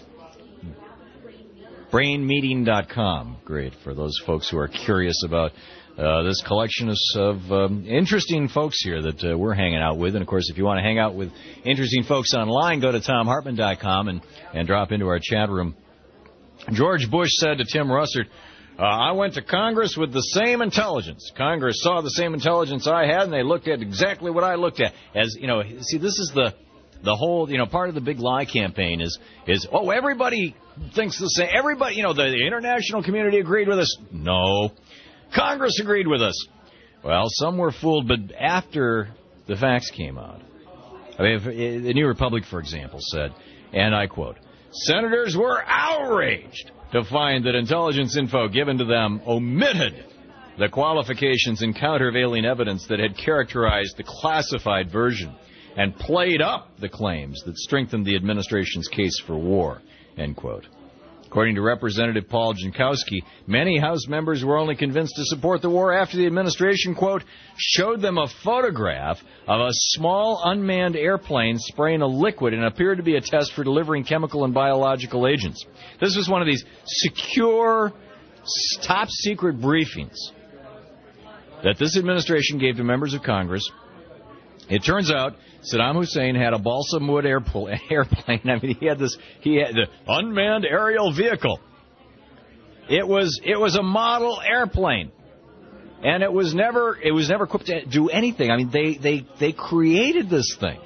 brain meeting dot com. Great for those folks who are curious about uh, this collection of, of um, interesting folks here that uh, we're hanging out with. And, of course, if you want to hang out with interesting folks online, go to thom hartmann dot com and, and drop into our chat room. George Bush said to Tim Russert, uh, I went to Congress with the same intelligence. Congress saw the same intelligence I had, and they looked at exactly what I looked at. As, you know, see, this is the... The whole, you know, part of the big lie campaign is, is oh, everybody thinks the same. Everybody, you know, the, the international community agreed with us. No. Congress agreed with us. Well, some were fooled, but after the facts came out, I mean, if, the New Republic, for example, said, and I quote, senators were outraged to find that intelligence info given to them omitted the qualifications and countervailing evidence that had characterized the classified version and played up the claims that strengthened the administration's case for war, end quote. According to Representative Paul Jankowski, many House members were only convinced to support the war after the administration, quote, showed them a photograph of a small unmanned airplane spraying a liquid and appeared to be a test for delivering chemical and biological agents. This was one of these secure, top-secret briefings that this administration gave to members of Congress. It turns out Saddam Hussein had a balsam wood airplane. I mean, he had this. He had the unmanned aerial vehicle. It was it was a model airplane, and it was never it was never equipped to do anything. I mean, they they they created this thing,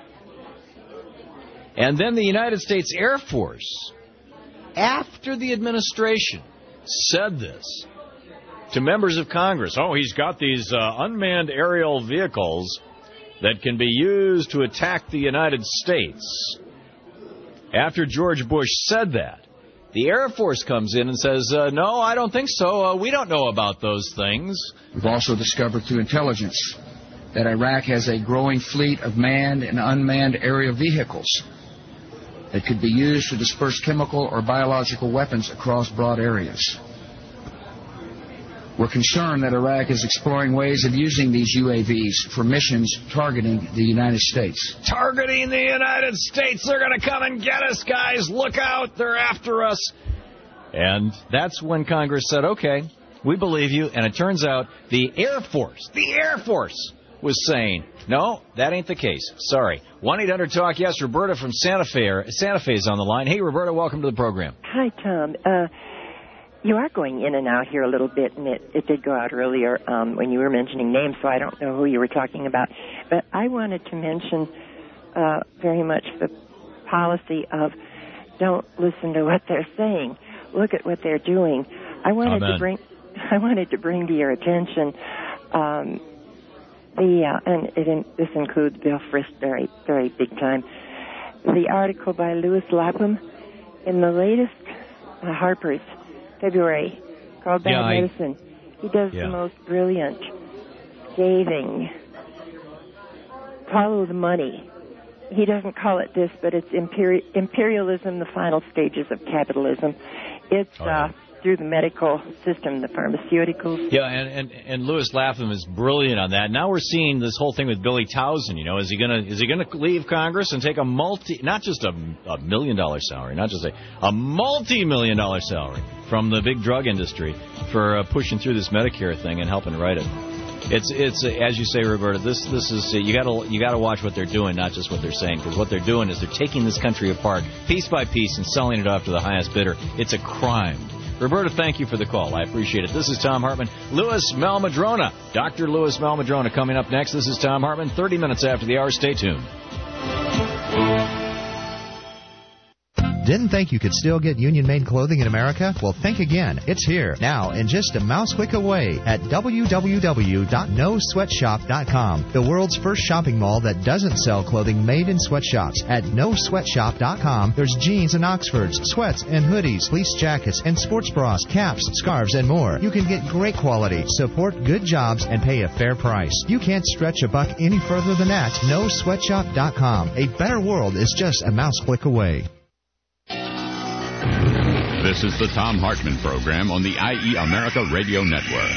and then the United States Air Force, after the administration said this to members of Congress. Oh, he's got these uh, unmanned aerial vehicles that can be used to attack the United States. After George Bush said that, the Air Force comes in and says, uh, no, I don't think so. Uh, we don't know about those things. We've also discovered through intelligence that Iraq has a growing fleet of manned and unmanned aerial vehicles that could be used to disperse chemical or biological weapons across broad areas. We're concerned that Iraq is exploring ways of using these U A Vs for missions targeting the United States. Targeting the United States. They're going to come and get us, guys. Look out. They're after us. And that's when Congress said, okay, we believe you. And it turns out the Air Force, the Air Force was saying, no, that ain't the case. Sorry. one eight hundred talk yes. Roberta from Santa Fe, Santa Fe is on the line. Hey, Roberta, welcome to the program. Hi, Tom. Uh, You are going in and out here a little bit, and it, it did go out earlier um, when you were mentioning names, so I don't know who you were talking about. But I wanted to mention uh, very much the policy of don't listen to what they're saying. Look at what they're doing. I wanted Amen. to bring I wanted to bring to your attention um, the uh, and it in, this includes Bill Frist very very big time. The article by Louis Lapham in the latest uh, Harper's. February, called Bad yeah, I, Medicine. He does yeah. the most brilliant, scathing, follow the money. He doesn't call it this, but it's imperi- imperialism, the final stages of capitalism. It's oh, yeah. uh, through the medical system, the pharmaceuticals. Yeah, and, and, and Louis Lapham is brilliant on that. Now we're seeing this whole thing with Billy Towson. You know, is he gonna is he gonna leave Congress and take a multi, not just a, a million dollar salary, not just a a multi million dollar salary from the big drug industry for uh, pushing through this Medicare thing and helping write it. It's it's uh, as you say, Roberta. This this is uh, you gotta you gotta watch what they're doing, not just what they're saying, because what they're doing is they're taking this country apart piece by piece and selling it off to the highest bidder. It's a crime. Roberta, thank you for the call. I appreciate it. This is Tom Hartman. Louis Malmadrona. Doctor Louis Malmadrona coming up next. This is Tom Hartman. thirty minutes after the hour. Stay tuned. Didn't think you could still get union-made clothing in America? Well, think again. It's here, now, and just a mouse click away at w w w dot no sweatshop dot com, the world's first shopping mall that doesn't sell clothing made in sweatshops. At no sweatshop dot com, there's jeans and Oxfords, sweats and hoodies, fleece jackets, and sports bras, caps, scarves, and more. You can get great quality, support good jobs, and pay a fair price. You can't stretch a buck any further than that. no sweatshop dot com. A better world is just a mouse click away. This is the Tom Hartman Program on the I E America Radio Network.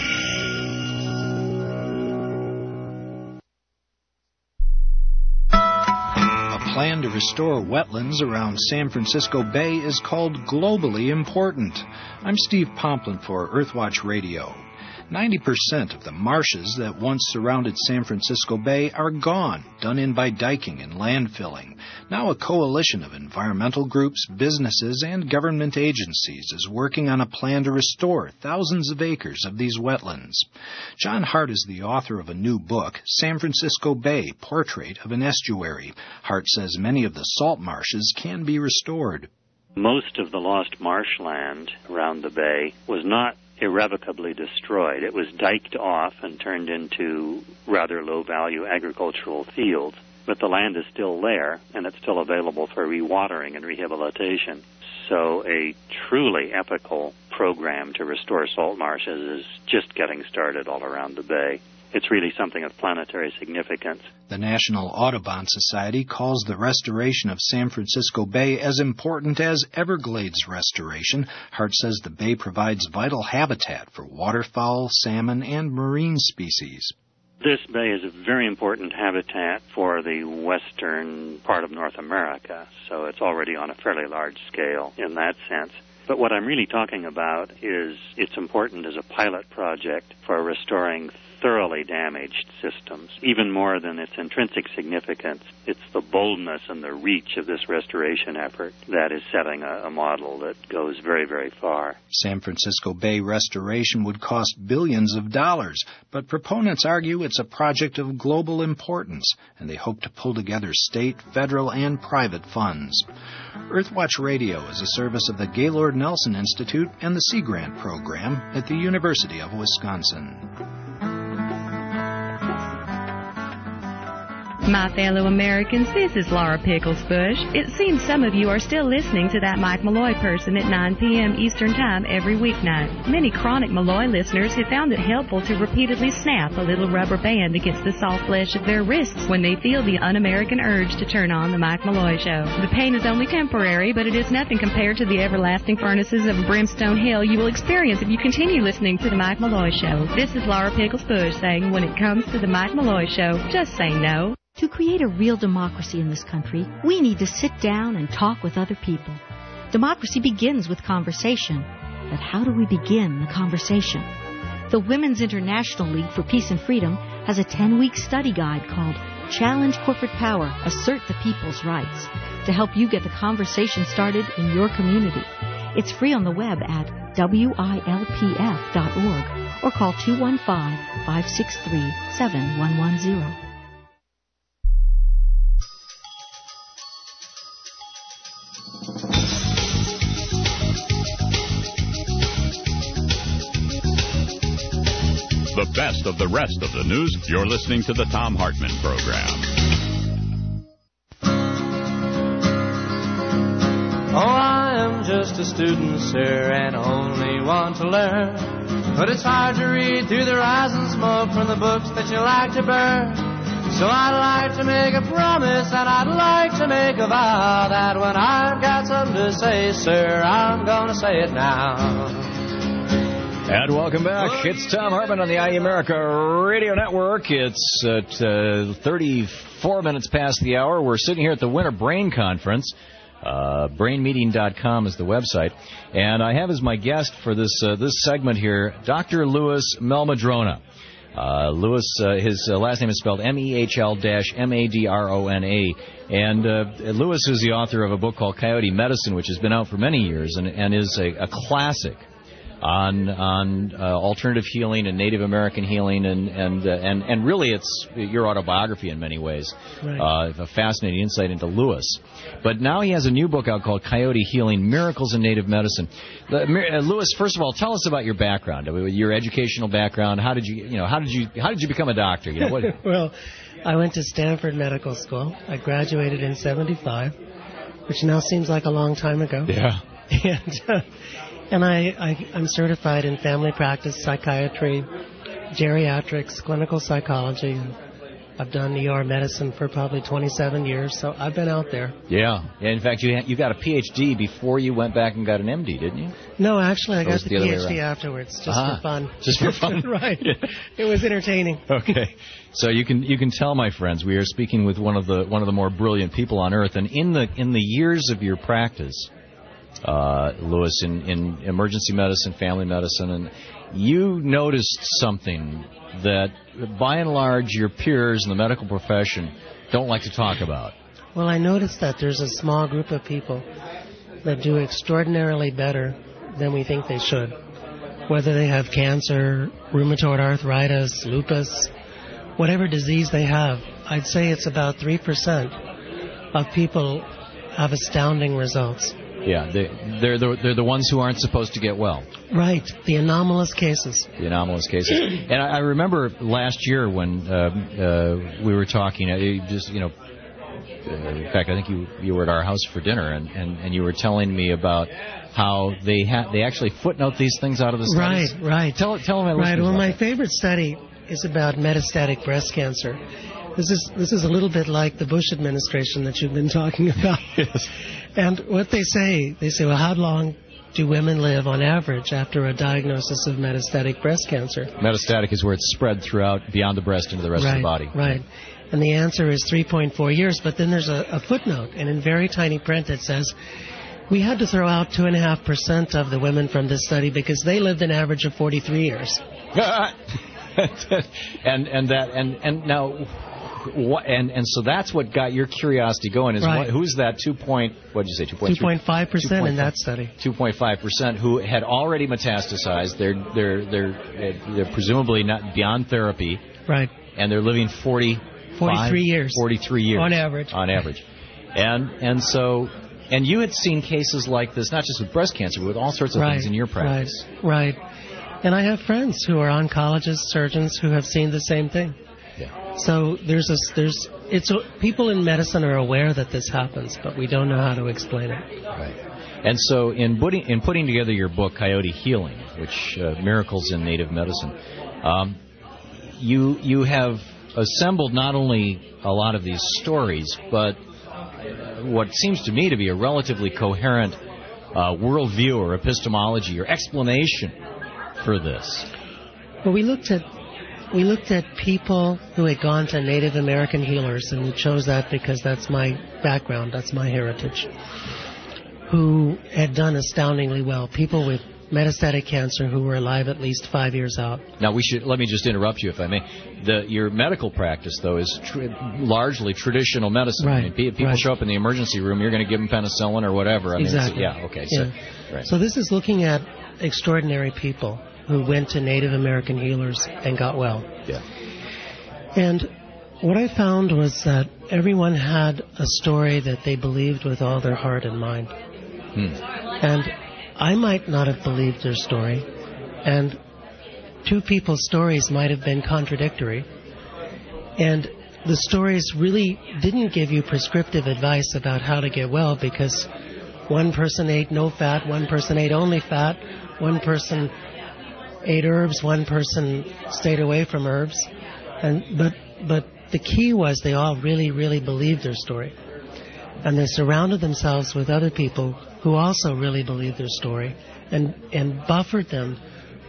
A plan to restore wetlands around San Francisco Bay is called Globally Important. I'm Steve Pomplin for Earthwatch Radio. ninety percent of the marshes that once surrounded San Francisco Bay are gone, done in by diking and landfilling. Now a coalition of environmental groups, businesses, and government agencies is working on a plan to restore thousands of acres of these wetlands. John Hart is the author of a new book, San Francisco Bay, Portrait of an Estuary. Hart says many of the salt marshes can be restored. Most of the lost marshland around the bay was not irrevocably destroyed. It was diked off and turned into rather low-value agricultural fields. But the land is still there, and it's still available for rewatering and rehabilitation. So a truly epical program to restore salt marshes is just getting started all around the bay. It's really something of planetary significance. The National Audubon Society calls the restoration of San Francisco Bay as important as Everglades restoration. Hart says the bay provides vital habitat for waterfowl, salmon, and marine species. This bay is a very important habitat for the western part of North America, so it's already on a fairly large scale in that sense. But what I'm really talking about is it's important as a pilot project for restoring thoroughly damaged systems. Even more than its intrinsic significance, it's the boldness and the reach of this restoration effort that is setting a, a model that goes very, very far. San Francisco Bay restoration would cost billions of dollars, but proponents argue it's a project of global importance, and they hope to pull together state, federal, and private funds. Earthwatch Radio is a service of the Gaylord Nelson Institute and the Sea Grant Program at the University of Wisconsin. My fellow Americans, this is Laura Pickles Bush. It seems some of you are still listening to that Mike Malloy person at nine p.m. Eastern Time every weeknight. Many chronic Malloy listeners have found it helpful to repeatedly snap a little rubber band against the soft flesh of their wrists when they feel the un-American urge to turn on the Mike Malloy Show. The pain is only temporary, but it is nothing compared to the everlasting furnaces of brimstone hell you will experience if you continue listening to the Mike Malloy Show. This is Laura Pickles Bush saying, when it comes to the Mike Malloy Show, just say no. To create a real democracy in this country, we need to sit down and talk with other people. Democracy begins with conversation. But how do we begin the conversation? The Women's International League for Peace and Freedom has a ten-week study guide called Challenge Corporate Power, Assert the People's Rights, to help you get the conversation started in your community. It's free on the web at W I L P F dot org or call two one five, five six three, seven one one zero. The best of the rest of the news. You're listening to the Tom Hartman Program. Oh, I am just a student, sir, and only want to learn. But it's hard to read through the rise and smoke from the books that you like to burn. So I'd like to make a promise, and I'd like to make a vow that when I've got something to say, sir, I'm gonna say it now. And welcome back. It's Tom Hartman on the I America Radio Network. It's at uh, thirty-four minutes past the hour. We're sitting here at the Winter Brain Conference. Uh, brain meeting dot com is the website. And I have as my guest for this uh, this segment here, Doctor Louis Mehlmadrona. Uh, Louis, uh, his uh, last name is spelled M E H L M A D R O N A. And uh, Louis is the author of a book called Coyote Medicine, which has been out for many years and, and is a, a classic on on uh, alternative healing and Native American healing, and and uh, and and really it's your autobiography in many ways. Right. Uh, a fascinating insight into Louis. But now he has a new book out called Coyote Healing: Miracles in Native Medicine. Uh, Louis, first of all, tell us about your background, your educational background. How did you you know how did you how did you become a doctor? You know, what? Well, I went to Stanford Medical School. I graduated in seventy-five, which now seems like a long time ago. Yeah. And. Uh, And I, I, I'm certified in family practice, psychiatry, geriatrics, clinical psychology. I've done E R medicine for probably twenty-seven years, so I've been out there. Yeah. yeah in fact, you you got a P H D before you went back and got an M D, didn't you? No, actually, I or got the, the P H D afterwards, just ah, for fun. Just for fun? Right. Yeah. It was entertaining. Okay. So you can you can tell, my friends, we are speaking with one of the one of the more brilliant people on earth, and in the in the years of your practice, Uh, Louis, in, in emergency medicine, family medicine, and you noticed something that, by and large, your peers in the medical profession don't like to talk about. Well, I noticed that there's a small group of people that do extraordinarily better than we think they should. Whether they have cancer, rheumatoid arthritis, lupus, whatever disease they have, I'd say it's about three percent of people have astounding results. Yeah, they, they're the, they're the ones who aren't supposed to get well. Right, the anomalous cases. The anomalous cases. And I, I remember last year when uh, uh, we were talking, uh, just you know, uh, in fact, I think you you were at our house for dinner, and, and, and you were telling me about how they ha- they actually footnote these things out of the studies. Right, right. Tell tell them. Right. Well, my that. favorite study is about metastatic breast cancer. This is this is a little bit like the Bush administration that you've been talking about. Yes. And what they say, they say, well, how long do women live on average after a diagnosis of metastatic breast cancer? Metastatic is where it's spread throughout, beyond the breast into the rest right, of the body. Right. And the answer is three point four years, but then there's a, a footnote, and in very tiny print it says, we had to throw out two point five percent of the women from this study because they lived an average of forty-three years. and and that and and now what, and and so that's what got your curiosity going is right. what, who's that two point what did you say two point two point five percent in that study two point five percent who had already metastasized, they're they're they're they're presumably not beyond therapy, right, and they're living forty forty-three years forty-three years on average on average and and so and you had seen cases like this not just with breast cancer but with all sorts of right, things in your practice. Right, right. And I have friends who are oncologists, surgeons who have seen the same thing. Yeah. So there's a there's it's a, people in medicine are aware that this happens, but we don't know how to explain it. Right. And so in putting in putting together your book Coyote Healing, which uh, Miracles in Native Medicine, um, you you have assembled not only a lot of these stories, but what seems to me to be a relatively coherent uh, worldview or epistemology or explanation for this. Well, we looked at we looked at people who had gone to Native American healers, and we chose that because that's my background, that's my heritage, who had done astoundingly well. People with metastatic cancer who were alive at least five years out. Now, we should let me just interrupt you, if I may. The, your medical practice, though, is tr- largely traditional medicine. Right. I mean, people right. show up in the emergency room, you're going to give them penicillin or whatever. I exactly. mean, yeah, okay. Yeah. So, right. so this is looking at extraordinary people who went to Native American healers and got well. Yeah. And what I found was that everyone had a story that they believed with all their heart and mind. Hmm. And I might not have believed their story, and two people's stories might have been contradictory. And the stories really didn't give you prescriptive advice about how to get well, because one person ate no fat, one person ate only fat, one person ate herbs, one person stayed away from herbs. And but but the key was they all really, really believed their story. And they surrounded themselves with other people who also really believed their story and, and buffered them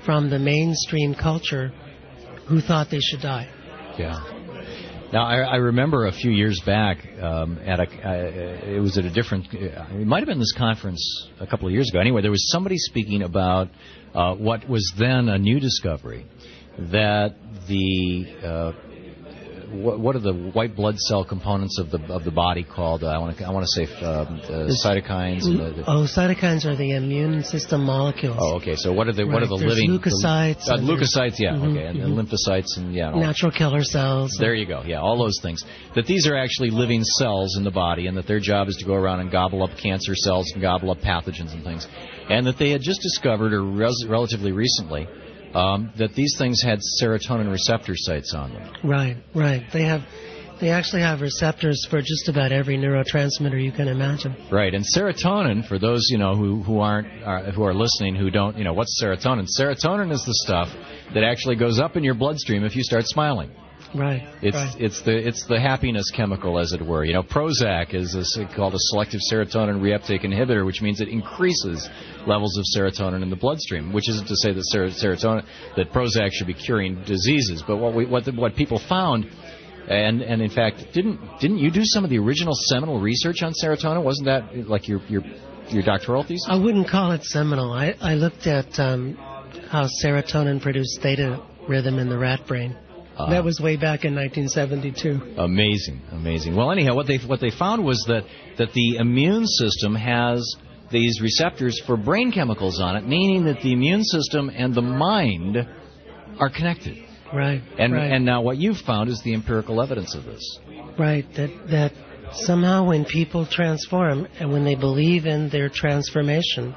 from the mainstream culture who thought they should die. Yeah. Now, I, I remember a few years back um, at a, uh, it was at a different, uh, it might have been this conference a couple of years ago. Anyway, there was somebody speaking about uh, what was then a new discovery, that the, uh, what, what are the white blood cell components of the of the body called? Uh, I want to I want to say um, uh, cytokines. And the, the oh, cytokines are the immune system molecules. Oh, okay. So what are the right. what are the there's living leukocytes? The, uh, leukocytes, yeah, mm-hmm, okay, and, mm-hmm. and lymphocytes, and yeah, natural killer cells. There you go. Yeah, all those things. That these are actually living cells in the body, and that their job is to go around and gobble up cancer cells and gobble up pathogens and things, and that they had just discovered, or res- relatively recently, um, that these things had serotonin receptor sites on them. Right, right. They have. They actually have receptors for just about every neurotransmitter you can imagine. Right, and serotonin, for those you know who who aren't uh, who are listening who don't, you know, what's serotonin? Serotonin is the stuff that actually goes up in your bloodstream if you start smiling. Right. It's right. it's the it's the happiness chemical, as it were. You know, Prozac is a, called a selective serotonin reuptake inhibitor, which means it increases levels of serotonin in the bloodstream. Which isn't to say that ser- serotonin that Prozac should be curing diseases, but what we what the, what people found. And and in fact, didn't didn't you do some of the original seminal research on serotonin? Wasn't that like your your your doctoral thesis? I wouldn't call it seminal. I, I looked at um, how serotonin produced theta rhythm in the rat brain. Uh, that was way back in nineteen seventy-two. Amazing, amazing. Well, anyhow, what they what they found was that that the immune system has these receptors for brain chemicals on it, meaning that the immune system and the mind are connected. Right. And right. and now what you've found is the empirical evidence of this. Right. That that somehow when people transform and when they believe in their transformation,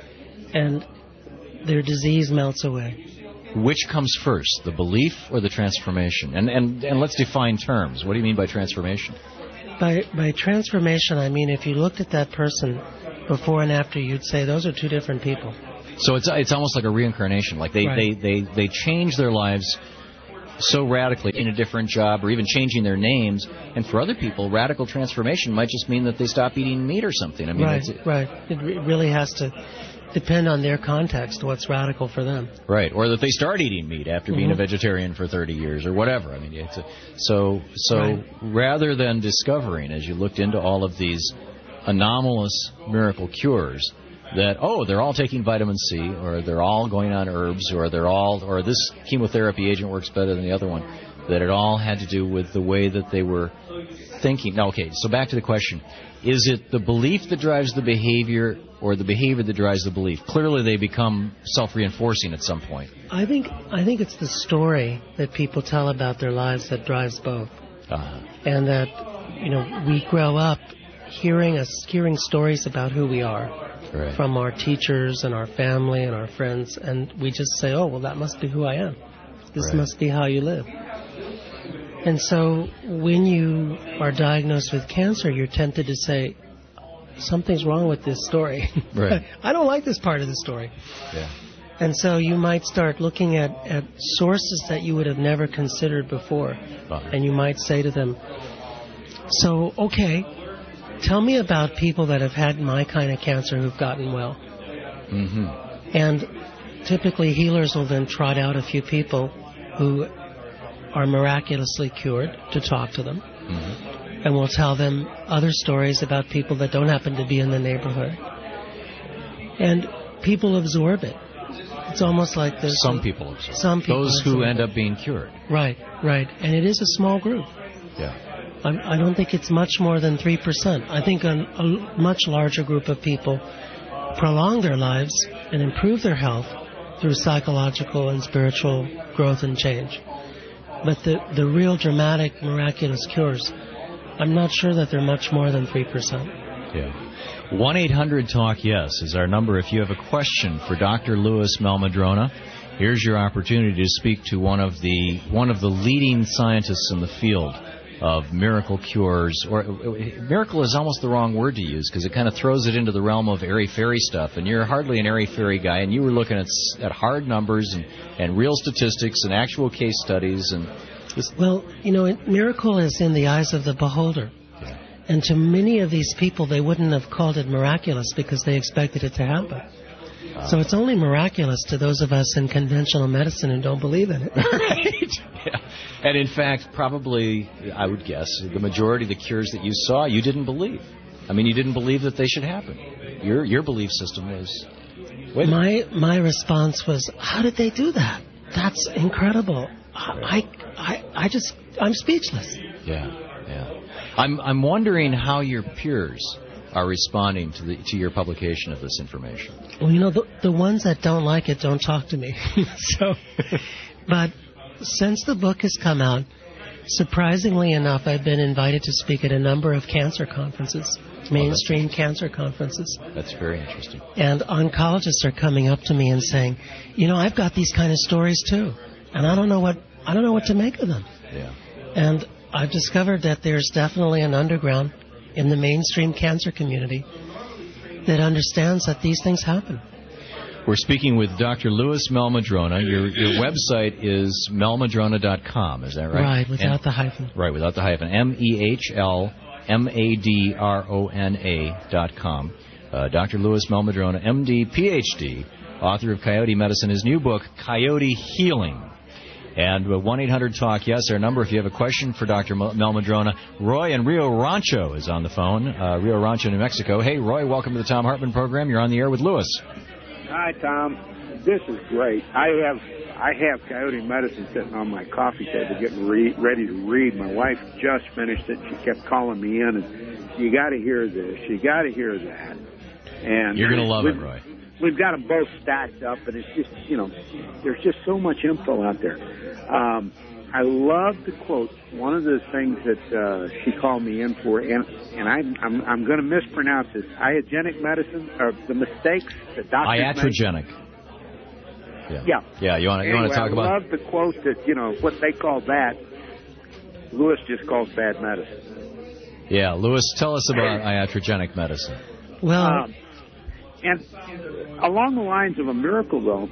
and their disease melts away. Which comes first, the belief or the transformation? And and and let's define terms. What do you mean by transformation? By by transformation, I mean if you looked at that person before and after, you'd say those are two different people. So it's it's almost like a reincarnation. Like they right. they, they, they change their lives so radically in a different job, or even changing their names. And for other people, radical transformation might just mean that they stop eating meat or something. I mean, right, it's, right. It re- really has to depend on their context, what's radical for them. Right, or that they start eating meat after being mm-hmm. a vegetarian for thirty years or whatever. I mean, it's a, so so right. rather than discovering, as you looked into all of these anomalous miracle cures, that, oh, they're all taking vitamin C, or they're all going on herbs, or they're all, or this chemotherapy agent works better than the other one, that it all had to do with the way that they were thinking. Now, okay, so back to the question. Is it the belief that drives the behavior, or the behavior that drives the belief? Clearly they become self-reinforcing at some point. I think I think it's the story that people tell about their lives that drives both. Uh-huh. And that, you know, we grow up hearing us hearing stories about who we are. Right. From our teachers and our family and our friends, and we just say, oh, well, that must be who I am. This right. must be how you live. And so when you are diagnosed with cancer, you're tempted to say, something's wrong with this story. Right. I don't like this part of the story. Yeah. And so you might start looking at, at sources that you would have never considered before. Uh-huh. And you might say to them, so, okay, tell me about people that have had my kind of cancer who've gotten well. Mm-hmm. And typically healers will then trot out a few people who are miraculously cured to talk to them. Mm-hmm. And we'll tell them other stories about people that don't happen to be in the neighborhood. And people absorb it. It's almost like this. Some people absorb it. Some people Those who absorb end it. up being cured. Right, right. And it is a small group. Yeah. I don't think it's much more than three percent. I think a, a much larger group of people prolong their lives and improve their health through psychological and spiritual growth and change. But the, the real dramatic, miraculous cures, I'm not sure that they're much more than three percent. Yeah. one eight hundred talk yes is our number if you have a question for Doctor Louis Malmadrona. Here's your opportunity to speak to one of the one of the leading scientists in the field of miracle cures, or miracle is almost the wrong word to use because it kind of throws it into the realm of airy-fairy stuff, and you're hardly an airy-fairy guy, and you were looking at at hard numbers and, and real statistics and actual case studies. And this. Well, you know, it, miracle is in the eyes of the beholder. Yeah. And to many of these people, they wouldn't have called it miraculous because they expected it to happen. Uh, so it's only miraculous to those of us in conventional medicine who don't believe in it. Right. Yeah. And in fact, probably, I would guess, the majority of the cures that you saw, you didn't believe. I mean, you didn't believe that they should happen. Your your belief system was... Wait my my response was, how did they do that? That's incredible. I, I, I just, I'm speechless. Yeah, yeah. I'm I'm wondering how your peers are responding to the to your publication of this information. Well, you know, the the ones that don't like it don't talk to me. so, but since the book has come out, surprisingly enough, I've been invited to speak at a number of cancer conferences, mainstream oh, cancer conferences. That's very interesting. And oncologists are coming up to me and saying, you know, I've got these kind of stories too, and I don't know what I don't know what to make of them. Yeah. And I've discovered that there's definitely an underground in the mainstream cancer community that understands that these things happen. We're speaking with Doctor Louis Mehl-Madrona. Your your website is mehl madrona dot com, is that right? Right, without and, the hyphen. Right, without the hyphen. M E H L M A D R O N A dot com. Uh, Doctor Louis Mehl-Madrona, M D, P H D, author of Coyote Medicine, his new book, Coyote Healing. And one eight hundred talk yes, our number if you have a question for Doctor Mehl-Madrona. Roy in Rio Rancho is on the phone, uh, Rio Rancho, New Mexico. Hey, Roy, welcome to the Thom Hartmann program. You're on the air with Louis. Hi, Tom. This is great. I have I have Coyote Medicine sitting on my coffee table getting re- ready to read. My wife just finished it. She kept calling me in, and you got to hear this. You got to hear that. And you're going to love it, Roy. We've got them both stacked up, and it's just, you know, there's just so much info out there. Um, I love the quote. One of the things that uh, she called me in for, and and I'm I'm, I'm going to mispronounce this. Iatrogenic medicine, or the mistakes that doctors Iatrogenic. make. Yeah. Yeah. Yeah. You want to anyway, you want to talk I about? I love the quote that, you know, what they call that. Louis just calls bad medicine. Yeah, Louis, tell us about iatrogenic medicine. Well. Um, And along the lines of a miracle, though,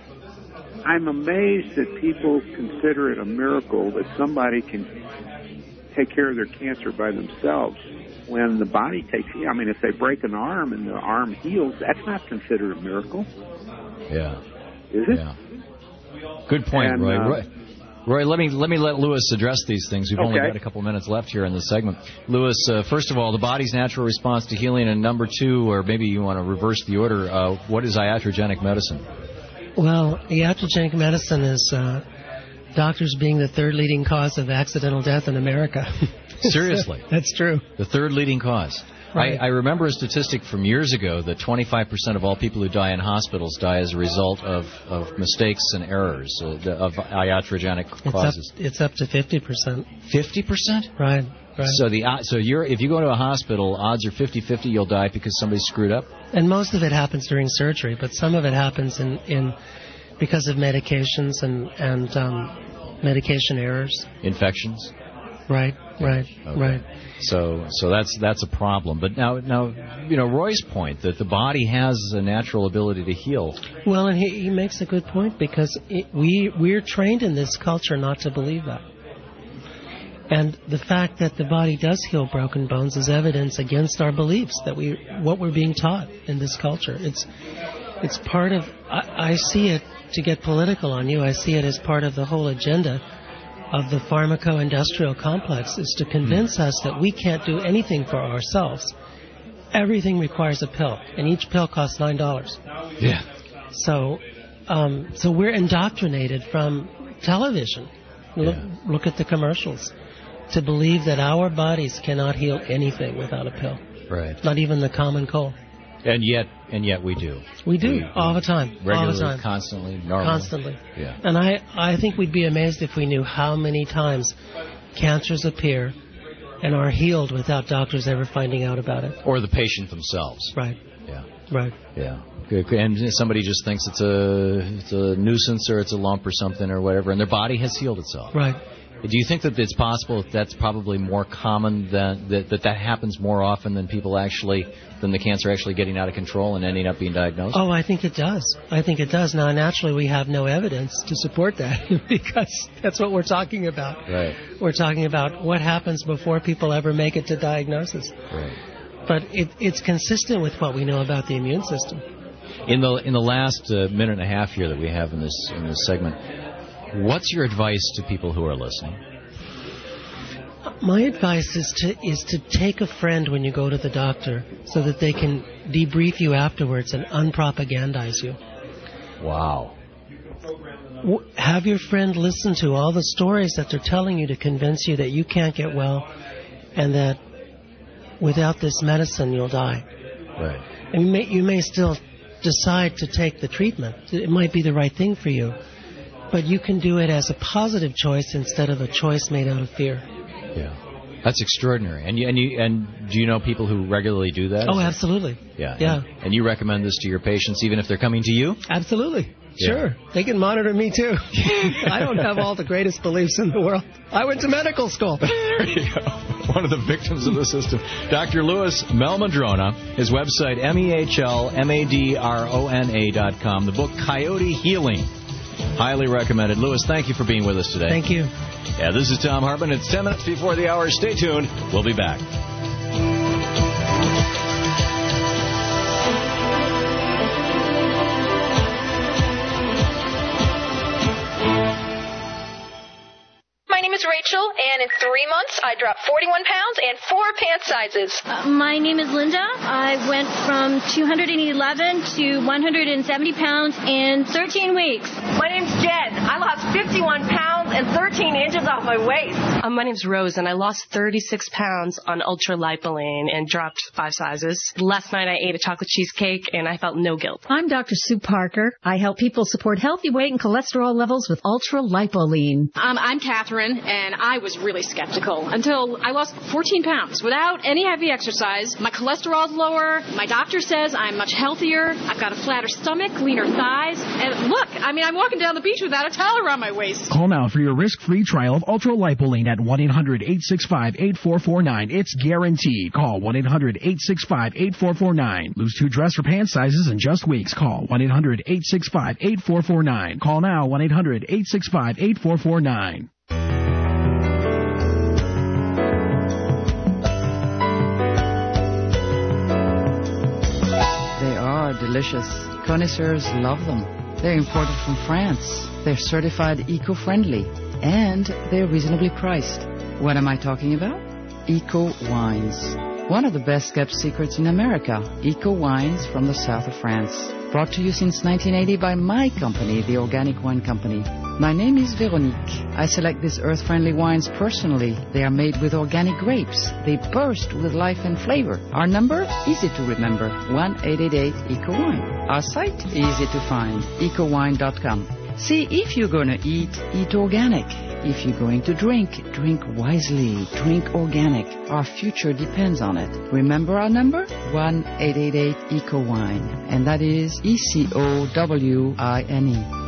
I'm amazed that people consider it a miracle that somebody can take care of their cancer by themselves when the body takes, I mean, if they break an arm and the arm heals, that's not considered a miracle. Yeah. Is it? Yeah. Good point, and, Roy. Uh, Roy. Roy, let me let me let Louis address these things. We've okay. only got a couple minutes left here in this segment. Louis, uh, first of all, the body's natural response to healing, and number two, or maybe you want to reverse the order, uh, what is iatrogenic medicine? Well, iatrogenic medicine is uh, doctors being the third leading cause of accidental death in America. Seriously? That's true. The third leading cause. Right. I, I remember a statistic from years ago that twenty-five percent of all people who die in hospitals die as a result of, of mistakes and errors uh, of iatrogenic causes. It's up, it's up to fifty percent. fifty percent? Right. Right. So the so you're if you go to a hospital, odds are fifty-fifty you'll die because somebody screwed up? And most of it happens during surgery, but some of it happens in, in because of medications and, and um, medication errors. Infections? Right, right, okay. right. So, so that's that's a problem. But now, now, you know, Roy's point that the body has a natural ability to heal. Well, and he, he makes a good point because it, we we're trained in this culture not to believe that. And the fact that the body does heal broken bones is evidence against our beliefs that we what we're being taught in this culture. It's it's part of. I, I see it, to get political on you, I see it as part of the whole agenda of the pharmaco-industrial complex is to convince mm. us that we can't do anything for ourselves. Everything requires a pill, and each pill costs nine dollars. Yeah. So, um, so we're indoctrinated from television. Look, yeah. look at the commercials. To believe that our bodies cannot heal anything without a pill. Right. Not even the common cold. And yet, and yet we do. We do we, all the time. Regularly, all the time. constantly, normally. Constantly. Yeah. And I, I think we'd be amazed if we knew how many times cancers appear and are healed without doctors ever finding out about it. Or the patient themselves. Right. Yeah. Right. Yeah. And somebody just thinks it's a it's a nuisance or it's a lump or something or whatever, and their body has healed itself. Right. Do you think that it's possible that that's probably more common than that, that that happens more often than people actually than the cancer actually getting out of control and ending up being diagnosed? Oh, I think it does. I think it does. Now, naturally, we have no evidence to support that because that's what we're talking about. Right. We're talking about what happens before people ever make it to diagnosis. Right. But it, it's consistent with what we know about the immune system. In the in the last uh, minute and a half here that we have in this in this segment, what's your advice to people who are listening? My advice is to is to take a friend when you go to the doctor so that they can debrief you afterwards and unpropagandize you. Wow. Have your friend listen to all the stories that they're telling you to convince you that you can't get well and that without this medicine you'll die. Right. And you may, you may still decide to take the treatment. It might be the right thing for you. But you can do it as a positive choice instead of a choice made out of fear. Yeah. That's extraordinary. And you, and you and do you know people who regularly do that? Oh, absolutely. Yeah. Yeah. And, and you recommend this to your patients even if they're coming to you? Absolutely. Yeah. Sure. They can monitor me, too. I don't have all the greatest beliefs in the world. I went to medical school. There you go. One of the victims of the system. Doctor Louis Mehlmadrona, his website, M E H L M A D R O N A dot com. The book, Coyote Healing. Highly recommended. Louis, thank you for being with us today. Thank you. Yeah, this is Tom Hartman. It's ten minutes before the hour. Stay tuned. We'll be back. My name is Rachel, and in three months, I dropped forty-one pounds and four pant sizes. Uh, my name is Linda. I went from two hundred eleven to one hundred seventy pounds in thirteen weeks. My name's Jen. I lost fifty-one pounds and thirteen inches off my waist. Um, my name's Rose, and I lost thirty-six pounds on Ultra Lipoline and dropped five sizes. Last night, I ate a chocolate cheesecake, and I felt no guilt. I'm Doctor Sue Parker. I help people support healthy weight and cholesterol levels with Ultra Lipoline. Um, I'm Catherine, and I was really skeptical until I lost fourteen pounds without any heavy exercise. My cholesterol's lower. My doctor says I'm much healthier. I've got a flatter stomach, leaner thighs. And look, I mean, I'm walking down the beach without a towel around my waist. Call now for your risk-free trial of Ultra Lipoline at one eight hundred eight six five eight four four nine. It's guaranteed. Call one eight hundred eight six five eight four four nine. Lose two dress or pant sizes in just weeks. Call one eight hundred eight six five eight four four nine. Call now one eight hundred eight six five eight four four nine. They are delicious. Connoisseurs love them. They're imported from France. They're certified eco-friendly. And they're reasonably priced. What am I talking about? Eco Wines. One of the best-kept secrets in America. Eco Wines from the south of France. Brought to you since nineteen eighty by my company, the Organic Wine Company. My name is Veronique. I select these earth-friendly wines personally. They are made with organic grapes. They burst with life and flavor. Our number? Easy to remember. one eight eight eight eco wine. Our site? Easy to find. eco wine dot com. See, if you're going to eat, eat organic. If you're going to drink, drink wisely. Drink organic. Our future depends on it. Remember our number? one eight eight eight eco wine. And that is E C O W I N E.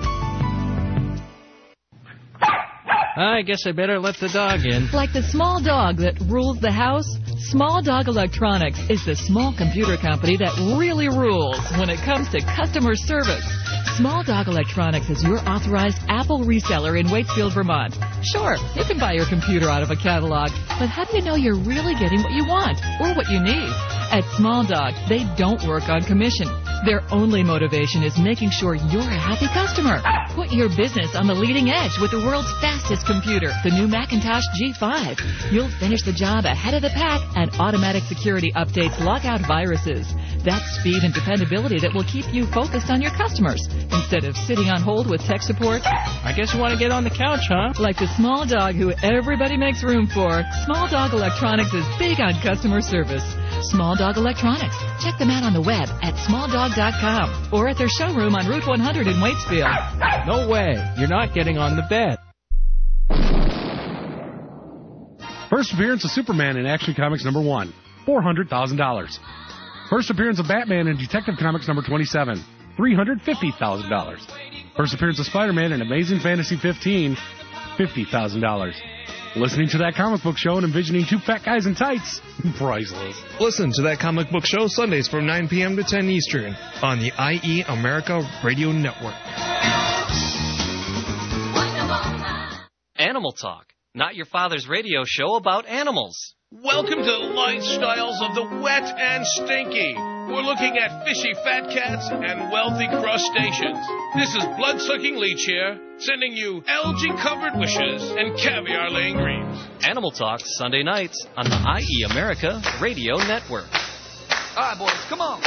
I guess I better let the dog in. Like the small dog that rules the house, Small Dog Electronics is the small computer company that really rules when it comes to customer service. Small Dog Electronics is your authorized Apple reseller in Waitsfield, Vermont. Sure, you can buy your computer out of a catalog, but how do you know you're really getting what you want or what you need? At Small Dog, they don't work on commission. Their only motivation is making sure you're a happy customer. Put your business on the leading edge with the world's fastest computer, the new Macintosh G five. You'll finish the job ahead of the pack, and automatic security updates lock out viruses. That's speed and dependability that will keep you focused on your customers instead of sitting on hold with tech support. I guess you want to get on the couch, huh? Like the small dog who everybody makes room for, Small Dog Electronics is big on customer service. Small Dog Electronics. Check them out on the web at small dog dot com or at their showroom on Route one hundred in Waitsfield. No way. You're not getting on the bed. First appearance of Superman in Action Comics number one, four hundred thousand dollars. First appearance of Batman in Detective Comics number twenty-seven, three hundred fifty thousand dollars. First appearance of Spider-Man in Amazing Fantasy fifteen, fifty thousand dollars. Listening to That Comic Book Show and envisioning two fat guys in tights, priceless. Listen to That Comic Book Show Sundays from nine p.m. to ten Eastern on the I E America Radio Network. Animal Talk, not your father's radio show about animals. Welcome to Lifestyles of the Wet and Stinky. we're looking at fishy fat cats and wealthy crustaceans. This is blood-sucking leech here, sending you algae-covered wishes and caviar-laying dreams. Animal Talk, Sunday nights on the I E America Radio Network. All right, boys, come on.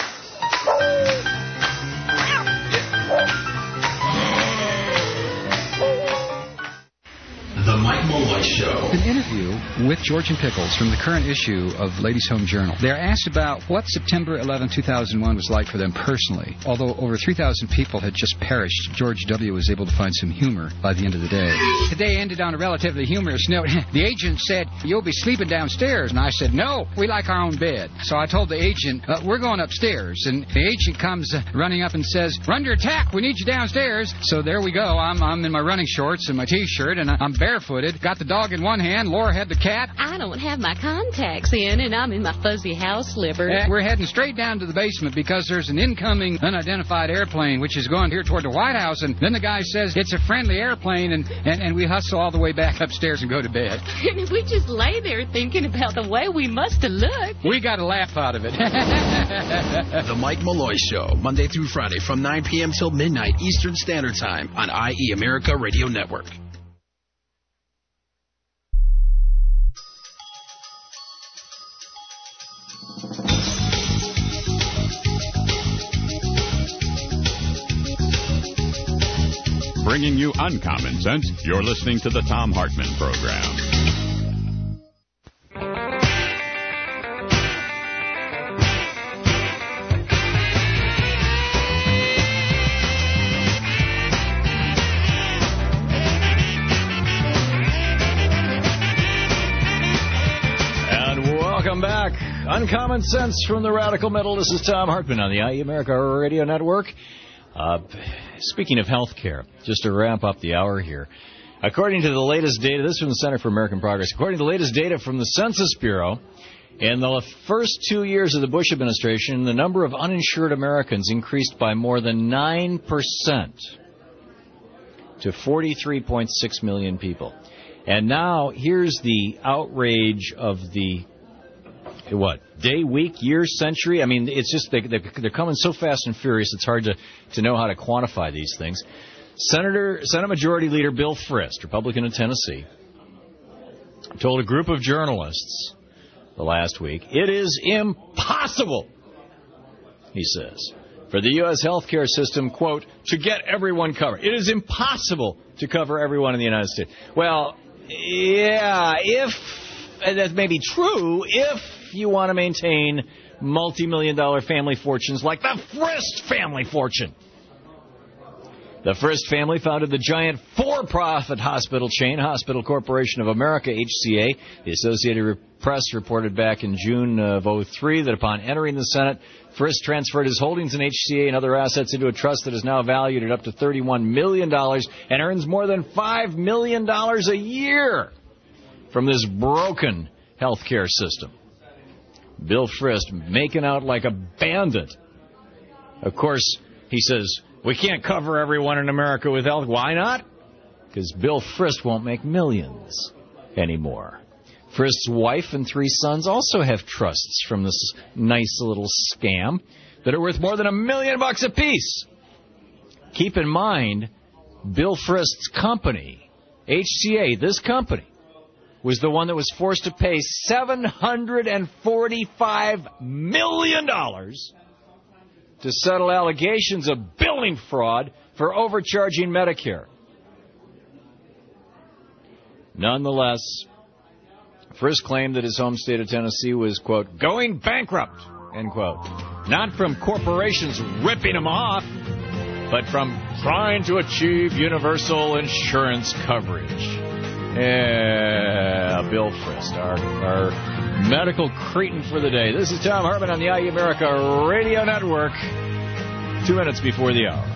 The Mike Malloy Show. An interview with George and Pickles from the current issue of Ladies' Home Journal. They're asked about what September eleventh, two thousand one was like for them personally. Although over three thousand people had just perished, George W. was able to find some humor by the end of the day. The day ended on a relatively humorous note. The agent said, "You'll be sleeping downstairs." And I said, "No, we like our own bed." So I told the agent, uh, "We're going upstairs." And the agent comes uh, running up and says, "We're under attack. We need you downstairs." So there we go. I'm, I'm in my running shorts and my T-shirt, and I'm barefooted. Got the dog in one hand. Laura had the cat. I don't have my contacts in, and I'm in my fuzzy house slippers. Uh, we're heading straight down to the basement because there's an incoming unidentified airplane which is going here toward the White House. And then the guy says it's a friendly airplane, and, and, and we hustle all the way back upstairs and go to bed. And we just lay there thinking about the way we must have looked. We got a laugh out of it. The Mike Malloy Show, Monday through Friday from nine p.m. till midnight Eastern Standard Time on I E America Radio Network. Bringing you uncommon sense, you're listening to the Thom Hartmann Program. And welcome back. Uncommon Sense from the Radical Middle. This is Thom Hartmann on the I E America Radio Network. Uh, speaking of health care, just to wrap up the hour here, according to the latest data, this is from the Center for American Progress, according to the latest data from the Census Bureau, in the first two years of the Bush administration, the number of uninsured Americans increased by more than nine percent to forty-three point six million people. And now, here's the outrage of the what, day, week, year, century? I mean, it's just, they, they're coming so fast and furious, it's hard to, to know how to quantify these things. Senator, Senate Majority Leader Bill Frist, Republican of Tennessee, told a group of journalists the last week, it is impossible, he says, for the U S healthcare system, quote, to get everyone covered. It is impossible to cover everyone in the United States. Well, yeah, if, and that may be true, if you want to maintain multi-million dollar family fortunes like the Frist family fortune. The Frist family founded the giant for-profit hospital chain, Hospital Corporation of America, H C A. The Associated Press reported back in June of oh three that upon entering the Senate, Frist transferred his holdings in H C A and other assets into a trust that is now valued at up to thirty-one million dollars and earns more than five million dollars a year from this broken healthcare system. Bill Frist making out like a bandit. Of course, he says, we can't cover everyone in America with health. Why not? Because Bill Frist won't make millions anymore. Frist's wife and three sons also have trusts from this nice little scam that are worth more than a million bucks apiece. Keep in mind, Bill Frist's company, H C A, this company, was the one that was forced to pay seven hundred forty-five million dollars to settle allegations of billing fraud for overcharging Medicare. Nonetheless, Frist claimed that his home state of Tennessee was, quote, going bankrupt, end quote. Not from corporations ripping him off, but from trying to achieve universal insurance coverage. Yeah, Bill Frist, our, our medical cretin for the day. This is Thom Hartmann on the I E America Radio Network. Two minutes before the hour.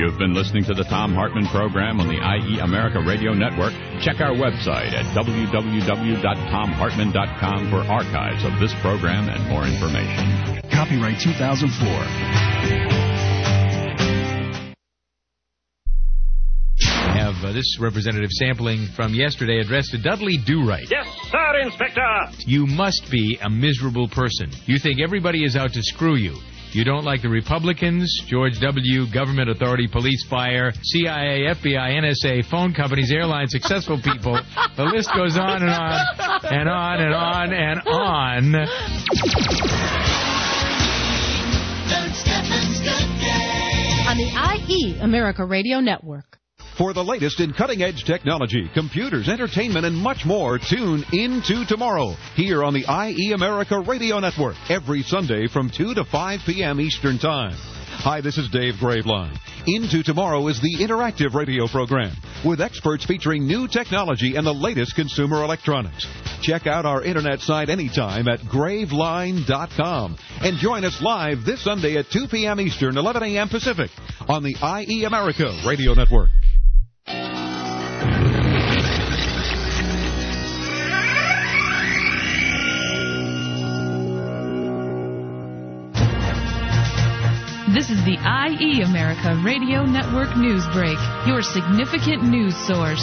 You've been listening to the Thom Hartmann program on the I E America Radio Network. Check our website at w w w dot tom hartmann dot com for archives of this program and more information. Copyright two thousand four. Have uh, this representative sampling from yesterday addressed to Dudley Do-Right. Yes, sir, Inspector. You must be a miserable person. You think everybody is out to screw you. You don't like the Republicans, George W., government authority, police, fire, C I A, F B I, N S A, phone companies, airlines, successful people. The list goes on and on and on and on and on. On the I E America Radio Network. For the latest in cutting-edge technology, computers, entertainment, and much more, tune Into Tomorrow here on the I E America Radio Network every Sunday from two to five p.m. Eastern Time. Hi, this is Dave Graveline. Into Tomorrow is the interactive radio program with experts featuring new technology and the latest consumer electronics. Check out our internet site anytime at graveline dot com and join us live this Sunday at two p.m. Eastern, eleven a.m. Pacific on the I E America Radio Network. This is the I E America Radio Network News Break, your significant news source.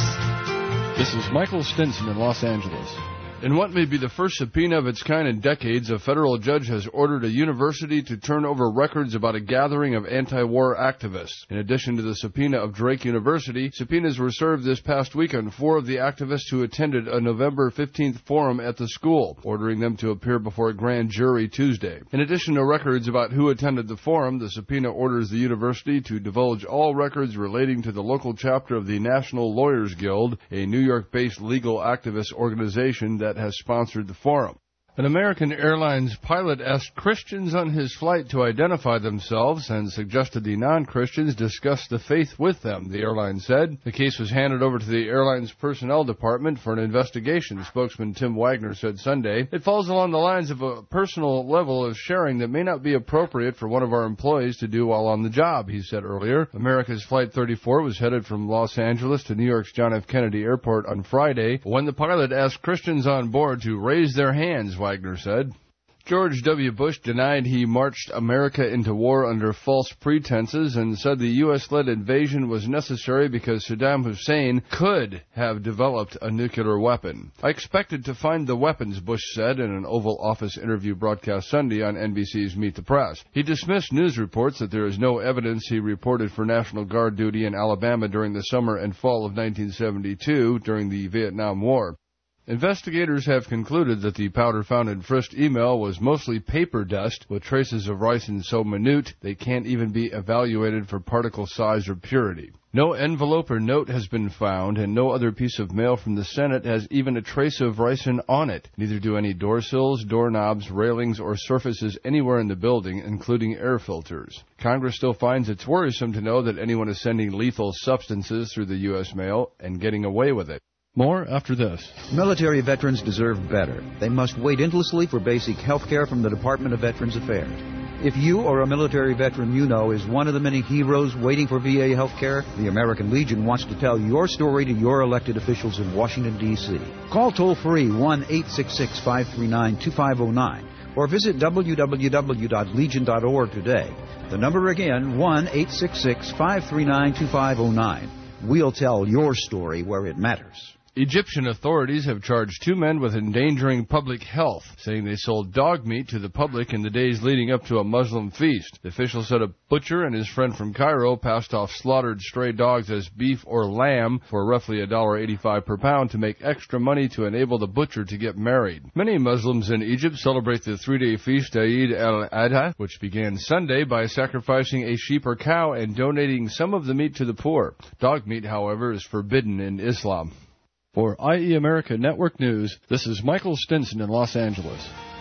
This is Michael Stinson in Los Angeles. In what may be the first subpoena of its kind in decades, a federal judge has ordered a university to turn over records about a gathering of anti-war activists. In addition to the subpoena of Drake University, subpoenas were served this past week on four of the activists who attended a November fifteenth forum at the school, ordering them to appear before a grand jury Tuesday. In addition to records about who attended the forum, the subpoena orders the university to divulge all records relating to the local chapter of the National Lawyers Guild, a New York-based legal activist organization that has sponsored the forum. An American Airlines pilot asked Christians on his flight to identify themselves and suggested the non-Christians discuss the faith with them, the airline said. The case was handed over to the airline's personnel department for an investigation, spokesman Tim Wagner said Sunday. It falls along the lines of a personal level of sharing that may not be appropriate for one of our employees to do while on the job, he said earlier. America's Flight thirty-four was headed from Los Angeles to New York's John F. Kennedy Airport on Friday when the pilot asked Christians on board to raise their hands, Wagner said. George W. Bush denied he marched America into war under false pretenses and said the U S-led invasion was necessary because Saddam Hussein could have developed a nuclear weapon. I expected to find the weapons, Bush said in an Oval Office interview broadcast Sunday on N B C's Meet the Press. He dismissed news reports that there is no evidence he reported for National Guard duty in Alabama during the summer and fall of nineteen seventy-two during the Vietnam War. Investigators have concluded that the powder found in Frist's email was mostly paper dust with traces of ricin so minute they can't even be evaluated for particle size or purity. No envelope or note has been found, and no other piece of mail from the Senate has even a trace of ricin on it. Neither do any door sills, doorknobs, railings, or surfaces anywhere in the building, including air filters. Congress still finds it's worrisome to know that anyone is sending lethal substances through the U S mail and getting away with it. More after this. Military veterans deserve better. They must wait endlessly for basic health care from the Department of Veterans Affairs. If you or a military veteran you know is one of the many heroes waiting for V A health care, the American Legion wants to tell your story to your elected officials in Washington, D C Call toll-free one eight six six, five three nine, two five zero nine or visit w w w dot legion dot org today. The number again, one eight six six, five three nine, two five zero nine. We'll tell your story where it matters. Egyptian authorities have charged two men with endangering public health, saying they sold dog meat to the public in the days leading up to a Muslim feast. The official said a butcher and his friend from Cairo passed off slaughtered stray dogs as beef or lamb for roughly one dollar eighty-five per pound to make extra money to enable the butcher to get married. Many Muslims in Egypt celebrate the three-day feast Eid al-Adha, which began Sunday by sacrificing a sheep or cow and donating some of the meat to the poor. Dog meat, however, is forbidden in Islam. For I E America Network News, this is Michael Stinson in Los Angeles.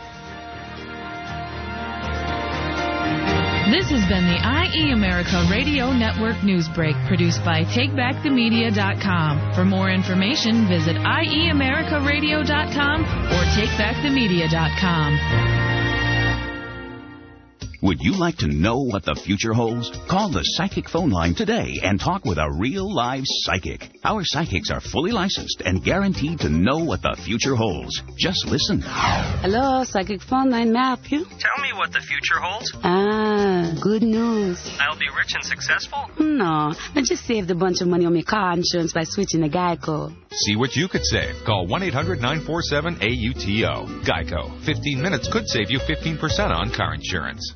This has been the I E America Radio Network News Break, produced by take back the media dot com. For more information, visit i e america radio dot com or take back the media dot com. Would you like to know what the future holds? Call the Psychic phone line today and talk with a real live psychic. Our psychics are fully licensed and guaranteed to know what the future holds. Just listen. Hello, Psychic phone line. May I help you? Tell me what the future holds. Ah, good news. I'll be rich and successful? No, I just saved a bunch of money on my car insurance by switching to Geico. See what you could save. Call one eight hundred nine four seven A U T O. Geico. fifteen minutes could save you fifteen percent on car insurance.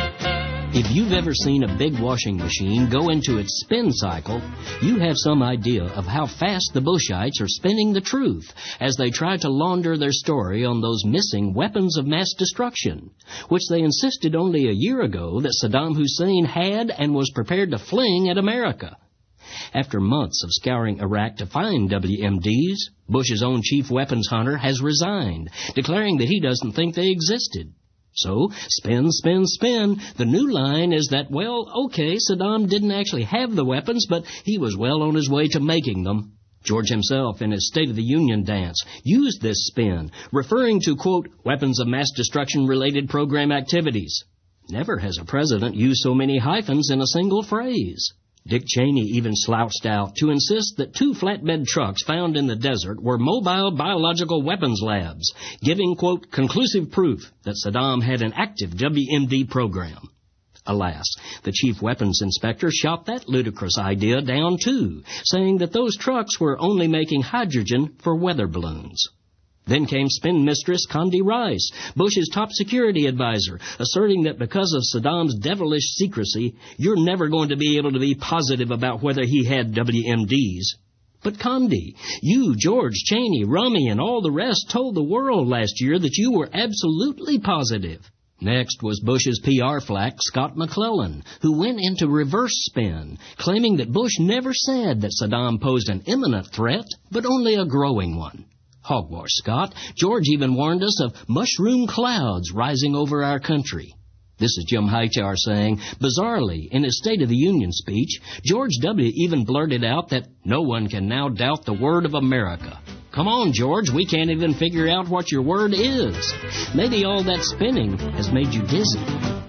If you've ever seen a big washing machine go into its spin cycle, you have some idea of how fast the Bushites are spinning the truth as they try to launder their story on those missing weapons of mass destruction, which they insisted only a year ago that Saddam Hussein had and was prepared to fling at America. After months of scouring Iraq to find W M Ds, Bush's own chief weapons hunter has resigned, declaring that he doesn't think they existed. So, spin, spin, spin. The new line is that, well, okay, Saddam didn't actually have the weapons, but he was well on his way to making them. George himself, in his State of the Union dance, used this spin, referring to, quote, weapons of mass destruction-related program activities. Never has a president used so many hyphens in a single phrase. Dick Cheney even slouched out to insist that two flatbed trucks found in the desert were mobile biological weapons labs, giving, quote, conclusive proof that Saddam had an active W M D program. Alas, the chief weapons inspector shot that ludicrous idea down, too, saying that those trucks were only making hydrogen for weather balloons. Then came spin mistress Condi Rice, Bush's top security advisor, asserting that because of Saddam's devilish secrecy, you're never going to be able to be positive about whether he had W M Ds. But Condi, you, George, Cheney, Rummy, and all the rest told the world last year that you were absolutely positive. Next was Bush's P R flack, Scott McClellan, who went into reverse spin, claiming that Bush never said that Saddam posed an imminent threat, but only a growing one. Hogwash, Scott. George even warned us of mushroom clouds rising over our country. This is Jim Hightower saying, bizarrely, in his State of the Union speech, George W. even blurted out that no one can now doubt the word of America. Come on, George, we can't even figure out what your word is. Maybe all that spinning has made you dizzy.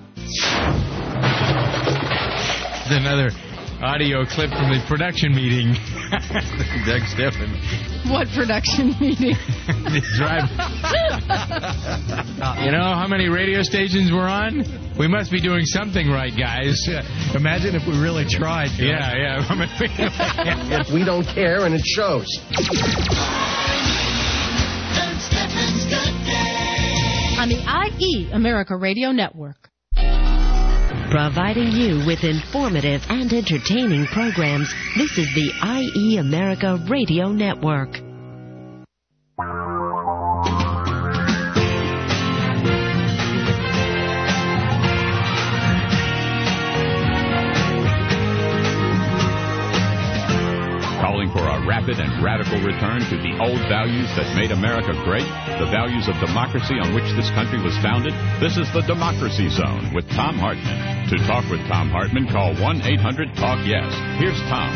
Another audio clip from the production meeting. Doug Stephan. What production meeting? Drive. You know how many radio stations we're on? We must be doing something right, guys. Imagine if we really tried. John. Yeah, yeah. We don't care, and it shows. On the I E America Radio Network. Providing you with informative and entertaining programs, this is the I E America Radio Network. Calling for a rapid and radical return to the old values that made America great, the values of democracy on which this country was founded. This is the Democracy Zone with Thom Hartmann. To talk with Thom Hartmann, call one eight hundred talk yes. Here's Tom.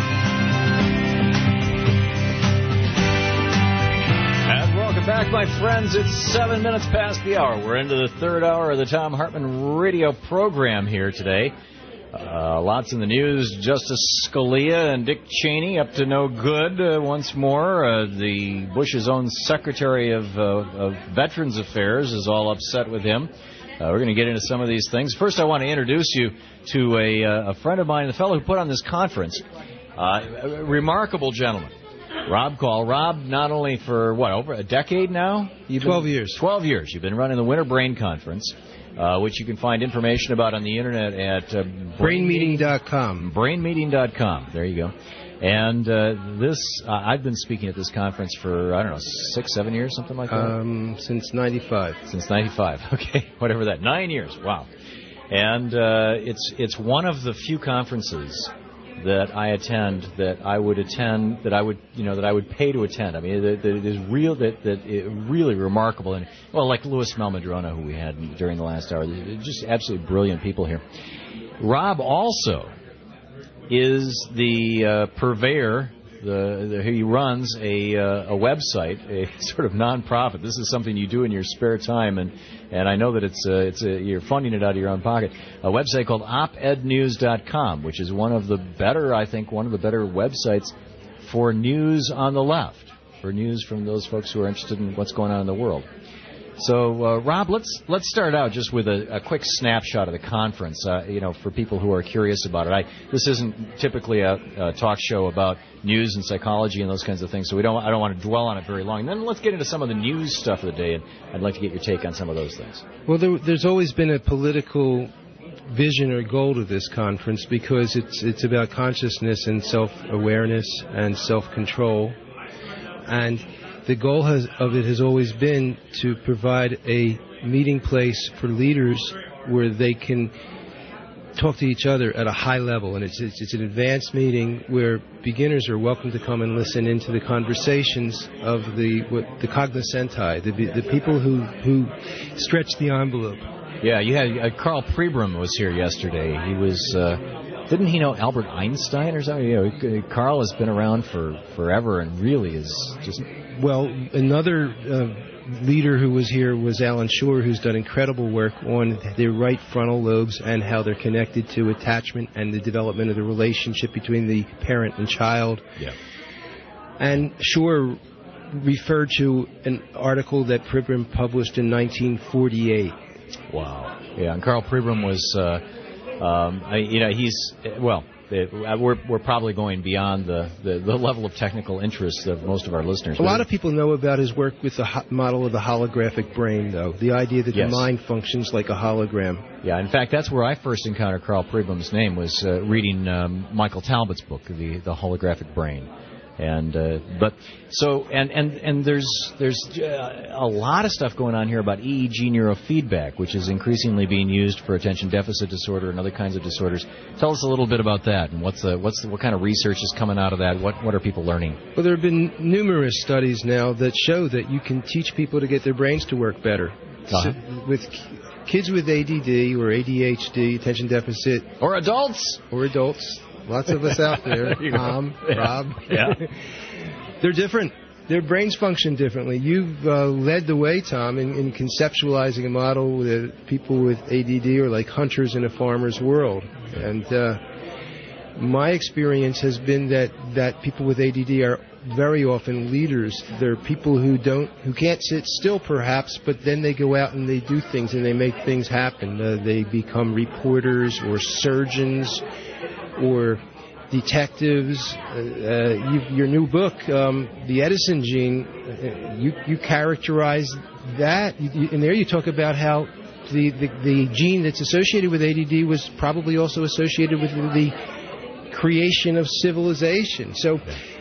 And welcome back, my friends. It's seven minutes past the hour. We're into the third hour of the Thom Hartmann radio program here today. Uh, lots in the news. Justice Scalia and Dick Cheney up to no good uh, once more. Uh, the Bush's own Secretary of, uh, of Veterans Affairs is all upset with him. Uh, we're going to get into some of these things. First, I want to introduce you to a, uh, a friend of mine, the fellow who put on this conference. Uh, a remarkable gentleman. Rob Call. Rob, not only for, what, over a decade now? You've Twelve been, years. Twelve years. You've been running the Winter Brain Conference. Uh, which you can find information about on the internet at uh, brain meeting dot com. brain meeting dot com. There you go. And uh, this, uh, I've been speaking at this conference for, I don't know, six, seven years, something like that? Um, since ninety-five. Since ninety-five. Okay, whatever that. Nine years. Wow. And uh, it's it's one of the few conferences that I attend that I would attend that I would you know that I would pay to attend. I mean, that, that it is real that that it, really remarkable, and well, like Louis Malmadrona, who we had during the last hour, just absolutely brilliant people here. Rob also is the uh, purveyor, the, the, he runs a uh, a website, a sort of nonprofit. This is something you do in your spare time, and, and I know that it's uh, it's a, you're funding it out of your own pocket. A website called op ed news dot com, which is one of the better, I think, one of the better websites for news on the left, for news from those folks who are interested in what's going on in the world. So, uh, Rob, let's let's start out just with a, a quick snapshot of the conference. Uh, you know, for people who are curious about it. I, this isn't typically a, a talk show about news and psychology and those kinds of things, so we don't. I don't want to dwell on it very long. And then let's get into some of the news stuff of the day, and I'd like to get your take on some of those things. Well, there, there's always been a political vision or goal to this conference because it's it's about consciousness and self-awareness and self-control, and the goal has, of it has always been to provide a meeting place for leaders where they can talk to each other at a high level. And it's, it's, it's an advanced meeting where beginners are welcome to come and listen into the conversations of the what, the cognoscenti, the, the people who, who stretch the envelope. Yeah, you had uh, Carl Pribram was here yesterday. He was... Uh, Didn't he know Albert Einstein or something? You know, Carl has been around for forever and really is just... Well, another uh, leader who was here was Alan Shore, who's done incredible work on their right frontal lobes and how they're connected to attachment and the development of the relationship between the parent and child. Yeah. And Shore referred to an article that Pribram published in nineteen forty-eight. Wow. Yeah, and Carl Pribram was... Uh, Um, I, you know, he's, well, it, we're we're probably going beyond the, the, the level of technical interest of most of our listeners. A lot of people know about his work with the ho- model of the holographic brain, though, the idea that yes. the mind functions like a hologram. Yeah, in fact, that's where I first encountered Carl Pribram's name, was uh, reading um, Michael Talbot's book, the, the Holographic Brain. And uh, but so and and and there's there's uh, a lot of stuff going on here about E E G neurofeedback, which is increasingly being used for attention deficit disorder and other kinds of disorders. Tell us a little bit about that, and what's the what's the, what kind of research is coming out of that? What what are people learning? Well, there have been numerous studies now that show that you can teach people to get their brains to work better. Uh-huh. So with kids with A D D or A D H D, attention deficit, or adults, or adults. Lots of us out there, Tom, yeah. Rob. Yeah. They're different. Their brains function differently. You've uh, led the way, Tom, in, in conceptualizing a model that people with A D D are like hunters in a farmer's world. And uh, my experience has been that, that people with A D D are very often leaders. They're people who don't, who can't sit still, perhaps, but then they go out and they do things and they make things happen. Uh, they become reporters or surgeons or detectives. Uh, uh, you, your new book, um, The Edison Gene, uh, you, you characterize that. You, you, and there you talk about how the, the, the gene that's associated with A D D was probably also associated with the creation of civilization. So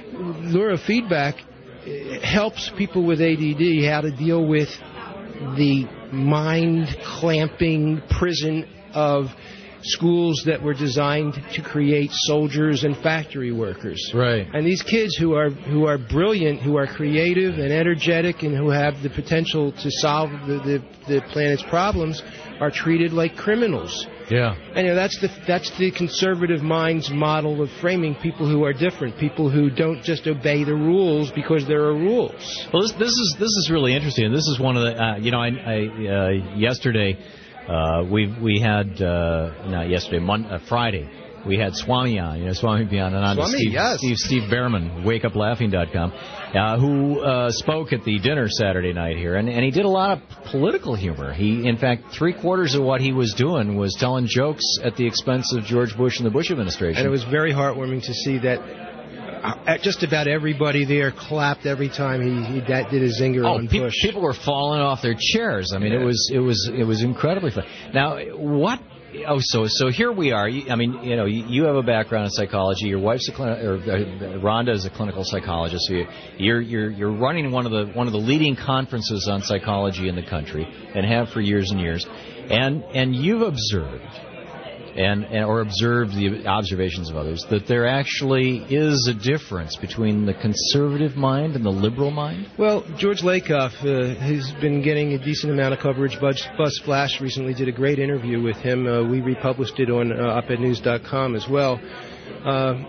neurofeedback helps people with A D D how to deal with the mind-clamping prison of schools that were designed to create soldiers and factory workers. Right. And these kids who are who are brilliant, who are creative and energetic, and who have the potential to solve the, the, the planet's problems are treated like criminals. Yeah. And you know, that's the that's the conservative mind's model of framing people who are different, people who don't just obey the rules because there are rules. Well, this, this is this is really interesting. This is one of the uh, you know I, I uh, yesterday. Uh, we we had uh, not yesterday, Monday, uh, Friday. We had Swami on, you know, Swami Beyond Swami, Steve, yes. Steve Steve Behrman, wake up laughing dot com, uh, who uh, spoke at the dinner Saturday night here, and, and he did a lot of political humor. He, in fact, three quarters of what he was doing was telling jokes at the expense of George Bush and the Bush administration. And it was very heartwarming to see that uh, just about everybody there clapped every time he, he that did a zinger oh, on pe- Bush. People were falling off their chairs. I mean, yeah. it was it was it was incredibly fun. Now, what? Oh, so so here we are. You, I mean, you know, you, you have a background in psychology. Your wife's a clin- or uh, Rhonda is a clinical psychologist. So you, you're you're you're running one of the one of the leading conferences on psychology in the country, and have for years and years. And and you've observed, and, and or observed the observations of others, that there actually is a difference between the conservative mind and the liberal mind. Well, George Lakoff uh, has been getting a decent amount of coverage. Buzz, Buzz Flash recently did a great interview with him. Uh, we republished it on uh, op ed news dot com as well. Uh,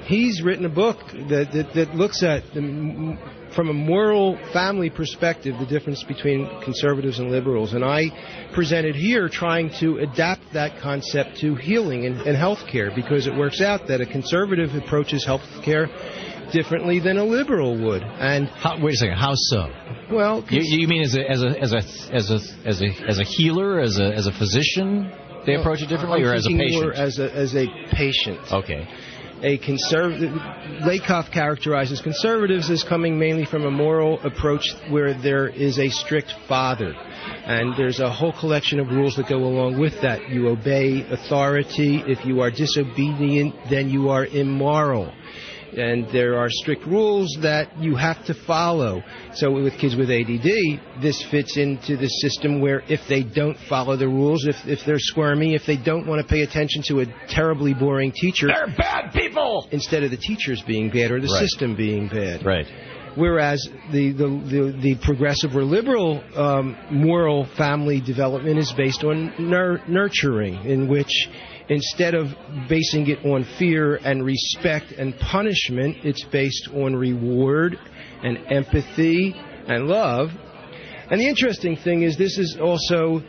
he's written a book that, that, that looks at, the, from a moral family perspective, the difference between conservatives and liberals. And I presented here trying to adapt that concept to healing and, and health care, because it works out that a conservative approaches health care differently than a liberal would. And how, wait a second, how so? Well, you, you mean as a as a as a as a as a as a healer, as a as a physician, they well, approach it differently, I'm or as a patient? More as a as a patient. Okay. A conservative, Lakoff characterizes conservatives as coming mainly from a moral approach where there is a strict father, and there's a whole collection of rules that go along with that. You obey authority. If you are disobedient, then you are immoral. And there are strict rules that you have to follow. So with kids with A D D, this fits into the system where if they don't follow the rules, if if they're squirmy, if they don't want to pay attention to a terribly boring teacher, they're bad people! Instead of the teachers being bad or the right. system being bad. Right. Whereas the, the, the, the progressive or liberal um, moral family development is based on nur- nurturing, in which instead of basing it on fear and respect and punishment, it's based on reward and empathy and love. And the interesting thing is this is also, uh,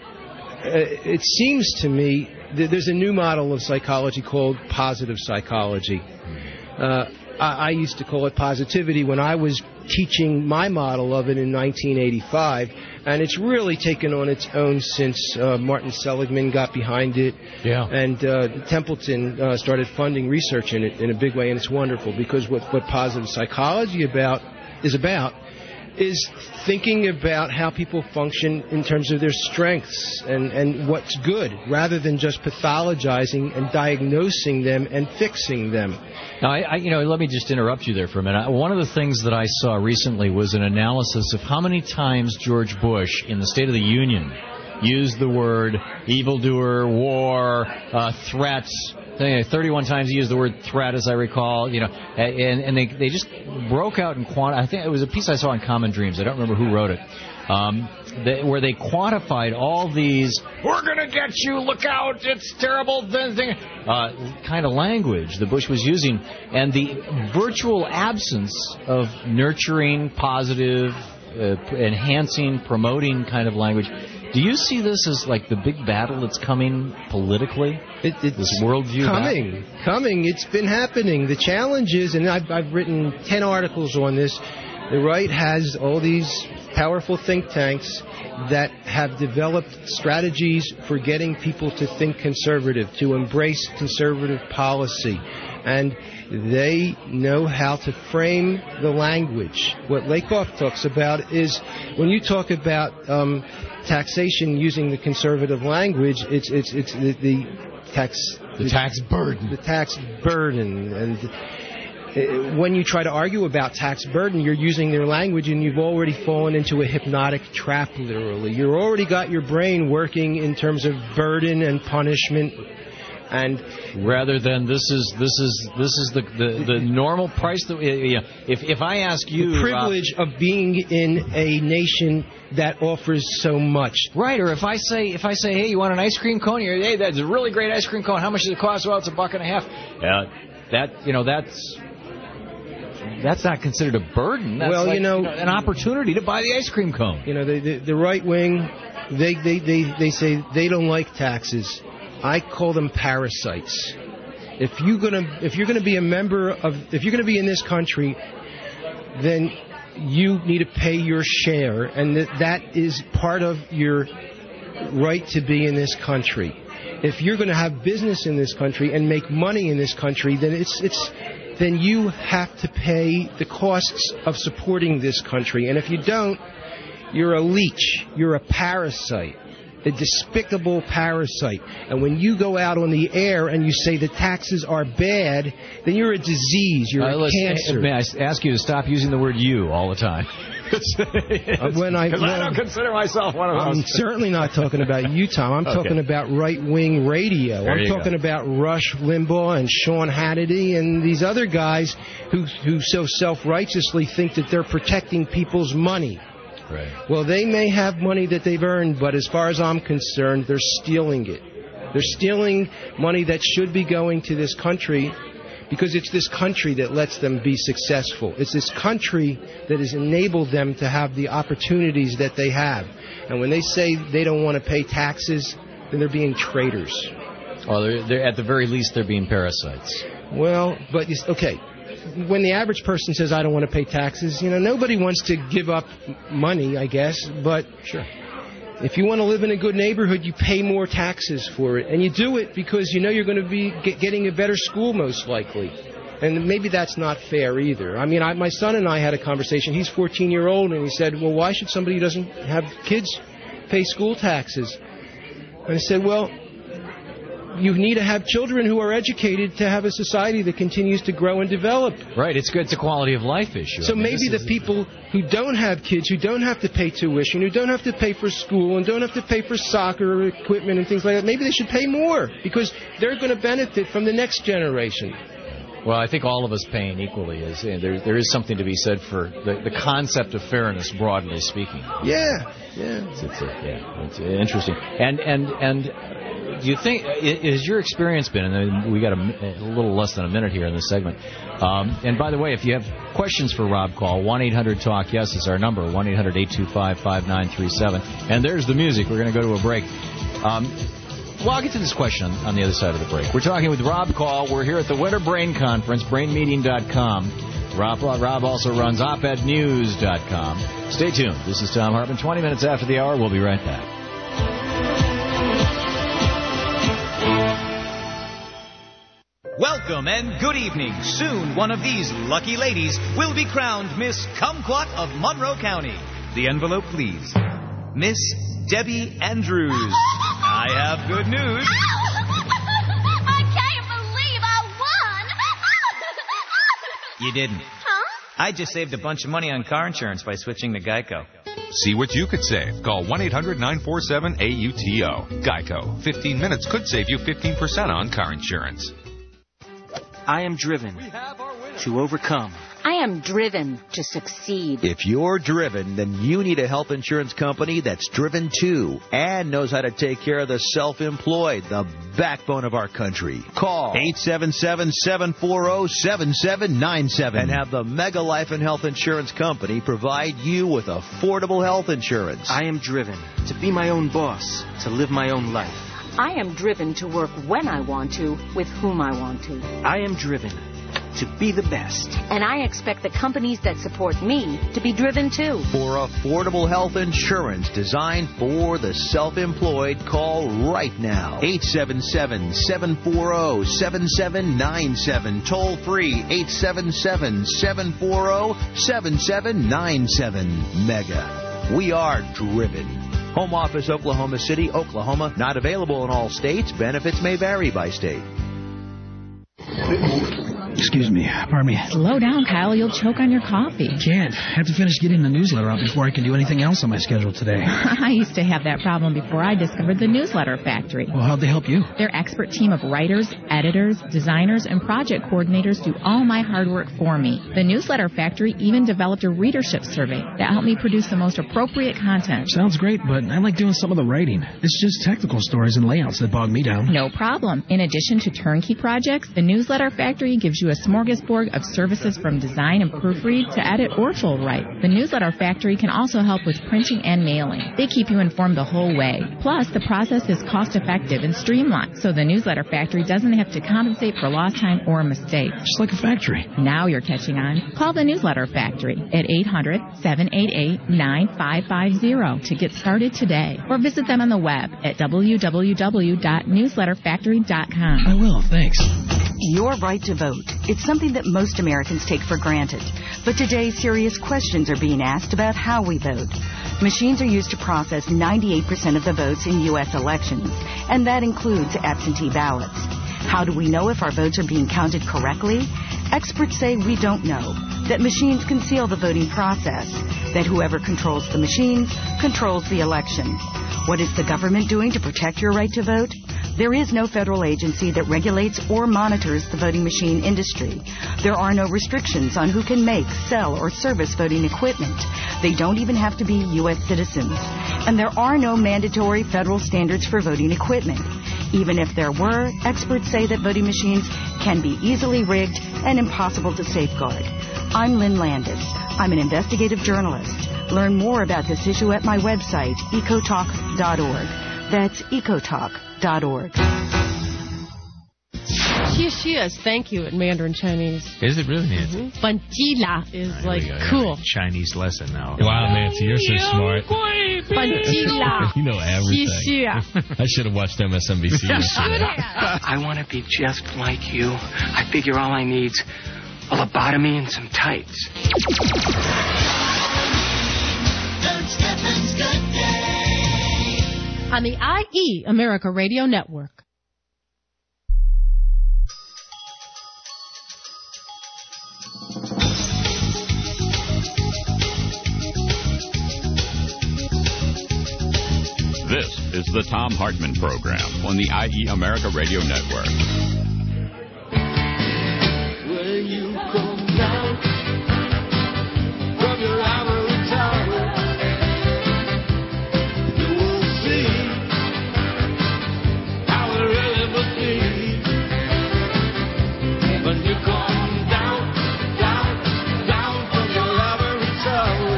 it seems to me, that there's a new model of psychology called positive psychology. Uh, I, I used to call it positivity when I was teaching my model of it in nineteen eighty-five, and it's really taken on its own since uh, Martin Seligman got behind it, yeah. and uh, Templeton uh, started funding research in it in a big way, and it's wonderful because what, what positive psychology about is about is thinking about how people function in terms of their strengths and, and what's good, rather than just pathologizing and diagnosing them and fixing them. Now, I, I, you know, let me just interrupt you there for a minute. One of the things that I saw recently was an analysis of how many times George Bush, in the State of the Union, used the word evildoer, war, uh, threats. thirty-one times he used the word threat, as I recall. You know, and, and they they just broke out in quant. I think it was a piece I saw in Common Dreams. I don't remember who wrote it. Um, they, where they quantified all these, we're going to get you, look out, it's terrible, thing, uh, kind of language that Bush was using, and the virtual absence of nurturing, positive, uh, enhancing, promoting kind of language. Do you see this as like the big battle that's coming politically? It, it's this worldview coming, battle? coming. It's been happening. The challenge is, and I've, I've written ten articles on this, the right has all these powerful think tanks that have developed strategies for getting people to think conservative, to embrace conservative policy. And they know how to frame the language. What Lakoff talks about is when you talk about um, taxation using the conservative language, it's it's it's the, the tax the, the tax burden, the tax burden, and when you try to argue about tax burden, you're using their language, and you've already fallen into a hypnotic trap. Literally, you've already got your brain working in terms of burden and punishment. And rather than this is this is this is the the, the normal price that yeah, if if I ask you the privilege uh, of being in a nation that offers so much, right? Or if I say if I say hey, you want an ice cream cone? You're, hey, that's a really great ice cream cone. How much does it cost? Well, it's a buck and a half. Yeah, that you know that's that's not considered a burden. That's well, like, you, know, you know, an opportunity to buy the ice cream cone. You know, the the, the right wing, they, they they they say they don't like taxes. I call them parasites. If you're gonna if you're gonna be a member of if you're gonna be in this country, then you need to pay your share, and that that is part of your right to be in this country. If you're going to have business in this country and make money in this country, then it's it's then you have to pay the costs of supporting this country. And if you don't, you're a leech. You're a parasite. A despicable parasite. And when you go out on the air and you say the taxes are bad, then you're a disease. You're uh, a cancer. May I ask you to stop using the word you all the time? uh, when I, well, I don't consider myself one of I'm those. I'm certainly not talking about you, Tom. I'm okay. talking about right-wing radio. There I'm talking go. about Rush Limbaugh and Sean Hannity and these other guys who who so self-righteously think that they're protecting people's money. Right. Well, they may have money that they've earned, but as far as I'm concerned, they're stealing it. They're stealing money that should be going to this country because it's this country that lets them be successful. It's this country that has enabled them to have the opportunities that they have. And when they say they don't want to pay taxes, then they're being traitors. Well, they're, they're, at the very least, they're being parasites. Well, but, okay, when the average person says, I don't want to pay taxes, you know, nobody wants to give up money, I guess, but sure. If you want to live in a good neighborhood, you pay more taxes for it. And you do it because you know you're going to be get, getting a better school, most likely. And maybe that's not fair either. I mean, I, my son and I had a conversation. He's fourteen years old, and he said, well, why should somebody who doesn't have kids pay school taxes? And I said, well, you need to have children who are educated to have a society that continues to grow and develop. Right. It's good. It's a quality of life issue. So I mean, maybe the is... people who don't have kids, who don't have to pay tuition, who don't have to pay for school, and don't have to pay for soccer equipment and things like that, maybe they should pay more because they're going to benefit from the next generation. Well, I think all of us paying equally is there. There is something to be said for the, the concept of fairness, broadly speaking. Yeah, yeah, it's, it's a, yeah, it's interesting. And and and. Do you think, has your experience been, and we got a, a little less than a minute here in this segment, um, and by the way, if you have questions for Rob, call one eight hundred talk yes is our number, one eight hundred eight two five five nine three seven, and there's the music. We're going to go to a break. Um, well, I'll get to this question on, on the other side of the break. We're talking with Rob Call. We're here at the Winter Brain Conference, brain meeting dot com. Rob, Rob also runs op ed news dot com. Stay tuned. This is Thom Hartmann, twenty minutes after the hour. We'll be right back. Welcome and good evening. Soon, one of these lucky ladies will be crowned Miss Kumquat of Monroe County. The envelope, please. Miss Debbie Andrews. I have good news. I can't believe I won. You didn't. Huh? I just saved a bunch of money on car insurance by switching to Geico. See what you could save. Call one eight hundred nine four seven A U T O. Geico. fifteen minutes could save you fifteen percent on car insurance. I am driven to overcome. I am driven to succeed. If you're driven, then you need a health insurance company that's driven too and knows how to take care of the self-employed, the backbone of our country. Call eight seven seven, seven four zero, seven seven nine seven and have the Mega Life and Health Insurance Company provide you with affordable health insurance. I am driven to be my own boss, to live my own life. I am driven to work when I want to, with whom I want to. I am driven to be the best. And I expect the companies that support me to be driven too. For affordable health insurance designed for the self-employed, call right now. eight seven seven, seven four zero, seven seven nine seven. Toll free, eight seven seven, seven four zero, seven seven nine seven. Mega. We are driven. Home office, Oklahoma City, Oklahoma. Not available in all states. Benefits may vary by state. Excuse me. Pardon me. Slow down, Kyle. You'll choke on your coffee. Can't. Have to finish getting the newsletter out before I can do anything else on my schedule today. I used to have that problem before I discovered the Newsletter Factory. Well, how'd they help you? Their expert team of writers, editors, designers, and project coordinators do all my hard work for me. The Newsletter Factory even developed a readership survey that helped me produce the most appropriate content. Sounds great, but I like doing some of the writing. It's just technical stories and layouts that bog me down. No problem. In addition to turnkey projects, the Newsletter Factory gives you a smorgasbord of services from design and proofread to edit or full write. The Newsletter Factory can also help with printing and mailing. They keep you informed the whole way. Plus, the process is cost-effective and streamlined, so the Newsletter Factory doesn't have to compensate for lost time or a mistake. Just like a factory. Now you're catching on. Call the Newsletter Factory at eight hundred, seven eight eight, nine five five zero to get started today, or visit them on the web at w w w dot newsletter factory dot com. I will, thanks. Your right to vote. It's something that most Americans take for granted. But today, serious questions are being asked about how we vote. Machines are used to process ninety-eight percent of the votes in U S elections, and that includes absentee ballots. How do we know if our votes are being counted correctly? Experts say we don't know, that machines conceal the voting process, that whoever controls the machines controls the election. What is the government doing to protect your right to vote? There is no federal agency that regulates or monitors the voting machine industry. There are no restrictions on who can make, sell, or service voting equipment. They don't even have to be U S citizens. And there are no mandatory federal standards for voting equipment. Even if there were, experts say that voting machines can be easily rigged and impossible to safeguard. I'm Lynn Landis. I'm an investigative journalist. Learn more about this issue at my website, ecotalk dot org. That's ecotalk dot org. Xie thank you in Mandarin Chinese. Is it really, Nancy? Mm-hmm. Banjila is Right, like here we go. cool. Chinese lesson now. Wow, Nancy, you're so smart. Banjila. You know everything. Xie I should have watched M S N B C yesterday. I want to be just like you. I figure all I need's a lobotomy and some tights. On the I E America Radio Network. This is the Tom Hartman Program on the I E America Radio Network. When you come down from your ivory tower, you will see how it really must be. When you come down, down, down from your ivory tower,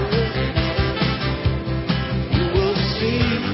you will see.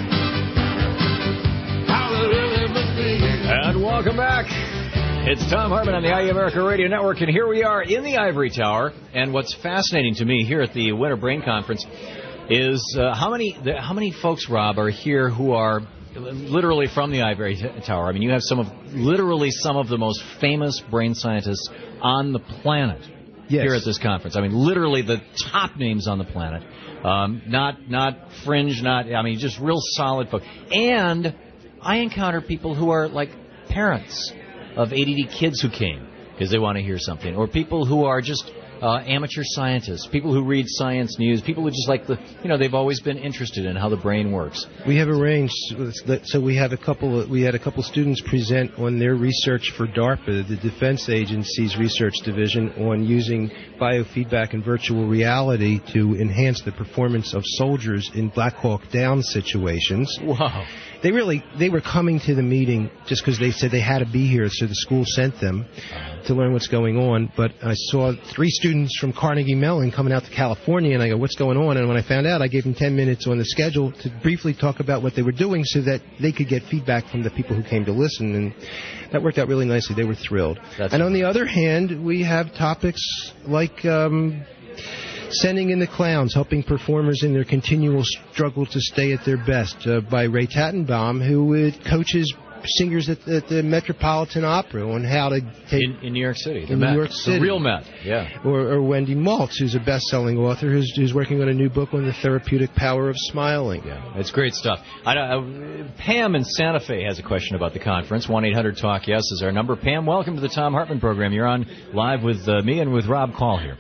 And welcome back. It's Tom Hartman on the I E America Radio Network, and here we are in the Ivory Tower. And what's fascinating to me here at the Winter Brain Conference is uh, how many how many folks, Rob, are here who are literally from the Ivory t- Tower. I mean, you have some of literally some of the most famous brain scientists on the planet yes. here at this conference. I mean, literally the top names on the planet. Um, not not fringe, not I mean, just real solid folks. And I encounter people who are like parents of A D D kids who came because they want to hear something, or people who are just uh, amateur scientists, people who read science news, people who just like the, you know, they've always been interested in how the brain works. We have arranged, so we have a couple. Of, we had a couple students present on their research for DARPA, the Defense Agency's research division, on using biofeedback and virtual reality to enhance the performance of soldiers in Black Hawk Down situations. Wow. They really, they were coming to the meeting just because they said they had to be here, so the school sent them to learn what's going on. But I saw three students from Carnegie Mellon coming out to California, and I go, what's going on? And when I found out, I gave them ten minutes on the schedule to briefly talk about what they were doing so that they could get feedback from the people who came to listen, and that worked out really nicely. They were thrilled. That's and on the other hand, we have topics like Um, Sending in the Clowns, helping performers in their continual struggle to stay at their best, uh, by Ray Tattenbaum, who uh, coaches singers at, at the Metropolitan Opera on how to take... In, in New York City. The in Met. New York City. The real Met, yeah. Or, or Wendy Maltz, who's a best-selling author, who's, who's working on a new book on the therapeutic power of smiling. Yeah, it's great stuff. I, I, Pam in Santa Fe has a question about the conference. one eight hundred talk yes is our number. Pam, welcome to the Tom Hartman Program. You're on live with uh, me and with Rob Call here.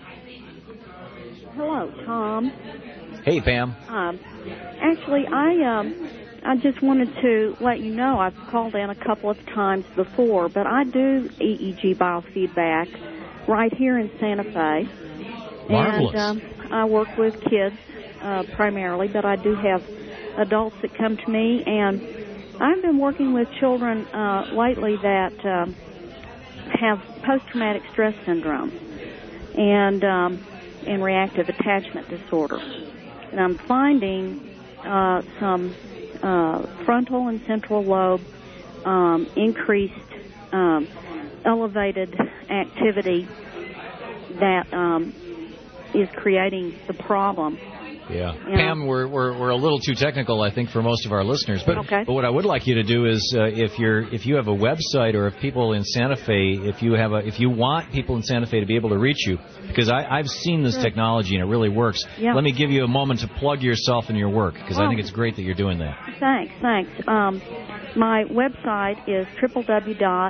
Hello, Tom. Hey, Pam. Um, actually, I um, I just wanted to let you know I've called in a couple of times before, but I do E E G biofeedback right here in Santa Fe. Marvelous. And um, I work with kids uh, primarily, but I do have adults that come to me, and I've been working with children uh, lately that um, have post-traumatic stress syndrome and um, and reactive attachment disorder. And I'm finding uh, some uh, frontal and central lobe um, increased, um, elevated activity that um, is creating the problem. Yeah. You Pam, know? we're, we're we're a little too technical, I think, for most of our listeners. But, okay. but what I would like you to do is, uh, if you're if you have a website, or if people in Santa Fe, if you have a if you want people in Santa Fe to be able to reach you, because I, I've seen this sure. technology and it really works. Yeah. Let me give you a moment to plug yourself and your work, because oh. I think it's great that you're doing that. Thanks, thanks. Um, my website is w w w dot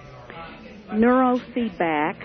neurofeedback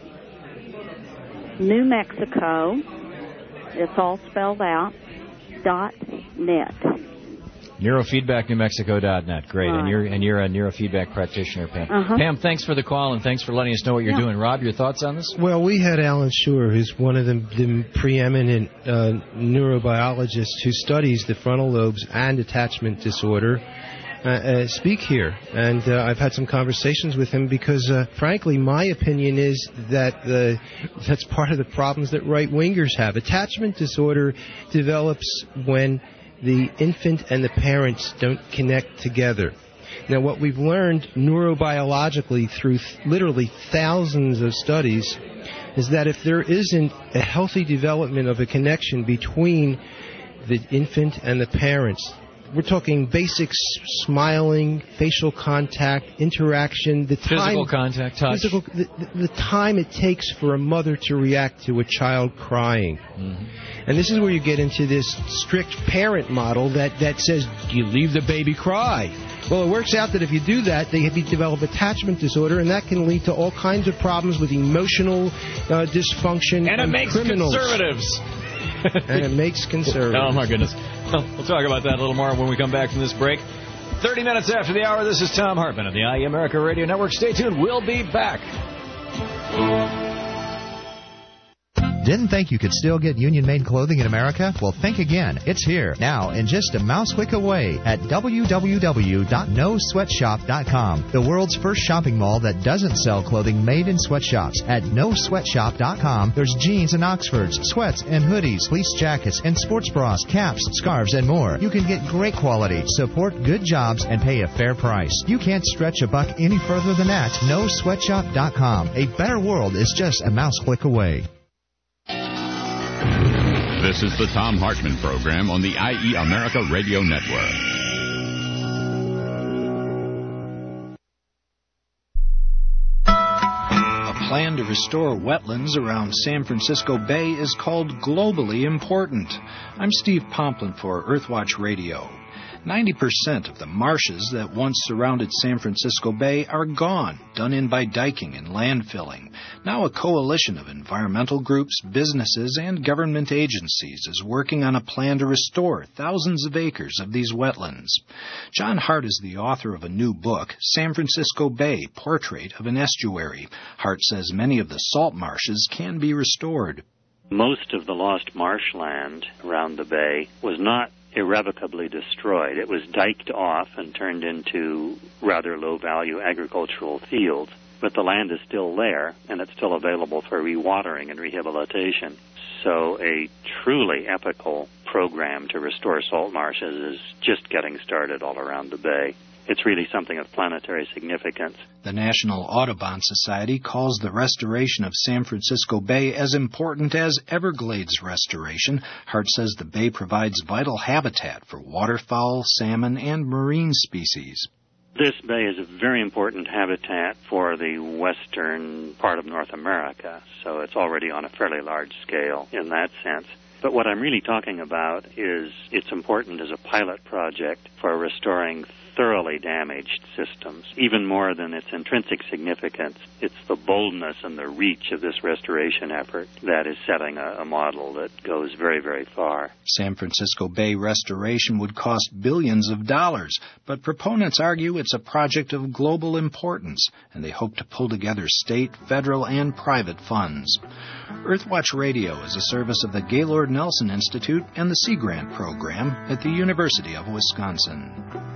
New Mexico. It's all spelled out, dot net. neurofeedback new mexico dot net. Great. Right. And you're and you're a neurofeedback practitioner, Pam. Uh-huh. Pam, thanks for the call, and thanks for letting us know what you're yeah. doing. Rob, your thoughts on this? Well, we had Alan Schur, who's one of the, the preeminent uh, neurobiologists who studies the frontal lobes and attachment disorder. uh, uh, speak here. And uh, I've had some conversations with him because, uh, frankly, my opinion is that uh, that's part of the problems that right-wingers have. Attachment disorder develops when the infant and the parents don't connect together. Now, what we've learned neurobiologically through th- literally thousands of studies is that if there isn't a healthy development of a connection between the infant and the parents, we're talking basic s- smiling, facial contact, interaction, the time, Physical contact, touch. Physical, the, the, the time it takes for a mother to react to a child crying. Mm-hmm. And this is where you get into this strict parent model that, that says, you leave the baby cry. Well, it works out that if you do that, they develop attachment disorder, and that can lead to all kinds of problems with emotional uh, dysfunction And it and makes criminals. conservatives. And it makes conservatives. Oh, my goodness. Well, we'll talk about that a little more when we come back from this break. thirty minutes after the hour, this is Tom Hartman of the I E America Radio Network. Stay tuned. We'll be back. Didn't think you could still get union-made clothing in America? Well, think again. It's here, now, and just a mouse click away at w w w dot no sweatshop dot com, the world's first shopping mall that doesn't sell clothing made in sweatshops. At no sweatshop dot com, there's jeans and Oxfords, sweats and hoodies, fleece jackets, and sports bras, caps, scarves, and more. You can get great quality, support good jobs, and pay a fair price. You can't stretch a buck any further than that. no sweatshop dot com. A better world is just a mouse click away. This is the Tom Hartman Program on the I E America Radio Network. A plan to restore wetlands around San Francisco Bay is called Globally Important. I'm Steve Pomplin for Earthwatch Radio. ninety percent of the marshes that once surrounded San Francisco Bay are gone, done in by diking and landfilling. Now a coalition of environmental groups, businesses, and government agencies is working on a plan to restore thousands of acres of these wetlands. John Hart is the author of a new book, San Francisco Bay, Portrait of an Estuary. Hart says many of the salt marshes can be restored. Most of the lost marshland around the bay was not irrevocably destroyed. It was diked off and turned into rather low-value agricultural fields. But the land is still there, and it's still available for rewatering and rehabilitation. So a truly epical program to restore salt marshes is just getting started all around the bay. It's really something of planetary significance. The National Audubon Society calls the restoration of San Francisco Bay as important as Everglades restoration. Hart says the bay provides vital habitat for waterfowl, salmon, and marine species. This bay is a very important habitat for the western part of North America, so it's already on a fairly large scale in that sense. But what I'm really talking about is it's important as a pilot project for restoring thoroughly damaged systems. Even more than its intrinsic significance, it's the boldness and the reach of this restoration effort that is setting a, a model that goes very, very far. San Francisco Bay restoration would cost billions of dollars, but proponents argue it's a project of global importance, and they hope to pull together state, federal, and private funds. Earthwatch Radio is a service of the Gaylord Nelson Institute and the Sea Grant Program at the University of Wisconsin.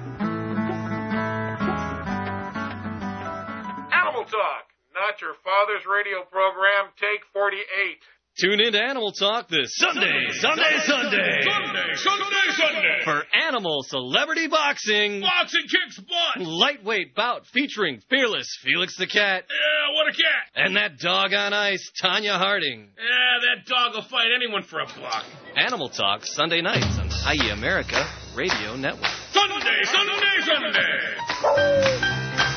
Animal Talk, not your father's radio program. Take forty-eight. Tune in to Animal Talk this Sunday, Sunday, Sunday. Sunday, Sunday, Sunday. For Animal Celebrity Boxing. Boxing kicks butt. Lightweight bout featuring fearless Felix the Cat. Yeah, what a cat. And that dog on ice, Tanya Harding. Yeah, that dog will fight anyone for a buck. Animal Talk, Sunday nights on I E America Radio Network. Sunday, Sunday, Sunday.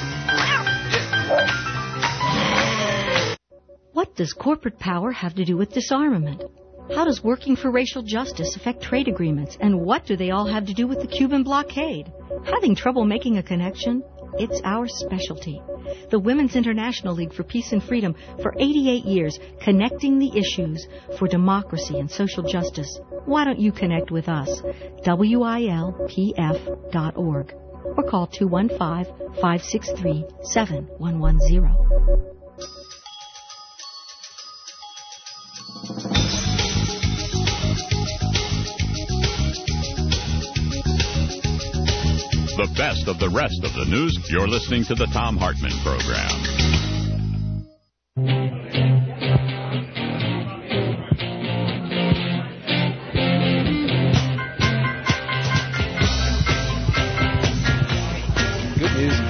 What does corporate power have to do with disarmament? How does working for racial justice affect trade agreements? And what do they all have to do with the Cuban blockade? Having trouble making a connection? It's our specialty. The Women's International League for Peace and Freedom for eighty-eight years, connecting the issues for democracy and social justice. Why don't you connect with us? W I L P F dot org or call two one five, five six three, seven one one zero. The best of the rest of the news, you're listening to the Thom Hartmann Program. Good music.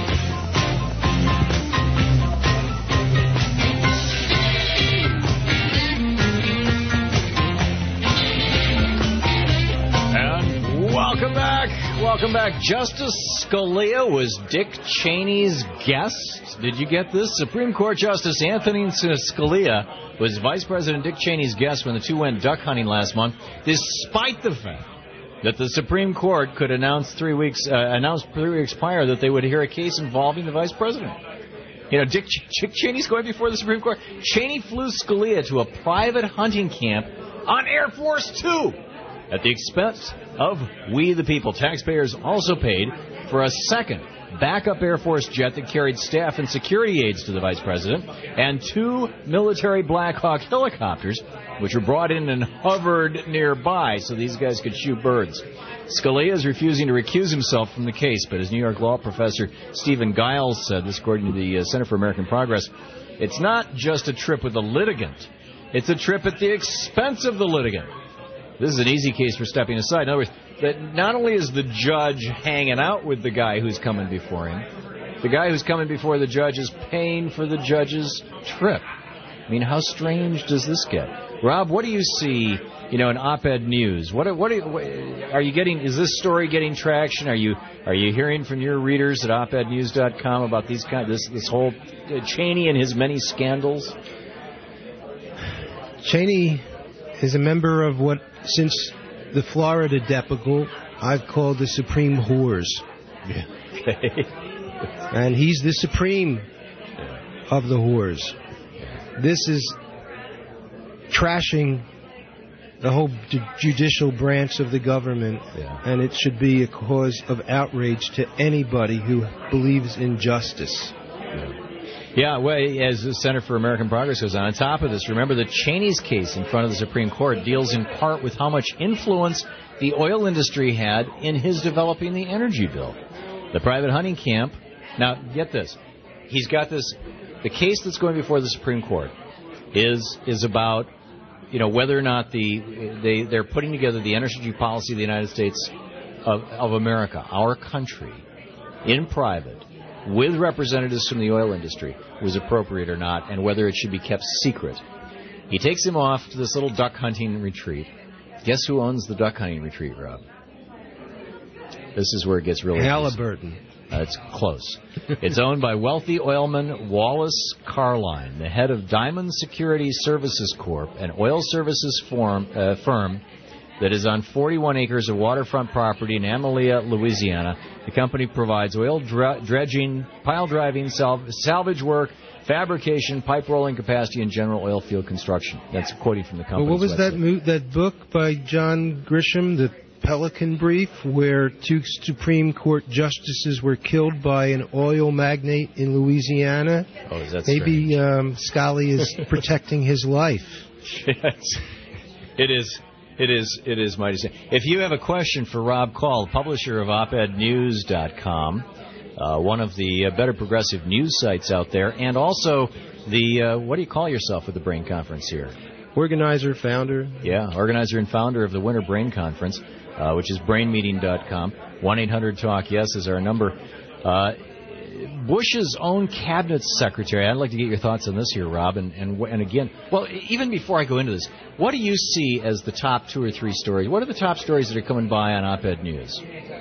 Welcome back. Welcome back. Justice Scalia was Dick Cheney's guest. Did you get this? Supreme Court Justice Anthony Scalia was Vice President Dick Cheney's guest when the two went duck hunting last month, despite the fact that the Supreme Court could announce three weeks uh, announce three weeks prior that they would hear a case involving the Vice President. You know, Dick, Ch- Dick Cheney's going before the Supreme Court. Cheney flew Scalia to a private hunting camp on Air Force Two. At the expense of we the people. Taxpayers also paid for a second backup Air Force jet that carried staff and security aides to the Vice President, and two military Black Hawk helicopters, which were brought in and hovered nearby so these guys could shoot birds. Scalia is refusing to recuse himself from the case, but as New York law professor Stephen Giles said, this according to the uh, Center for American Progress, it's not just a trip with the litigant, it's a trip at the expense of the litigant. This is an easy case for stepping aside. In other words, that not only is the judge hanging out with the guy who's coming before him, the guy who's coming before the judge is paying for the judge's trip. I mean, how strange does this get? Rob, what do you see, you know, in op-ed news? What, what, are, what are you getting? Is this story getting traction? Are you are you hearing from your readers at op ed news dot com about these kind this this whole uh, Cheney and his many scandals? Cheney is a member of what, since the Florida debacle, I've called the Supreme Whores. Yeah. Okay. And he's the supreme of the whores. This is trashing the whole judicial branch of the government, yeah. and it should be a cause of outrage to anybody who believes in justice. Yeah. Yeah, well, as the Center for American Progress goes on, on top of this, remember that Cheney's case in front of the Supreme Court deals in part with how much influence the oil industry had in his developing the energy bill. The private hunting camp, now get this, he's got this, the case that's going before the Supreme Court is is about, you know, whether or not the they, they're putting together the energy policy of the United States of, of America, our country, in private, with representatives from the oil industry, was appropriate or not, and whether it should be kept secret. He takes him off to this little duck hunting retreat. Guess who owns the duck hunting retreat, Rob? This is where it gets really Halliburton. That's uh, close. It's owned by wealthy oilman Wallace Carline, the head of Diamond Security Services Corp, an oil services form, uh, firm that is on forty-one acres of waterfront property in Amelia, Louisiana. The company provides oil dr- dredging, pile driving, sal- salvage work, fabrication, pipe rolling capacity, and general oil field construction. That's quoting from the company. Well, what was website. that mo- that book by John Grisham, The Pelican Brief, where two Supreme Court justices were killed by an oil magnate in Louisiana? Oh, is that Maybe um, Scully is protecting his life. Yes, it is. It is. It is mighty sad. If you have a question for Rob Call, publisher of op ed news dot com, uh, one of the uh, better progressive news sites out there, and also the uh, what do you call yourself at the Brain Conference here? Organizer, founder. Yeah, organizer and founder of the Winter Brain Conference, uh, which is brain meeting dot com. one eight hundred talk yes is our number. Uh, Bush's own cabinet secretary. I'd like to get your thoughts on this here, Rob. And, and and again, well, even before I go into this, what do you see as the top two or three stories? What are the top stories that are coming by on op-ed news?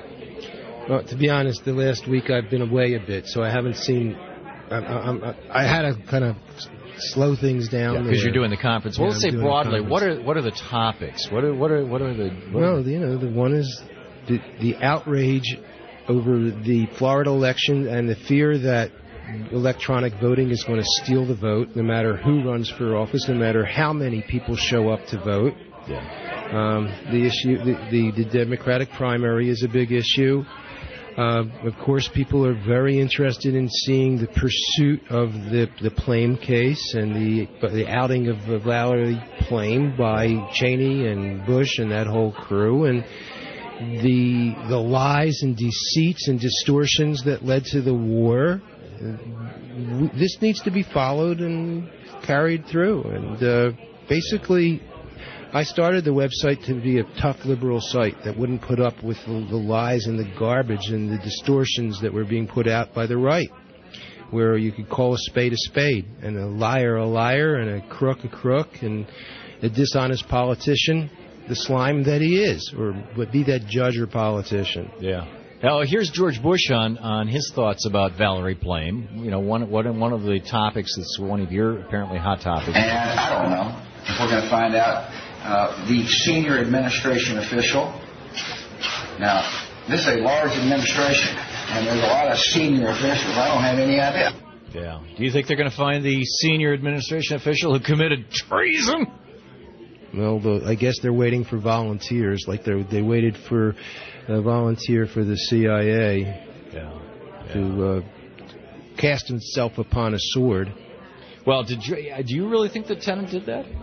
Well, to be honest, the last week I've been away a bit, so I haven't seen. I, I, I had to kind of slow things down because yeah, you're doing the conference. Well, yeah, let's say broadly, what are what are the topics? What are what are what are the? What well, are the... you know, the one is the the outrage over the Florida election and the fear that electronic voting is going to steal the vote, no matter who runs for office, no matter how many people show up to vote. Yeah. Um, the issue, the, the, the Democratic primary is a big issue. Uh, of course, people are very interested in seeing the pursuit of the the Plame case and the the outing of, of Valerie Plame by Cheney and Bush and that whole crew. And the the lies and deceits and distortions that led to the war. Uh, this needs to be followed and carried through. And uh, basically, I started the website to be a tough liberal site that wouldn't put up with the, the lies and the garbage and the distortions that were being put out by the right, where you could call a spade a spade, and a liar a liar, and a crook a crook, and a dishonest politician the slime that he is, or would be that judge or politician. Yeah. Now, here's George Bush on, on his thoughts about Valerie Plame. You know, one, one, one of the topics that's one of your apparently hot topics. And I don't know if we're going to find out uh, the senior administration official. Now, this is a large administration, and there's a lot of senior officials. I don't have any idea. Yeah. Do you think they're going to find the senior administration official who committed treason? Well, the, I guess they're waiting for volunteers, like they they waited for a volunteer for the C I A yeah. Yeah. to uh, cast himself upon a sword. Well, did you, do you really think that Tennant did that?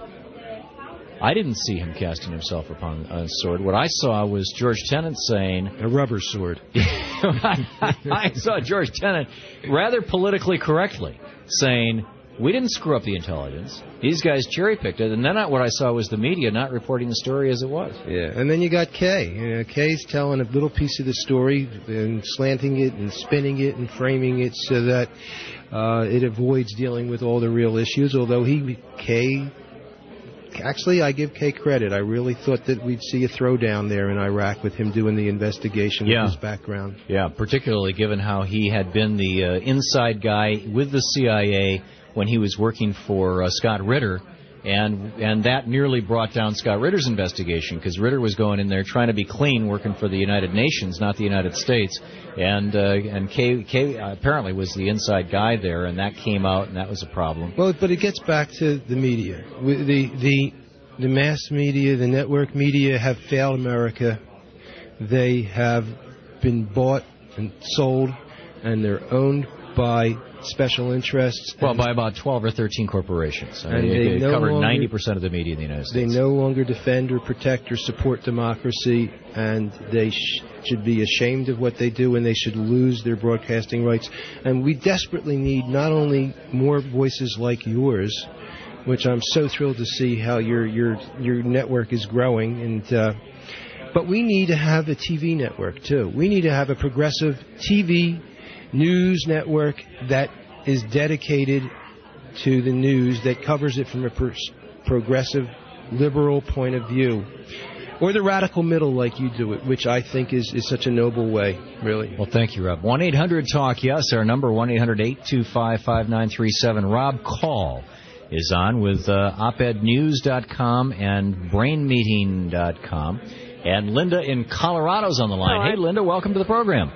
I didn't see him casting himself upon a sword. What I saw was George Tennant saying... A rubber sword. I saw George Tennant rather politically correctly saying... We didn't screw up the intelligence. These guys cherry-picked it, and then what I saw was the media not reporting the story as it was. Yeah, and then you got Kay. You know, Kay's telling a little piece of the story and slanting it and spinning it and framing it so that uh, it avoids dealing with all the real issues, although he, Kay... Actually, I give Kay credit. I really thought that we'd see a throwdown there in Iraq with him doing the investigation yeah. with his background. Yeah, particularly given how he had been the uh, inside guy with the C I A when he was working for uh, Scott Ritter, and and that nearly brought down Scott Ritter's investigation, because Ritter was going in there trying to be clean, working for the United Nations, not the United States, and uh, and Kay, Kay apparently was the inside guy there, and that came out, and that was a problem. Well, but it gets back to the media. The the the mass media, the network media have failed America. They have been bought and sold, and they're owned by special interests. Well, by about twelve or thirteen corporations. I and mean, they they no covered longer, ninety percent of the media in the United States. They no longer defend or protect or support democracy, and they sh- should be ashamed of what they do, and they should lose their broadcasting rights. And we desperately need not only more voices like yours, which I'm so thrilled to see how your your your network is growing, and uh, but we need to have a T V network too. We need to have a progressive T V news network that is dedicated to the news, that covers it from a per- progressive, liberal point of view. Or the radical middle like you do it, which I think is, is such a noble way, really. Well, thank you, Rob. one eight hundred talk yes, our number, one eight hundred eight two five five nine three seven. Rob Call is on with uh, op ed news dot com and brain meeting dot com. And Linda in Colorado's on the line. Hello. Hey, Linda, welcome to the program.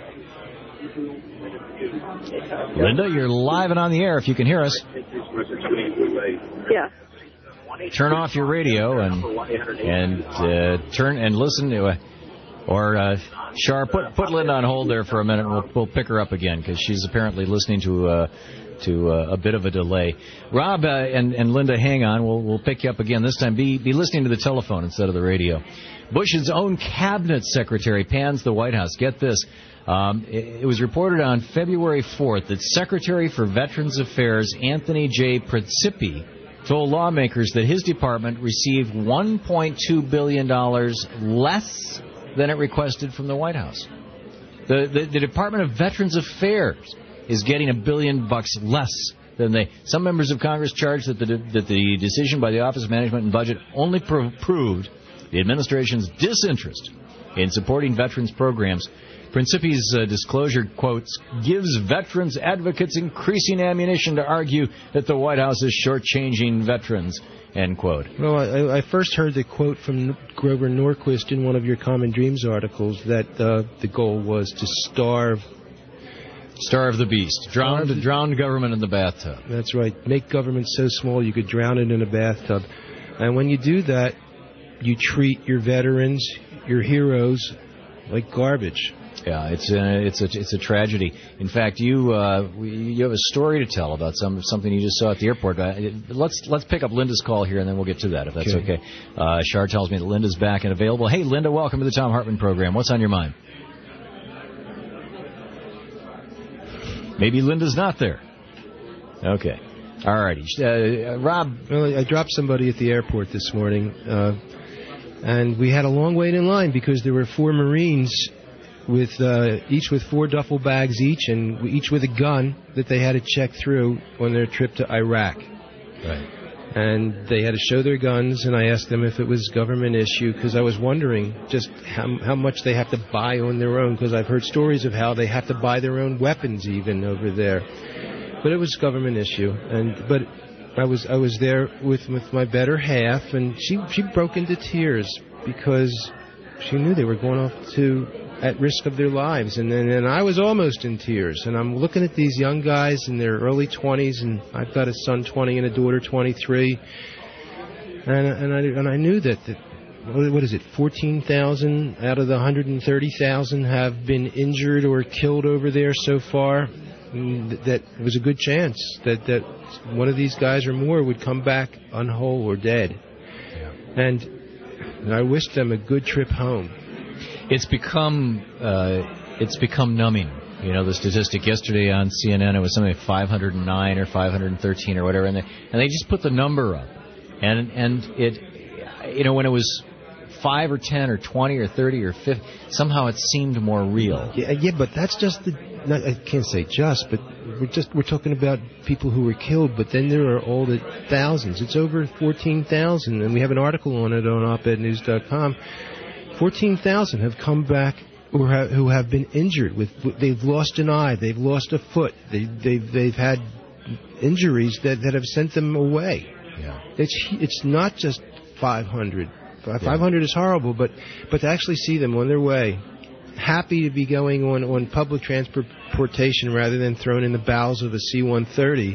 Linda, you're live and on the air if you can hear us. Yeah. Turn off your radio and and uh, turn and listen to, uh, or uh, Shar, put put Linda on hold there for a minute, and we'll we'll pick her up again because she's apparently listening to uh, to uh, a bit of a delay. Rob uh, and and Linda, hang on, we'll we'll pick you up again this time. Be be listening to the telephone instead of the radio. Bush's own cabinet secretary pans the White House. Get this. Um, it, it was reported on February fourth that Secretary for Veterans Affairs Anthony J. Principi told lawmakers that his department received one point two billion dollars less than it requested from the White House. The, the, the Department of Veterans Affairs is getting a billion bucks less than they. Some members of Congress charged that the, that the decision by the Office of Management and Budget only pro- proved the administration's disinterest in supporting veterans programs. Principi's uh, disclosure, quotes, gives veterans advocates increasing ammunition to argue that the White House is shortchanging veterans, end quote. Well, I, I first heard the quote from Grover Norquist in one of your Common Dreams articles that uh, the goal was to starve... Starve the beast. Drown, the, drown government in the bathtub. That's right. Make government so small you could drown it in a bathtub. And when you do that, you treat your veterans, your heroes, like garbage. Yeah, it's a, it's a it's a tragedy. In fact, you uh, you have a story to tell about some something you just saw at the airport. Uh, let's let's pick up Linda's call here, and then we'll get to that, if that's okay. okay. Uh, Shar tells me that Linda's back and available. Hey, Linda, welcome to the Thom Hartmann program. What's on your mind? Maybe Linda's not there. Okay. All righty. Uh, Rob? Well, I dropped somebody at the airport this morning, uh, and we had a long wait in line because there were four Marines with uh, each with four duffel bags each, and each with a gun that they had to check through on their trip to Iraq. Right. And they had to show their guns, and I asked them if it was government issue, because I was wondering just how, how much they have to buy on their own, because I've heard stories of how they have to buy their own weapons even over there. But it was government issue, and but I was I was there with, with my better half, and she she broke into tears because she knew they were going off to at risk of their lives, and then and I was almost in tears. And I'm looking at these young guys in their early twenties, and I've got a son twenty and a daughter twenty-three, and and I and I knew that, that what is it, fourteen thousand out of the one hundred thirty thousand have been injured or killed over there so far. That it was a good chance that, that one of these guys or more would come back unwhole or dead. Yeah. And, and I wished them a good trip home. It's become uh, it's become numbing. You know, the statistic yesterday on C N N, it was something like five hundred nine or five hundred thirteen or whatever, and they, and they just put the number up. And and it, you know, when it was five or ten or twenty or thirty or fifty, somehow it seemed more real. Yeah, yeah, but that's just the. I can't say just, but we're just we're talking about people who were killed. But then there are all the thousands. It's over fourteen thousand, and we have an article on it on op ed news dot com. Fourteen thousand have come back or have, who have been injured. With they've lost an eye, they've lost a foot, they, they've they've had injuries that, that have sent them away. Yeah, it's it's not just five hundred. five hundred yeah. is horrible, but but to actually see them on their way, happy to be going on, on public transportation rather than thrown in the bowels of a C one thirty.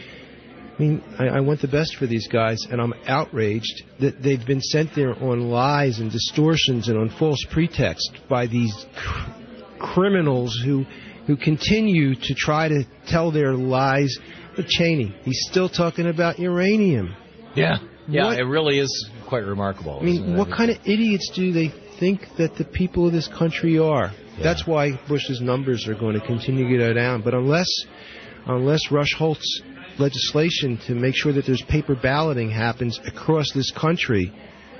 I mean, I, I want the best for these guys, and I'm outraged that they've been sent there on lies and distortions and on false pretext by these cr- criminals who who continue to try to tell their lies. But Cheney, he's still talking about uranium. Yeah, yeah, what? It really is quite remarkable. I mean, what kind of idiots do they think that the people of this country are? Yeah. That's why Bush's numbers are going to continue to go down. But unless, unless Rush Holt's legislation to make sure that there's paper balloting happens across this country,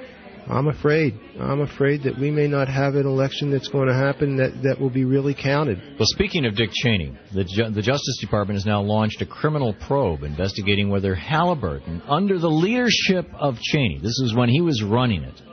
I'm afraid. I'm afraid that we may not have an election that's going to happen that, that will be really counted. Well, speaking of Dick Cheney, the, Ju- the Justice Department has now launched a criminal probe investigating whether Halliburton, under the leadership of Cheney, this is when he was running it,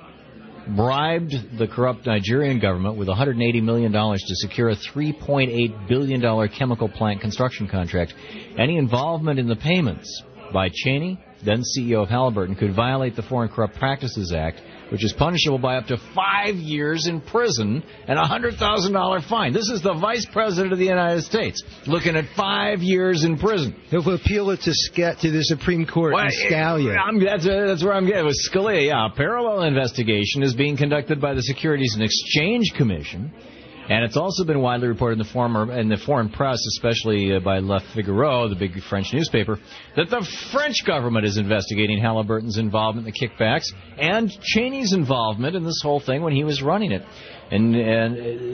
bribed the corrupt Nigerian government with one hundred eighty million dollars to secure a three point eight billion dollars chemical plant construction contract. Any involvement in the payments by Cheney, then C E O of Halliburton, could violate the Foreign Corrupt Practices Act, which is punishable by up to five years in prison and a one hundred thousand dollars fine. This is the Vice President of the United States looking at five years in prison. He'll appeal it to, Sc- to the Supreme Court well, in Scalia. I'm, that's, uh, that's where I'm getting. With Scalia, yeah. A parallel investigation is being conducted by the Securities and Exchange Commission. And it's also been widely reported in the, former, in the foreign press, especially uh, by Le Figaro, the big French newspaper, that the French government is investigating Halliburton's involvement in the kickbacks and Cheney's involvement in this whole thing when he was running it. And, and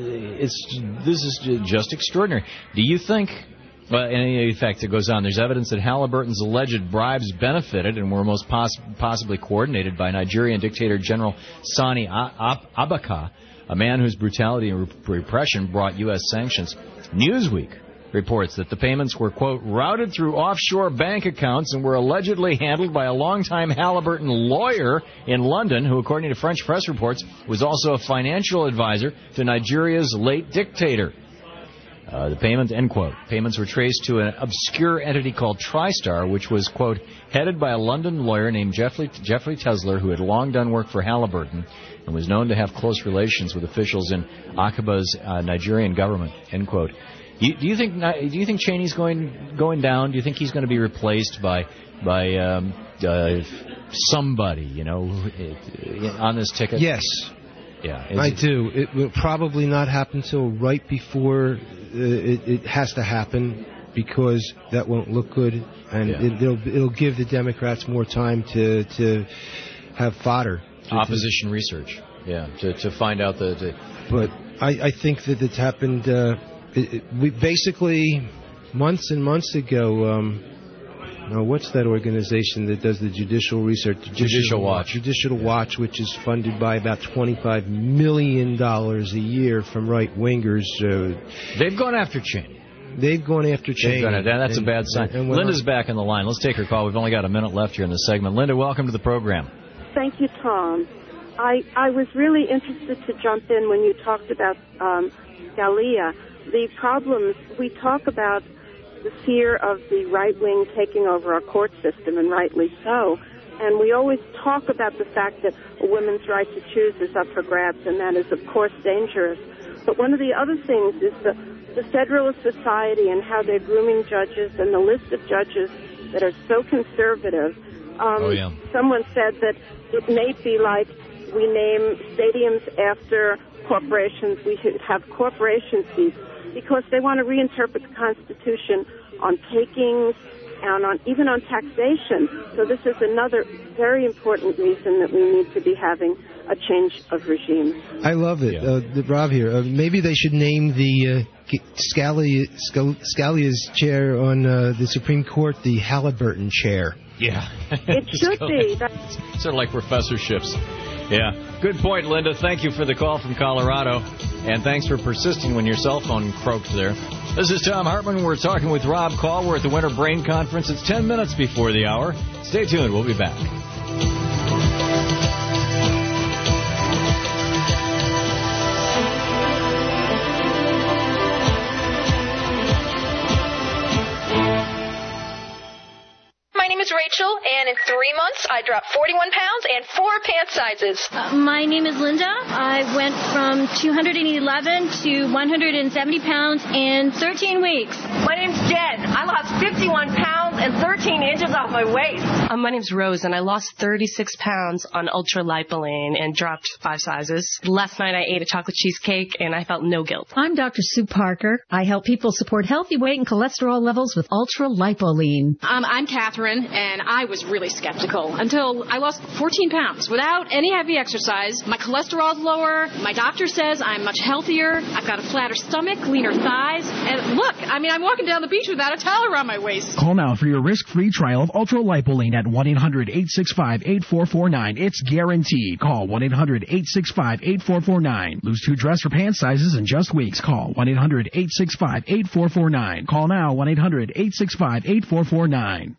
it's this is just extraordinary. Do you think... Well, in fact, it goes on. There's evidence that Halliburton's alleged bribes benefited and were most poss- possibly coordinated by Nigerian dictator General Sani Abacha, a man whose brutality and repression brought U S sanctions. Newsweek reports that the payments were, quote, routed through offshore bank accounts and were allegedly handled by a longtime Halliburton lawyer in London who, according to French press reports, was also a financial advisor to Nigeria's late dictator. Uh, the payments, end quote. Payments were traced to an obscure entity called TriStar, which was, quote, headed by a London lawyer named Jeffrey, Jeffrey Tesler, who had long done work for Halliburton and was known to have close relations with officials in Akaba's uh, Nigerian government, end quote. Do you, do you think do you think Cheney's going going down? Do you think he's going to be replaced by by um, uh, somebody, you know, on this ticket? Yes. Yeah, I do. It will probably not happen till right before uh, it, it has to happen, because that won't look good, and yeah. it, it'll it'll give the Democrats more time to to have fodder. To, Opposition to, research, yeah, to to find out the. the but I, I think that it's happened. Uh, it, it, we basically months and months ago. Um, Now, what's that organization that does the judicial research? Judicial, Judicial Watch. Judicial Watch, which is funded by about twenty-five million dollars a year from right-wingers. Uh, They've gone after Cheney. They've gone after Cheney. Gone after, that's and, a bad sign. And, and Linda's on. back in the line. Let's take her call. We've only got a minute left here in this segment. Linda, welcome to the program. Thank you, Tom. I, I was really interested to jump in when you talked about um, Scalia. The problems, we talk about the fear of the right wing taking over our court system, and rightly so. And we always talk about the fact that a woman's right to choose is up for grabs, and that is, of course, dangerous. But one of the other things is the, the Federalist Society and how they're grooming judges, and the list of judges that are so conservative. Um, oh, yeah. Someone said that it may be like we name stadiums after corporations. We should have corporation seats, because they want to reinterpret the Constitution on takings and on even on taxation. So this is another very important reason that we need to be having a change of regime. I love it. Yeah. Uh, Rob here. Uh, maybe they should name the uh, Scalia, Scalia's chair on uh, the Supreme Court the Halliburton chair. Yeah. It should be. That's sort of like professorships. Yeah. Good point, Linda. Thank you for the call from Colorado. And thanks for persisting when your cell phone croaked there. This is Tom Hartman. We're talking with Rob Call. We're at the Winter Brain Conference. It's ten minutes before the hour. Stay tuned. We'll be back. Rachel, and in three months I dropped forty-one pounds and four pant sizes. Uh, my name is Linda. I went from two hundred eleven to one hundred seventy pounds in thirteen weeks. My name's Jen. I lost fifty-one pounds and thirteen inches off my waist. Um, my name's Rose, and I lost thirty-six pounds on Ultra Lipoline and dropped five sizes. Last night I ate a chocolate cheesecake, and I felt no guilt. I'm Doctor Sue Parker. I help people support healthy weight and cholesterol levels with Ultra Lipoline. Um, I'm Catherine, and I was really skeptical until I lost fourteen pounds without any heavy exercise. My cholesterol's lower. My doctor says I'm much healthier. I've got a flatter stomach, leaner thighs. And look, I mean, I'm walking down the beach without a towel around my waist. Call now for your risk-free trial of Ultra Lipoline at one eight hundred eight six five eight four four nine. It's guaranteed. Call one eight hundred eight six five eight four four nine. Lose two dress or pant sizes in just weeks. Call one eight hundred eight six five eight four four nine. Call now one eight hundred eight six five eight four four nine.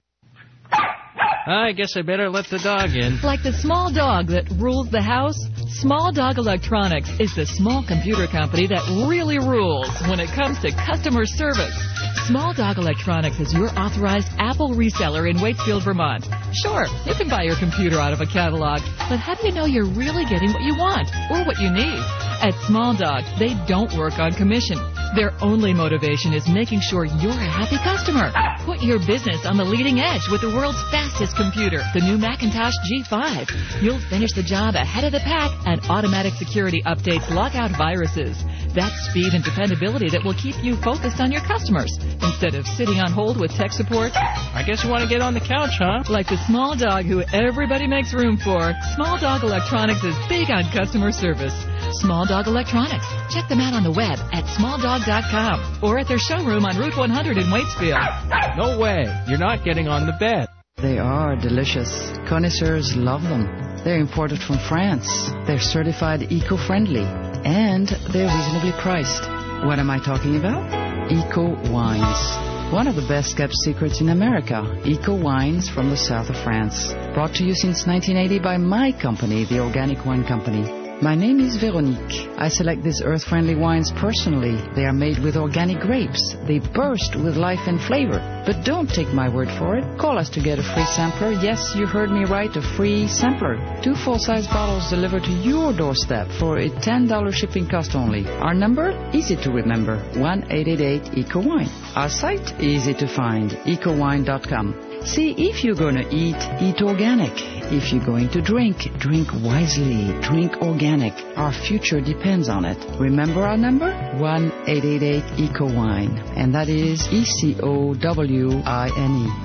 I guess I better let the dog in. Like the small dog that rules the house, Small Dog Electronics is the small computer company that really rules when it comes to customer service. Small Dog Electronics is your authorized Apple reseller in Waitsfield, Vermont. Sure, you can buy your computer out of a catalog, but how do you know you're really getting what you want or what you need? At Small Dog, they don't work on commission. Their only motivation is making sure you're a happy customer. Put your business on the leading edge with the world's fastest computer, the new Macintosh G five. You'll finish the job ahead of the pack, and automatic security updates lock out viruses. That's speed and dependability that will keep you focused on your customers instead of sitting on hold with tech support. I guess you want to get on the couch, huh? Like the small dog who everybody makes room for, Small Dog Electronics is big on customer service. Small Dog Electronics. Check them out on the web at small dog dot com or at their showroom on Route one hundred in Waitsfield. No way. You're not getting on the bed. They are delicious. Connoisseurs love them. They're imported from France. They're certified eco-friendly. And they're reasonably priced. What am I talking about? Eco Wines. One of the best-kept secrets in America. Eco Wines from the south of France. Brought to you since nineteen eighty by my company, the Organic Wine Company. My name is Veronique. I select these earth-friendly wines personally. They are made with organic grapes. They burst with life and flavor. But don't take my word for it. Call us to get a free sampler. Yes, you heard me right, a free sampler. Two full-size bottles delivered to your doorstep for a ten dollars shipping cost only. Our number? Easy to remember. one eight eight eight eco wine. Our site? Easy to find. eco wine dot com. See, if you're going to eat, eat organic. If you're going to drink, drink wisely, drink organic. Our future depends on it. Remember our number? one eight eight eight EcoWine. And that is E C O W I N E.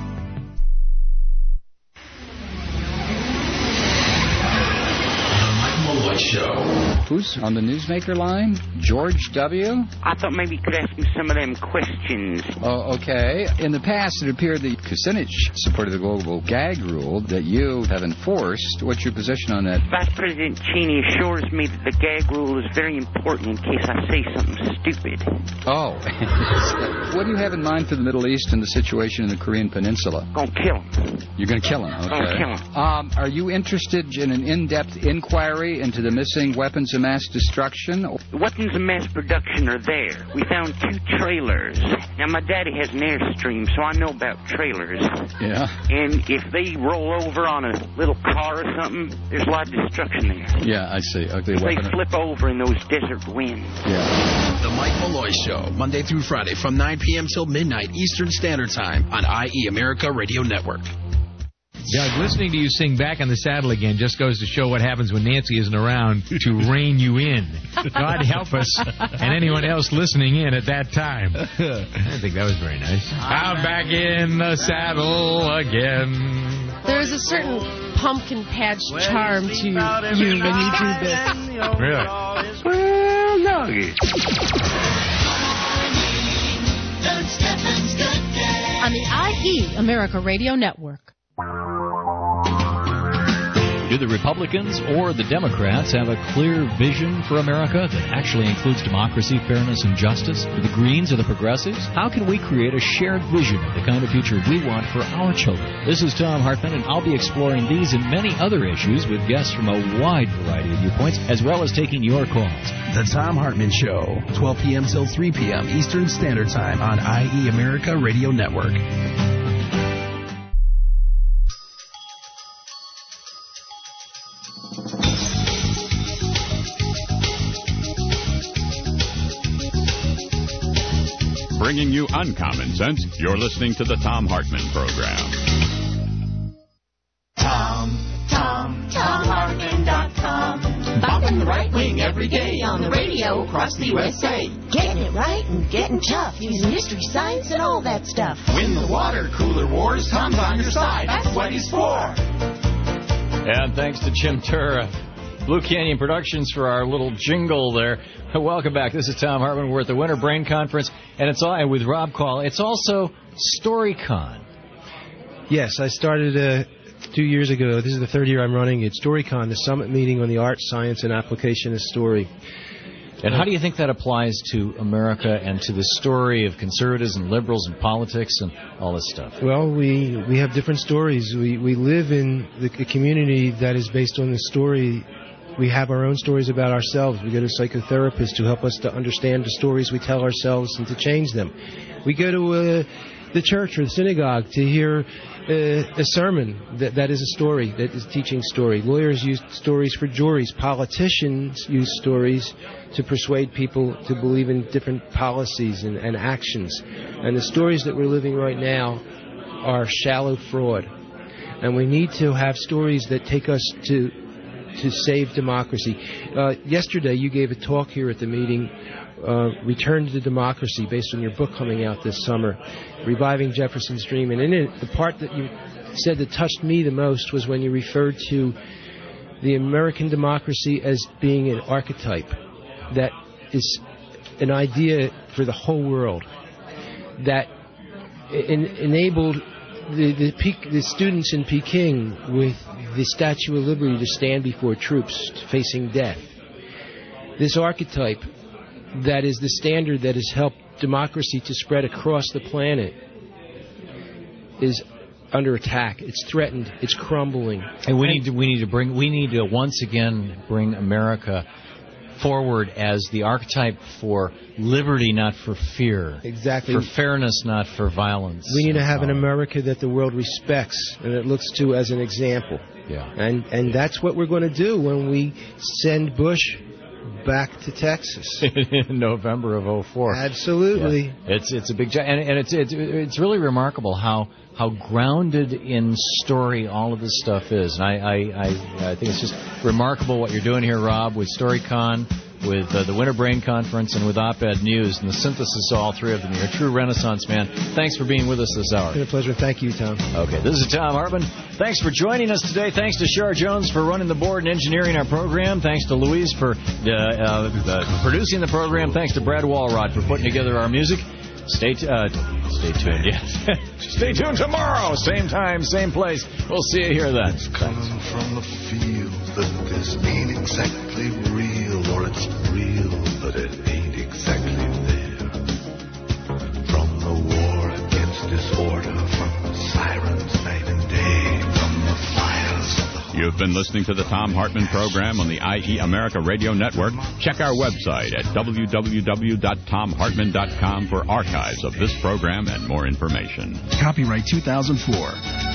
Show. Who's on the newsmaker line? George W.? I thought maybe you could ask me some of them questions. Oh, okay. In the past, it appeared that Kucinich supported the global gag rule that you have enforced. What's your position on that? Vice President Cheney assures me that the gag rule is very important in case I say something stupid. Oh. What do you have in mind for the Middle East and the situation in the Korean Peninsula? Gonna kill him. You're gonna kill him, okay. Gonna kill him. Um, are you interested in an in-depth inquiry into the missing weapons of mass destruction? The weapons of mass production are there. We found two trailers. Now, my daddy has an Airstream, so I know about trailers. Yeah. And if they roll over on a little car or something, there's a lot of destruction there. Yeah, I see. Okay, if they flip over in those desert winds. Yeah. The Mike Malloy Show, Monday through Friday from nine p.m. till midnight Eastern Standard Time on I E America Radio Network. Doug, listening to you sing Back on the Saddle Again just goes to show what happens when Nancy isn't around to rein you in. God help us and anyone else listening in at that time. I didn't think that was very nice. I'm back in the saddle again. There's a certain pumpkin patch charm to you when you do this. Really? Well, no. On the I E America Radio Network. Do the Republicans or the Democrats have a clear vision for America that actually includes democracy, fairness, and justice? Do the Greens or the Progressives? How can we create a shared vision of the kind of future we want for our children? This is Tom Hartman, and I'll be exploring these and many other issues with guests from a wide variety of viewpoints, as well as taking your calls. The Tom Hartman Show, twelve p.m. till three p.m. Eastern Standard Time on I E America Radio Network. Bringing you uncommon sense, you're listening to the Tom Hartman Program. Tom, Tom, Tom Hartman dot com. Bopping the right wing every day on the radio across the U S A. Getting it right and getting tough, using history, science, and all that stuff. Win the water cooler wars, Tom's on your side. That's what he's for. And thanks to Jim Turra, Blue Canyon Productions, for our little jingle there. Welcome back. This is Tom Hartman. We're at the Winter Brain Conference, and it's all and with Rob Call. It's also StoryCon. Yes, I started uh, two years ago. This is the third year I'm running it. StoryCon, the summit meeting on the art, science, and application of story. And how do you think that applies to America and to the story of conservatives and liberals and politics and all this stuff? Well, we we have different stories. We we live in the, a community that is based on the story. We have our own stories about ourselves. We go to psychotherapists to help us to understand the stories we tell ourselves and to change them. We go to uh, the church or the synagogue to hear uh, a sermon that, that is a story, that is teaching story. Lawyers use stories for juries. Politicians use stories to persuade people to believe in different policies and, and actions. And the stories that we're living right now are shallow fraud. And we need to have stories that take us to to save democracy. Uh, yesterday, you gave a talk here at the meeting, uh, Return to Democracy, based on your book coming out this summer, Reviving Jefferson's Dream. And in it, the part that you said that touched me the most was when you referred to the American democracy as being an archetype that is an idea for the whole world, that in, enabled the, the, Pe- the students in Peking with the Statue of Liberty to stand before troops facing death. This archetype that is the standard that has helped democracy to spread across the planet is under attack. It's threatened. It's crumbling. And we need to we need to bring we need to once again bring America forward as the archetype for liberty, not for fear. Exactly. For fairness, not for violence. We need to have an America that the world respects and it looks to as an example. Yeah. And and that's what we're going to do when we send Bush back to Texas in November of oh four. Absolutely, yeah. it's it's a big job, and, and it's it's it's really remarkable how how grounded in story all of this stuff is, and I I, I, I think it's just remarkable what you're doing here, Rob, with StoryCon, with uh, the Winter Brain Conference, and with Op-Ed News, and the synthesis of all three of them. You're a true Renaissance man. Thanks for being with us this hour. It's been a pleasure. Thank you, Tom. Okay, this is Tom Hartman. Thanks for joining us today. Thanks to Shar Jones for running the board and engineering our program. Thanks to Louise for uh, uh, uh, producing the program. Thanks to Brad Walrod for putting together our music. Stay, t- uh, stay tuned, yes. Stay tuned tomorrow. Same time, same place. We'll see you here then. It's coming from the field that this ain't exactly real, or it's real, but it ain't exactly there. From the war against disorder, from the sirens night and day, from the fires of the... You've been listening to the Tom Hartman program on the I E America Radio Network. Check our website at w w w dot tom hartman dot com for archives of this program and more information. Copyright two thousand four.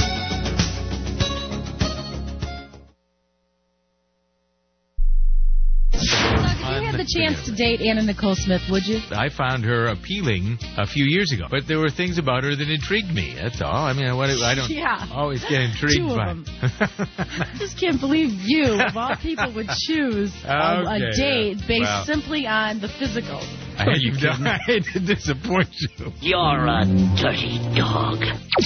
Chance to date Anna Nicole Smith, would you? I found her appealing a few years ago, but there were things about her that intrigued me. That's all. I mean, what, I don't yeah. always get intrigued Two of by. Them. I just can't believe you, of all people, would choose okay, a, a date based well, simply on the physical. I hate, you I hate to disappoint you. You're a dirty dog.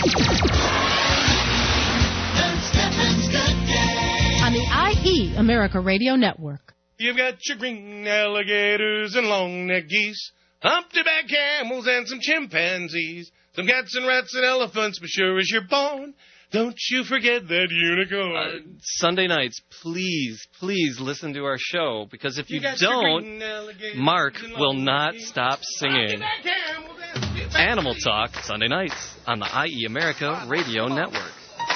On the I E America Radio Network. You've got your green alligators and long-necked geese, humpty-back camels and some chimpanzees, some cats and rats and elephants, but sure as you're born, don't you forget that unicorn. Uh, Sunday nights, please, please listen to our show, because if you, you don't, Mark will not stop singing. Animal Talk, Sunday nights, on the I E America Radio Network.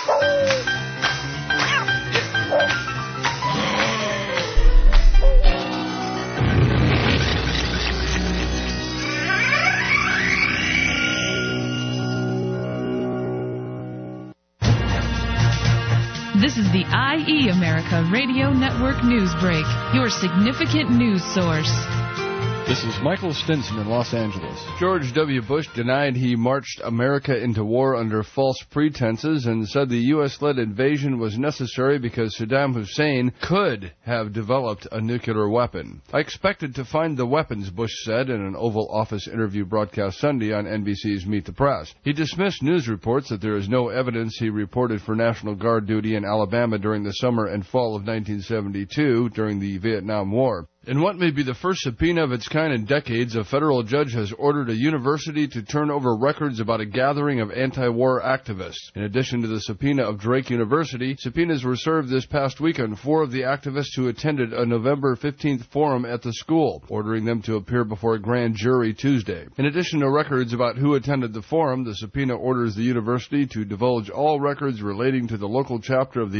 This is the I E America Radio Network News Break, your significant news source. This is Michael Stinson in Los Angeles. George W. Bush denied he marched America into war under false pretenses and said the U S-led invasion was necessary because Saddam Hussein could have developed a nuclear weapon. I expected to find the weapons, Bush said in an Oval Office interview broadcast Sunday on N B C's Meet the Press. He dismissed news reports that there is no evidence he reported for National Guard duty in Alabama during the summer and fall of nineteen seventy-two during the Vietnam War. In what may be the first subpoena of its kind in decades, a federal judge has ordered a university to turn over records about a gathering of anti-war activists. In addition to the subpoena of Drake University, subpoenas were served this past week on four of the activists who attended a November fifteenth forum at the school, ordering them to appear before a grand jury Tuesday. In addition to records about who attended the forum, the subpoena orders the university to divulge all records relating to the local chapter of the